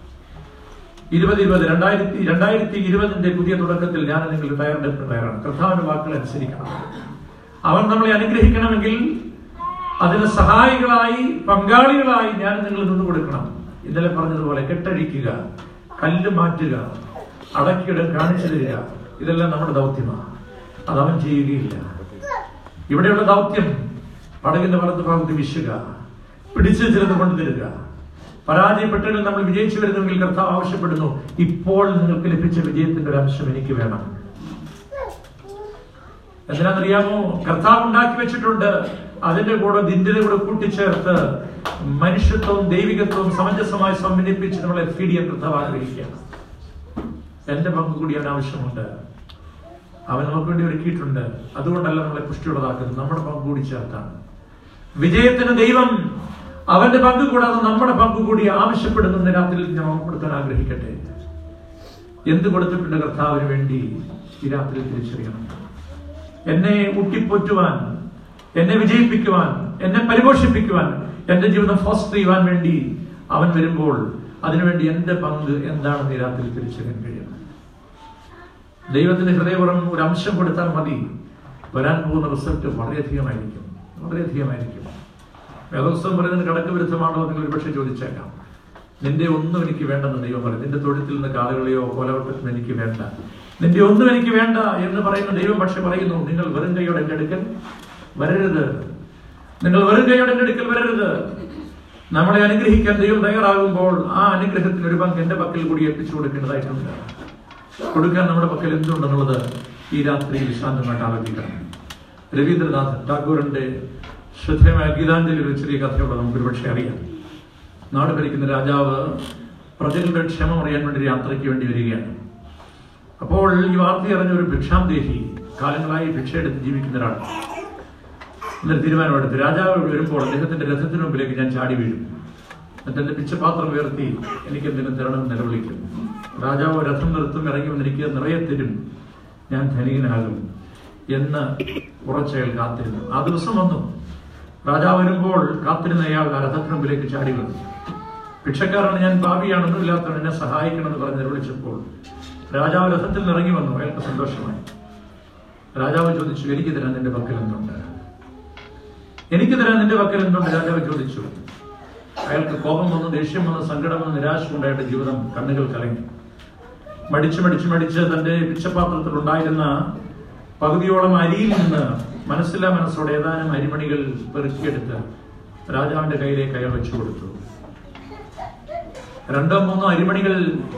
2020 പുതിയ തുടക്കത്തിൽ ഞാൻ നിങ്ങൾ തയ്യാറാണ്. കർത്താവിന്റെ വാക്കുകൾ അനുസരിക്കണം. അവൻ നമ്മളെ അനുഗ്രഹിക്കണമെങ്കിൽ അതിന് സഹായികളായി പങ്കാളികളായി ഞാൻ നിങ്ങൾ നിന്ന് കൊടുക്കണം. ഇന്നലെ പറഞ്ഞതുപോലെ കെട്ടഴിക്കുക, കല്ല് മാറ്റുക, അടക്കിയിടം കാണിച്ചു തരിക, ഇതെല്ലാം നമ്മുടെ ദൗത്യമാണ്. അതവൻ ചെയ്യുകയില്ല. ഇവിടെയുള്ള ദൗത്യം പടകിന്റെ വലത്ത് ഭാഗത്ത് വീശുക, പിടിച്ച് ചിലത് കൊണ്ടുതരിക. പരാജയപ്പെട്ടെങ്കിൽ നമ്മൾ വിജയിച്ചു വരുന്നെങ്കിൽ കർത്താവ് ആവശ്യപ്പെടുന്നു, ഇപ്പോൾ നിങ്ങൾക്ക് ലഭിച്ച വിജയത്തിന്റെ ഒരു അംശം എനിക്ക് വേണം. എന്തിനാണെന്നറിയാമോ? കർത്താവ് ഉണ്ടാക്കി വെച്ചിട്ടുണ്ട്. അതിന്റെ കൂടെ ദിന്റിന്റെ കൂടെ കൂട്ടിച്ചേർത്ത് മനുഷ്യത്വവും ദൈവികത്വവും സമഞ്ജസമായി സമന്വയിപ്പിച്ച് നമ്മളെ ഫീഡ് ചെയ്യാൻ കർത്താവ് ആഗ്രഹിക്കുകയാണ്. എന്റെ പങ്ക് കൂടി അവൻ ആവശ്യമുണ്ട്. അവൻ നമുക്ക് വേണ്ടി ഒരുക്കിയിട്ടുണ്ട്. അതുകൊണ്ടല്ല നമ്മളെ പുഷ്ടിയുള്ളതാക്കുന്നത്, നമ്മുടെ പങ്ക് കൂടി ചേർത്താണ്. വിജയത്തിന് ദൈവം അവന്റെ പങ്ക് കൂടാതെ നമ്മുടെ പങ്ക് കൂടി ആവശ്യപ്പെടുന്ന രാത്രിയിൽ ഞാൻ ഓർപ്പെടുത്താൻ ആഗ്രഹിക്കട്ടെ. എന്ത് കൊടുത്തിട്ടുണ്ട് കർത്താവിന് വേണ്ടി ഈ രാത്രിയിൽ തിരിച്ചറിയണം. എന്നെ ഊട്ടിപ്പോറ്റുവാൻ, എന്നെ വിജയിപ്പിക്കുവാൻ, എന്നെ പരിപോഷിപ്പിക്കുവാൻ, എന്റെ ജീവിതം ഫോസ്റ്റർ ചെയ്യുവാൻ വേണ്ടി അവൻ വരുമ്പോൾ അതിനുവേണ്ടി എന്റെ പങ്ക് എന്താണെന്ന് ഈ രാത്രിയിൽ തിരിച്ചറിയാൻ കഴിയണം. ദൈവത്തിന്റെ ഹൃദയപുറം ഒരു അംശം കൊടുത്താൽ മതി, വരാൻ പോകുന്ന റിസൾട്ട് വളരെയധികമായിരിക്കും. വേദപുസ്തകം പറയുന്നത് കണക്ക് വിരുദ്ധമാണോ നിങ്ങൾ ഒരുപക്ഷെ ചോദിച്ചേക്കാം. നിന്റെ ഒന്നും എനിക്ക് വേണ്ടെന്ന് ദൈവം പറയും. നിന്റെ തൊഴുത്തിൽ നിന്ന് കാളുകളെയോ കൊലവട്ടത്തിന് എനിക്ക് വേണ്ട, നിന്റെ ഒന്നും എനിക്ക് വേണ്ട എന്ന് പറയുന്ന ദൈവം പക്ഷെ പറയുന്നു, നിങ്ങൾ വെറും കൈയോടെ എന്റെ അടുക്കൽ വരരുത്. നിങ്ങൾ വെറും കൈയോടെ എന്റെ അടുക്കൽ വരരുത്. നമ്മളെ അനുഗ്രഹിക്കാൻ ദൈവം തയ്യാറാകുമ്പോൾ ആ അനുഗ്രഹത്തിന് ഒരു പങ്ക് എന്റെ പക്കൽ കൂടി എത്തിച്ചു കൊടുക്കേണ്ടതായിട്ടുണ്ട്. കൊടുക്കാൻ നമ്മുടെ പക്കൽ എന്തുണ്ടെന്നുള്ളത് ഈ രാത്രിയിൽ ശാന്തമായിട്ട് ആലോചിക്കണം. രവീന്ദ്രനാഥ് ടാഗോറിന്റെ ശ്രദ്ധേയമായ ഗീതാഞ്ജലി ഒരു ചെറിയ കഥയോടെ നമുക്ക് ഒരുപക്ഷെ അറിയാം. നാട് ഭരിക്കുന്ന രാജാവ് പ്രജകളുടെ ക്ഷമം അറിയാൻ വേണ്ടി ഒരു യാത്രയ്ക്ക് വേണ്ടി വരികയാണ്. അപ്പോൾ ഈ വാർത്ത അറിഞ്ഞ ഒരു ഭിക്ഷാന്തേഹി, കാലങ്ങളായി ഭിക്ഷയെടുത്ത് ജീവിക്കുന്ന ഒരാൾ, എന്നൊരു തീരുമാനമെടുത്ത് രാജാവ് വരുമ്പോൾ അദ്ദേഹത്തിന്റെ രഥത്തിന് മുമ്പിലേക്ക് ഞാൻ ചാടി വീഴും, എന്നിട്ട് എന്റെ പിച്ചപാത്രം ഉയർത്തി എനിക്ക് എന്തെങ്കിലും തരണമെന്ന് നിലവിളിക്കും. രാജാവ് രഥം നിർത്തും, ഇറങ്ങി വന്നിരിക്കുക നിറയെ തരും, ഞാൻ ധനികനാകും എന്ന് ഉറച്ചയാൾ കാത്തിരുന്നു. ആ ദിവസം വന്നു. രാജാവ് വരുമ്പോൾ കാത്തിരുന്ന അയാൾ ആ രഥത്തിന് മുമ്പിലേക്ക് ചാടി വന്നു. ഭിക്ഷക്കാരന് ഞാൻ പാപിയാണെന്നും ഇല്ലാത്തവൻ എന്നെ സഹായിക്കണമെന്ന് പറഞ്ഞ് വിളിച്ചപ്പോൾ രാജാവ് രഥത്തിൽ നിന്ന് ഇറങ്ങി വന്നു. അയാൾക്ക് സന്തോഷമായി. രാജാവ് ചോദിച്ചു, എനിക്ക് തരാൻ നിന്റെ പക്കൽ എന്തുണ്ട്? എനിക്ക് തരാൻ നിന്റെ പക്കൽ എന്തുണ്ട്? രാജാവ് ചോദിച്ചു. അയാൾക്ക് കോപം വന്നു, ദേഷ്യം വന്നു, സങ്കടം വന്നു, നിരാശ ഉണ്ടായിട്ട് ജീവിതം കണ്ണുകൾ കലങ്ങി. മടിച്ച് തന്റെ പിച്ചപാത്രത്തിൽ ഉണ്ടായിരുന്ന പകുതിയോളം അരിയിൽ നിന്ന് മനസ്സോടെ ഏതാനും അരിമണികൾ പെറുക്കിയെടുത്ത് രാജാവിന്റെ കയ്യിലേക്ക് അയാൾ വെച്ചു കൊടുത്തു. 2-3 അരിമണികൾ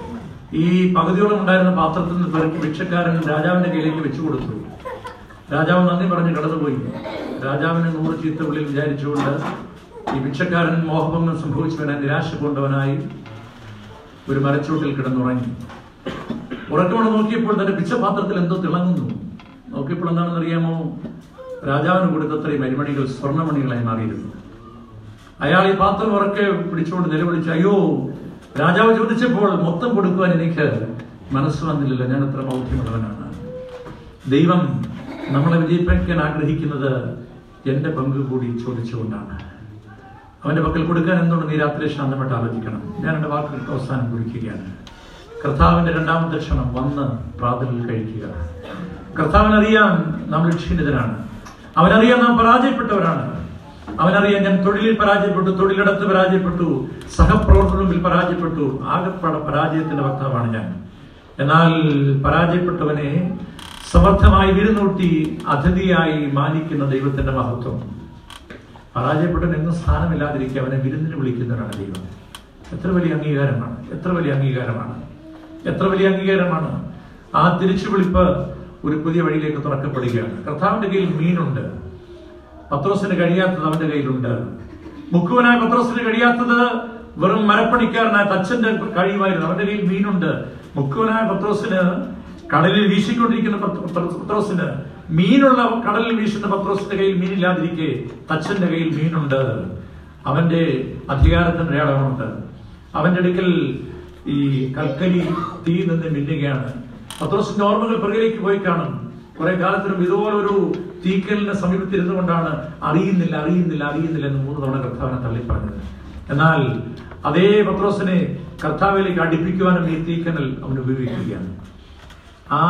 ഈ പകുതിയോളം ഉണ്ടായിരുന്ന പാത്രത്തിൽ നിന്ന് പെറുക്കി ഭിക്ഷക്കാരൻ രാജാവിന്റെ കയ്യിലേക്ക് വെച്ചു കൊടുത്തു. രാജാവ് നന്ദി പറഞ്ഞ് കടന്നുപോയി. രാജാവിന് 100 ചീത്ത ഉള്ളിൽ വിചാരിച്ചുകൊണ്ട് ഈ ഭിക്ഷക്കാരൻ മോഹഭംഗം സംഭവിച്ചവനെ നിരാശ കൊണ്ടവനായി ഒരു മരച്ചോട്ടിൽ കിടന്നുറങ്ങി. ഉറക്കമോടെ നോക്കിയപ്പോൾ തന്റെ പിച്ചപാത്രത്തിൽ എന്തോ തിളങ്ങുന്നു. നോക്കിയപ്പോൾ എന്താണെന്ന് അറിയാമോ? രാജാവിന് കൊടുത്തത്രയും അരിമണികൾ സ്വർണ്ണമണികളായി മാറിയിരുന്നു. അയാൾ ഈ പാത്രം ഉറക്കെ പിടിച്ചുകൊണ്ട് നിലവിളിച്ചു, അയ്യോ, രാജാവ് ചോദിച്ചപ്പോൾ മൊത്തം കൊടുക്കുവാൻ എനിക്ക് മനസ്സ് വന്നില്ലല്ലോ, ഞാൻ എത്ര ബൗദ്ധ്യമുള്ളവനാണ്. ദൈവം നമ്മളെ വിജയിപ്പിക്കാൻ ആഗ്രഹിക്കുന്നത് എന്റെ പങ്ക് കൂടി ചോദിച്ചുകൊണ്ടാണ്. അവന്റെ പക്കൽ കൊടുക്കാൻ എന്തുകൊണ്ട് നീ രാത്രി ശാന്തമായിട്ട് ആലോചിക്കണം. ഞാൻ എന്റെ വാക്കുകൾക്ക് അവസാനം കുറിക്കുകയാണ്. കർത്താവിന്റെ 2ാമത്തെ ക്ഷണം വന്ന് പ്രാതലിൽ കഴിക്കുക. കർത്താവിനറിയാം നാം ലക്ഷ്യനിതരാണ്. അവനറിയാം നാം പരാജയപ്പെട്ടവരാണ്. അവനറിയാം ഞാൻ തൊഴിലിൽ പരാജയപ്പെട്ടു, തൊഴിലിടത്ത് പരാജയപ്പെട്ടു, സഹപ്രവർത്തനത്തിൽ പരാജയപ്പെട്ടു. ആകെപ്പാട പരാജയത്തിന്റെ വക്താവാണ് ഞാൻ. എന്നാൽ പരാജയപ്പെട്ടവനെ സമർത്ഥമായി വിരുന്നൂട്ടി അതിഥിയായി മാനിക്കുന്ന ദൈവത്തിന്റെ മഹത്വം. പരാജയപ്പെട്ടവൻ എന്നും സ്ഥാനമില്ലാതിരിക്കുക അവനെ വിരുന്നിന് വിളിക്കുന്നവരാണ് ദൈവം. എത്ര വലിയ അംഗീകാരമാണ്, എത്ര വലിയ അംഗീകാരമാണ്, എത്ര വലിയ അംഗീകാരമാണ്. ആ തിരിച്ചുവിളിപ്പ് ഒരു പുതിയ വഴിയിലേക്ക് തുറക്കപ്പെടുകയാണ്. കർത്താവിന്റെ കയ്യിൽ മീനുണ്ട്. പത്രോസിന് കഴിയാത്തത് അവന്റെ കയ്യിലുണ്ട്. മുക്കുവനായ പത്രോസിന് കഴിയാത്തത് വെറും മരപ്പണിക്കാരനായ തച്ചന്റെ കഴിയുമായിരുന്നു. അവന്റെ കയ്യിൽ മീനുണ്ട്. മുക്കുവനായ പത്രോസിന്, കടലിൽ വീശിക്കൊണ്ടിരിക്കുന്ന പത്രോസിന്, മീനുള്ള കടലിൽ വീശുന്ന പത്രോസിന്റെ കയ്യിൽ മീനില്ലാതിരിക്കെ തച്ചന്റെ കയ്യിൽ മീനുണ്ട്. അവന്റെ അധികാരത്തിന്റെ അടയാളമുണ്ട്. അവന്റെ അടുക്കൽ ഈ കൽക്കരി തീ നിന്ന് മിന്നുകയാണ്. പത്രോസിന്റെ ഓർമ്മകൾ പിറകിലേക്ക് പോയി കാണും. കുറെ കാലത്തിനും ഇതുപോലൊരു തീക്കലിന്റെ സമീപത്തിരുന്നു കൊണ്ടാണ് അറിയുന്നില്ല എന്ന് 3 തവണ കർത്താവിനെ തള്ളിപ്പറഞ്ഞത്. എന്നാൽ അതേ പത്രോസിനെ കർത്താവിലേക്ക് അടുപ്പിക്കുവാനും ഈ തീക്കനൽ അവൻ ഉപയോഗിക്കുകയാണ്. ആ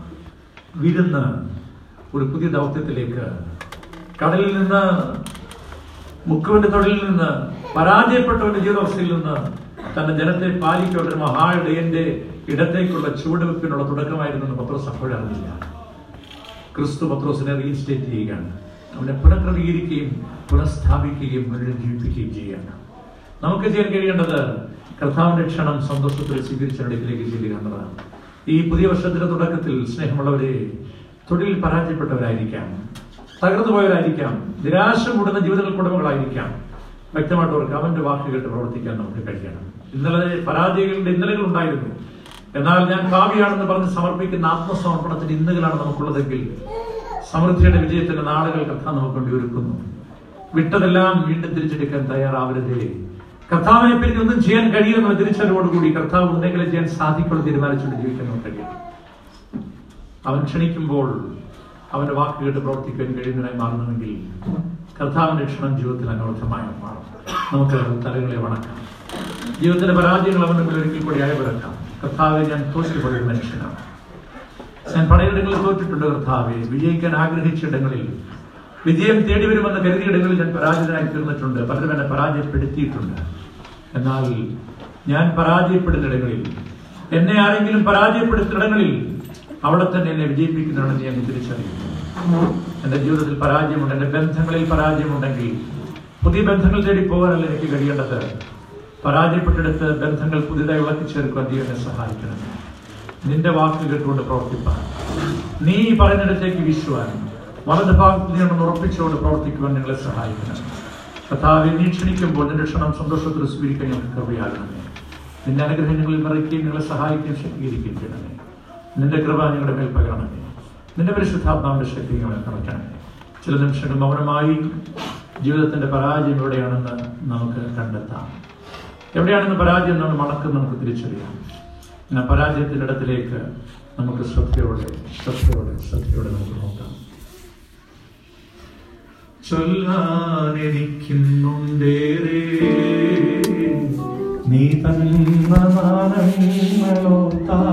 വിരുന്ന് ഒരു പുതിയ ദൗത്യത്തിലേക്ക്, കടലിൽ നിന്ന്, മുക്കുവിന്റെ തൊഴിലിൽ നിന്ന്, പരാജയപ്പെട്ടവന്റെ ജീവിതാവസ്ഥയിൽ നിന്ന് തന്റെ ജനത്തെ പാലിക്കേണ്ട ഒരു മഹാഇടയന്റെ ഇടത്തേക്കുള്ള ചുവടുവെപ്പിനുള്ള തുടക്കമായിരുന്നു പത്രോസ് അപ്പോഴറിഞ്ഞില്ല. ക്രിസ്തു പത്രോസിനെ റീഇൻസ്റ്റേറ്റ് ചെയ്യുകയാണ്. അവനെ പുനഃക്രമീകരിക്കുകയും പുനഃസ്ഥാപിക്കുകയും പുനരുജ്ജീവിപ്പിക്കുകയും ചെയ്യുകയാണ്. നമുക്ക് ചെയ്യാൻ കഴിയേണ്ടത് കർത്താവിന്റെ ക്ഷണം സന്തോഷത്തിൽ സ്വീകരിച്ചതിലേക്ക് ചെല്ലുക എന്നതാണ്. ഈ പുതിയ വർഷത്തിന്റെ തുടക്കത്തിൽ സ്നേഹമുള്ളവരെ, തൊഴിൽ പരാജയപ്പെട്ടവരായിരിക്കാം, തകർന്നു പോയവരായിരിക്കാം, നിരാശ കൂടുന്ന ജീവിതങ്ങൾ കുടുംബങ്ങളായിരിക്കാം. വ്യക്തമായിട്ട് ഓർക്കുക, അവന്റെ വാക്ക് കേട്ട് പ്രവർത്തിക്കാൻ നമുക്ക് കഴിയണം. ഇന്നലെ പരാജയങ്ങളുടെ ഇന്നലകൾ ഉണ്ടായിരുന്നു. എന്നാൽ ഞാൻ പാപിയാണെന്ന് പറഞ്ഞ് സമർപ്പിക്കുന്ന ആത്മസമർപ്പണത്തിന്റെ ഇന്നുകളാണ് നമുക്കുള്ളതെങ്കിൽ സമൃദ്ധിയുടെ വിജയത്തിന്റെ നാളുകൾ കർത്താവ് നമുക്ക് വേണ്ടി ഒരുക്കുന്നു. വിട്ടതെല്ലാം വീണ്ടും തിരിച്ചെടുക്കാൻ തയ്യാറാവരുതേ. കർത്താവിനെ പിരിഞ്ഞ് ഒന്നും ചെയ്യാൻ കഴിയുമെന്ന തിരിച്ചറിവോടുകൂടി കർത്താവ് എന്തെങ്കിലും ചെയ്യാൻ സാധിക്കുമെന്ന് തീരുമാനിച്ചുകൊണ്ട് ജീവിക്കാൻ നമുക്ക് കഴിയും. അവൻ ക്ഷണിക്കുമ്പോൾ അവന്റെ വാക്ക് കേട്ട് പ്രവർത്തിക്കാൻ കഴിയുന്നതിനായി മാറണമെങ്കിൽ കർത്താവിന്റെ ക്ഷണം ജീവിതത്തിൽ അനർത്ഥമായി മാറും. നമുക്ക് തലകളെ വണക്കാം. ജീവിതത്തിന്റെ പരാജയങ്ങൾ അവന്റെ മുന്നിൽ ഒരിക്കൽ കൂടി അയവിറക്കാം. കർത്താവെ, ഞാൻ തോറ്റുപോയ മനുഷ്യനാണ്. ഞാൻ പലയിടങ്ങളിൽ തോറ്റിട്ടുണ്ട്. കർത്താവെ, വിജയിക്കാൻ ആഗ്രഹിച്ചിടങ്ങളിൽ, വിജയം തേടി വരുമെന്ന് കരുതിയിടങ്ങളിൽ ഞാൻ പരാജിതനായി തീർന്നിട്ടുണ്ട്. പലരും എന്നെ പരാജയപ്പെടുത്തിയിട്ടുണ്ട്. എന്നാൽ ഞാൻ പരാജയപ്പെടുന്നിടങ്ങളിൽ, എന്നെ ആരെങ്കിലും പരാജയപ്പെടുത്തിയിടങ്ങളിൽ അവിടെ തന്നെ എന്നെ വിജയിപ്പിക്കുന്നതാണെന്ന് ഞാൻ തിരിച്ചറിയുന്നു. എന്റെ ജീവിതത്തിൽ പരാജയമുണ്ട്, എന്റെ ബന്ധങ്ങളിൽ പരാജയമുണ്ടെങ്കിൽ പുതിയ ബന്ധങ്ങൾ തേടി പോകാനല്ല എനിക്ക് കഴിയേണ്ടത്. പരാജയപ്പെട്ടെടുത്ത് ബന്ധങ്ങൾ പുതിയതായി ഉറപ്പിച്ചേർക്കുവാൻ നീ എന്നെ സഹായിക്കണം. നിന്റെ വാക്ക് കേട്ടുകൊണ്ട് പ്രവർത്തിപ്പാൻ, നീ പറയുന്നിടത്തേക്ക് വീശുവാൻ, വലത് ഭാഗത്ത് നീ ഒന്ന് ഉറപ്പിച്ചുകൊണ്ട് പ്രവർത്തിക്കുവാൻ നിങ്ങളെ സഹായിക്കണം. കർത്താവെ, നീ ക്ഷണിക്കുമ്പോൾ നിന്റെ ക്ഷണം സന്തോഷത്തിൽ സ്വീകരിക്കാൻ ഞങ്ങൾക്ക് കൃപയാകണമേ. നിന്റെ അനുഗ്രഹങ്ങളിൽ നിറയ്ക്കുകയും നിങ്ങളെ സഹായിക്കുകയും ശക്തീകരിക്കുകയും ചെയ്യണമേ. നിന്റെ കൃപ ഞങ്ങളുടെ മേൽ പകരണമേ. നിന്റെ പരിശുദ്ധാത്മാവിന്റെ ശക്തി ഞങ്ങളെ നിറയ്ക്കണമേ. ചില നിമിഷങ്ങൾ മൗനമായി ജീവിതത്തിന്റെ പരാജയം എവിടെയാണെന്ന് നമുക്ക് കണ്ടെത്താം. എവിടെയാണെന്ന് പരാജയം നമ്മൾ മണക്കും നമുക്ക് തിരിച്ചറിയാം. എന്നാൽ പരാജയത്തിന്റെ ഇടത്തിലേക്ക് നമുക്ക് ശ്രദ്ധയോടെ നമുക്ക് നോക്കാം. ചൊല്ലാനെനിക്കുന്നുണ്ടേറെ നീ തന്ന ദാനങ്ങളോർത്താ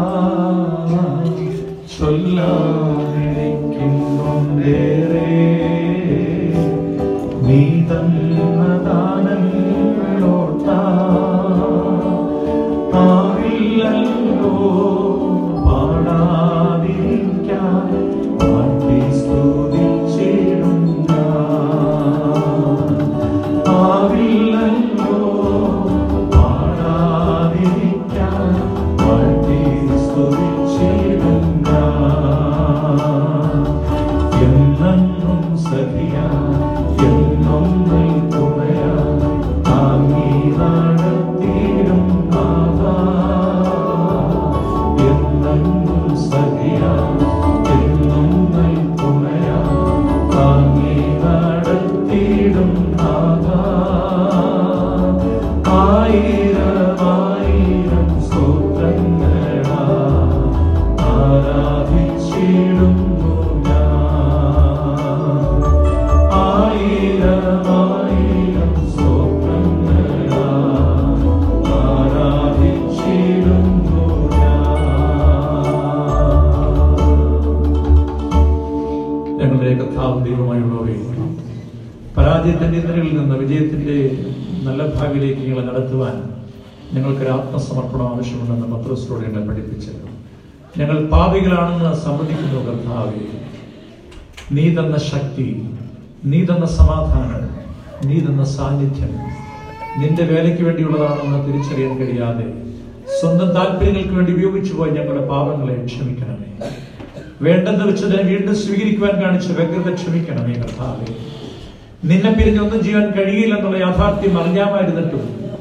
ചൊല്ലാനിരിക്കുന്നേറെ. നീ തന്ന ദാനങ്ങളോർത്താ ആവില്ലല്ലോ പാടാതിരിക്കാൻ പാടി സ്തുതിച്ചിടും ഞാൻ. ആവില്ലല്ലോ പാടാതിരിക്കാൻ പാടി സ്തുതിച്ചിടും ഞാൻ. എന്നും സഖിയാ എന്നും തുണയാ താങ്ങി നടത്തിയിടും നാഥാ. എന്നും സഖിയാ എന്നും തുണയാ താങ്ങി നടത്തിയിടും നാഥാ. ആയിരം സ്തോത്രങ്ങളാ ആരാധിച്ചിടുന്നു ഞാൻ. ആയിരം സ്തോത്രങ്ങളാ ആരാധിച്ചിടുന്നു ഞാൻ. ഞങ്ങളുടെ കർത്താവും ദൈവമായുള്ളവരെ, പരാജയത്തിന്റെ നിരകളിൽ നിന്ന് വിജയത്തിന്റെ നല്ല ഭാവിയിലേക്ക് ഞങ്ങളെ നടത്തുവാൻ ഞങ്ങൾക്കൊരു ആത്മസമർപ്പണം ആവശ്യമുണ്ടെന്ന് പത്രോസിലൂടെ ഞങ്ങളെ പഠിപ്പിച്ചത്. ഞങ്ങൾ പാപികളാണെന്ന് സമ്മതിക്കുന്നു കർത്താവേ. നീ തന്ന ശക്തി, നീ തന്ന സമാധാനം, നീ തന്ന സാന്നിധ്യം നിന്റെ വേലയ്ക്ക് വേണ്ടിയുള്ളതാണെന്ന് തിരിച്ചറിയാൻ കഴിയാതെ സ്വന്തം താല്പര്യങ്ങൾക്ക് വേണ്ടി ഉപയോഗിച്ചു പോയി ഞങ്ങളുടെ പാപങ്ങളെ ക്ഷമിക്കണമേ. വേണ്ടെന്ന് വെച്ചതിനെ വീണ്ടും സ്വീകരിക്കുവാൻ കാണിച്ച വ്യഗ്രത ക്ഷമിക്കണമേ കർത്താവേ. നിന്നെ പിരിഞ്ഞൊന്നും ചെയ്യാൻ കഴിയില്ലെന്നുള്ള യാഥാർത്ഥ്യം അറിയാമായിരുന്നിട്ടും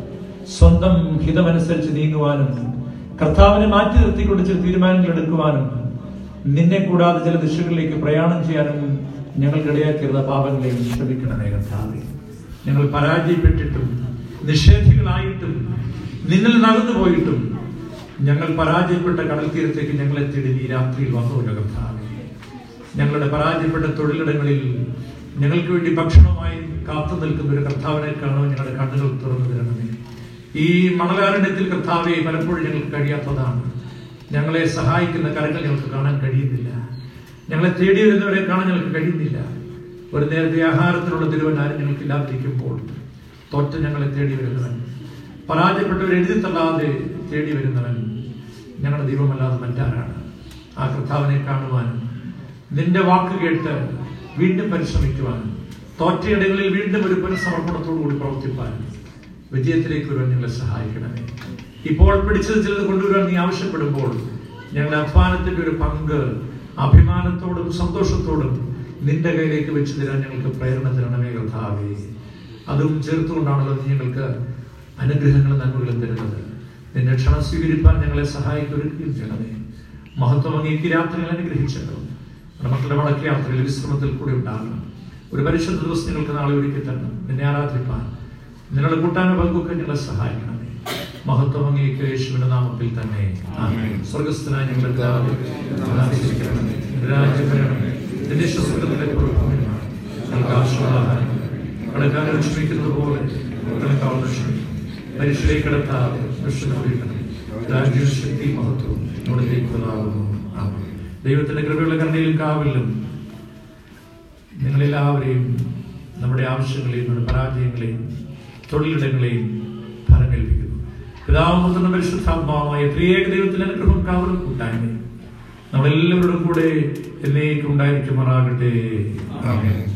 സ്വന്തം ഹിതമനുസരിച്ച് നീങ്ങുവാനും കർത്താവിനെ മാറ്റി നിർത്തിക്കൊണ്ട് ചില തീരുമാനങ്ങൾ എടുക്കുവാനും നിന്നെ കൂടാതെ ചില ദിശകളിലേക്ക് പ്രയാണം ചെയ്യാനും ഞങ്ങൾക്കിടയാക്കിയിരുന്ന പാപങ്ങളെയും ക്ഷമിക്കണമേ കർത്താവേ. ഞങ്ങൾ പരാജയപ്പെട്ടിട്ടും നിഷേധികളായിട്ടും നിന്നിൽ നകന്നു പോയിട്ടും ഞങ്ങൾ പരാജയപ്പെട്ട കടൽ തീരത്തേക്ക് ഞങ്ങളെ തേടി ഈ രാത്രിയിൽ വന്നുവല്ലോ കർത്താവേ. ഞങ്ങളുടെ പരാജയപ്പെട്ട തൊഴിലിടങ്ങളിൽ ഞങ്ങൾക്ക് വേണ്ടി ഭക്ഷണമായി കാത്തു നിൽക്കുന്ന ഒരു കർത്താവിനെ കാണുവാൻ ഞങ്ങളുടെ കണ്ണുകൾ തുറന്നു തരണമേ. ഈ മണലാരണ്യത്തിൽ കർത്താവെ പലപ്പോഴും ഞങ്ങൾക്ക് കഴിയാത്തതാണ്. ഞങ്ങളെ സഹായിക്കുന്ന കരങ്ങൾ ഞങ്ങൾക്ക് കാണാൻ കഴിയുന്നില്ല. ഞങ്ങളെ തേടി വരുന്നവരെ കാണാൻ ഞങ്ങൾക്ക് കഴിയുന്നില്ല. ഒരു നേരത്തെ ആഹാരത്തിനുള്ള തിരുവനാരും ഞങ്ങൾക്കില്ലാതിരിക്കുമ്പോൾ തോറ്റ ഞങ്ങളെ തേടി വരുന്നവൻ, പരാജയപ്പെട്ടവർ എഴുതി തള്ളാതെ തേടി വരുന്നവൻ ഞങ്ങളുടെ ദൈവമല്ലാതെ മറ്റാരാണ്? ആ കർത്താവിനെ കാണുവാനും നിന്റെ വാക്ക് കേട്ട് വീണ്ടും പരിശ്രമിക്കുവാനും തോറ്റയിടങ്ങളിൽ വീണ്ടും ഒരു പുനഃസമർപ്പണത്തോടുകൂടി പ്രവർത്തിപ്പാനും വിജയത്തിലേക്ക് വരുവാൻ ഞങ്ങളെ സഹായിക്കണമേ. ഇപ്പോൾ പിടിച്ചത് ചിലത് കൊണ്ടുവരുവാൻ നീ ആവശ്യപ്പെടുമ്പോൾ ഞങ്ങളുടെ അധ്വാനത്തിന്റെ ഒരു പങ്ക് അഭിമാനത്തോടും സന്തോഷത്തോടും നിന്റെ കയ്യിലേക്ക് വെച്ച് തരാൻ ഞങ്ങൾക്ക് പ്രേരണ തരണമേ കർത്താവേ. അതും ചേർത്തുകൊണ്ടാണല്ലോ നീ ഞങ്ങൾക്ക് അനുഗ്രഹങ്ങളും നന്മകളും തരുന്നത്. നിന്റെ ക്ഷണം സ്വീകരിപ്പാൻ ഞങ്ങളെ സഹായിക്കുകയും ചെയ്യണമേ. മഹത്വം അങ്ങേക്ക് രാത്രികൾ അനുഗ്രഹിച്ചല്ലോ. മക്കളുടെ മടക്ക യാത്രയിൽ വിശ്രമത്തിൽ കൂടെ ഉണ്ടാകണം. ഒരു പരിശുദ്ധ ദിവസം ഞങ്ങൾക്ക് നാളെ ഒരുക്കി തരണം. നിന്നെ ആരാധിപ്പാൻ നിങ്ങളുടെ കൂട്ടാനും പങ്കുമൊക്കെ ഞങ്ങളെ സഹായിക്കണമേ. മഹത്വം അങ്ങേക്ക് യേശുവിന്റെ നാമത്തിൽ തന്നെ ആമേൻ. സ്വർഗ്ഗസ്ഥനായ ഞങ്ങളുടെ പിതാവേ, ആരാധിക്കണമേ. രാജ്യം വരണമേ. നിന്റെ സ്വർഗ്ഗത്തിലെ പ്രഭുവിനാണ് ഞങ്ങൾക്ക് ആവശ്യമുള്ള ആഹാരം കടക്കാരെ ക്ഷമിക്കുന്നത് പോലെ കടക്കാവുന്ന ക്ഷമിക്കും. മനുഷ്യരെ കടത്താതെ ദുഷ്ടനോടിക്കണം. രാജ്യവും ശക്തി മഹത്വവും നമ്മുടെ ദൈവത്തിലാകുന്നു. ആമേൻ. ദൈവത്തിന്റെ കൃപയുള്ള കരുണയിലും കാവലിലും നിങ്ങളെല്ലാവരെയും നമ്മുടെ ആവശ്യങ്ങളെയും നമ്മുടെ പരാജയങ്ങളെയും തൊഴിലിടങ്ങളെയും ഫലമേൽപ്പിക്കുന്നു. പിതാവും പുത്രനും പരിശുദ്ധാത്മാവുമായ ത്രിയേക ദൈവത്തിന്റെ അനുഗ്രഹവും കാവലും കൂട്ടായ്മയും നമ്മളെല്ലാവരുടെ കൂടെ എന്നേക്കും ഉണ്ടായിരിക്കുമാറാകട്ടെ. ആമേൻ.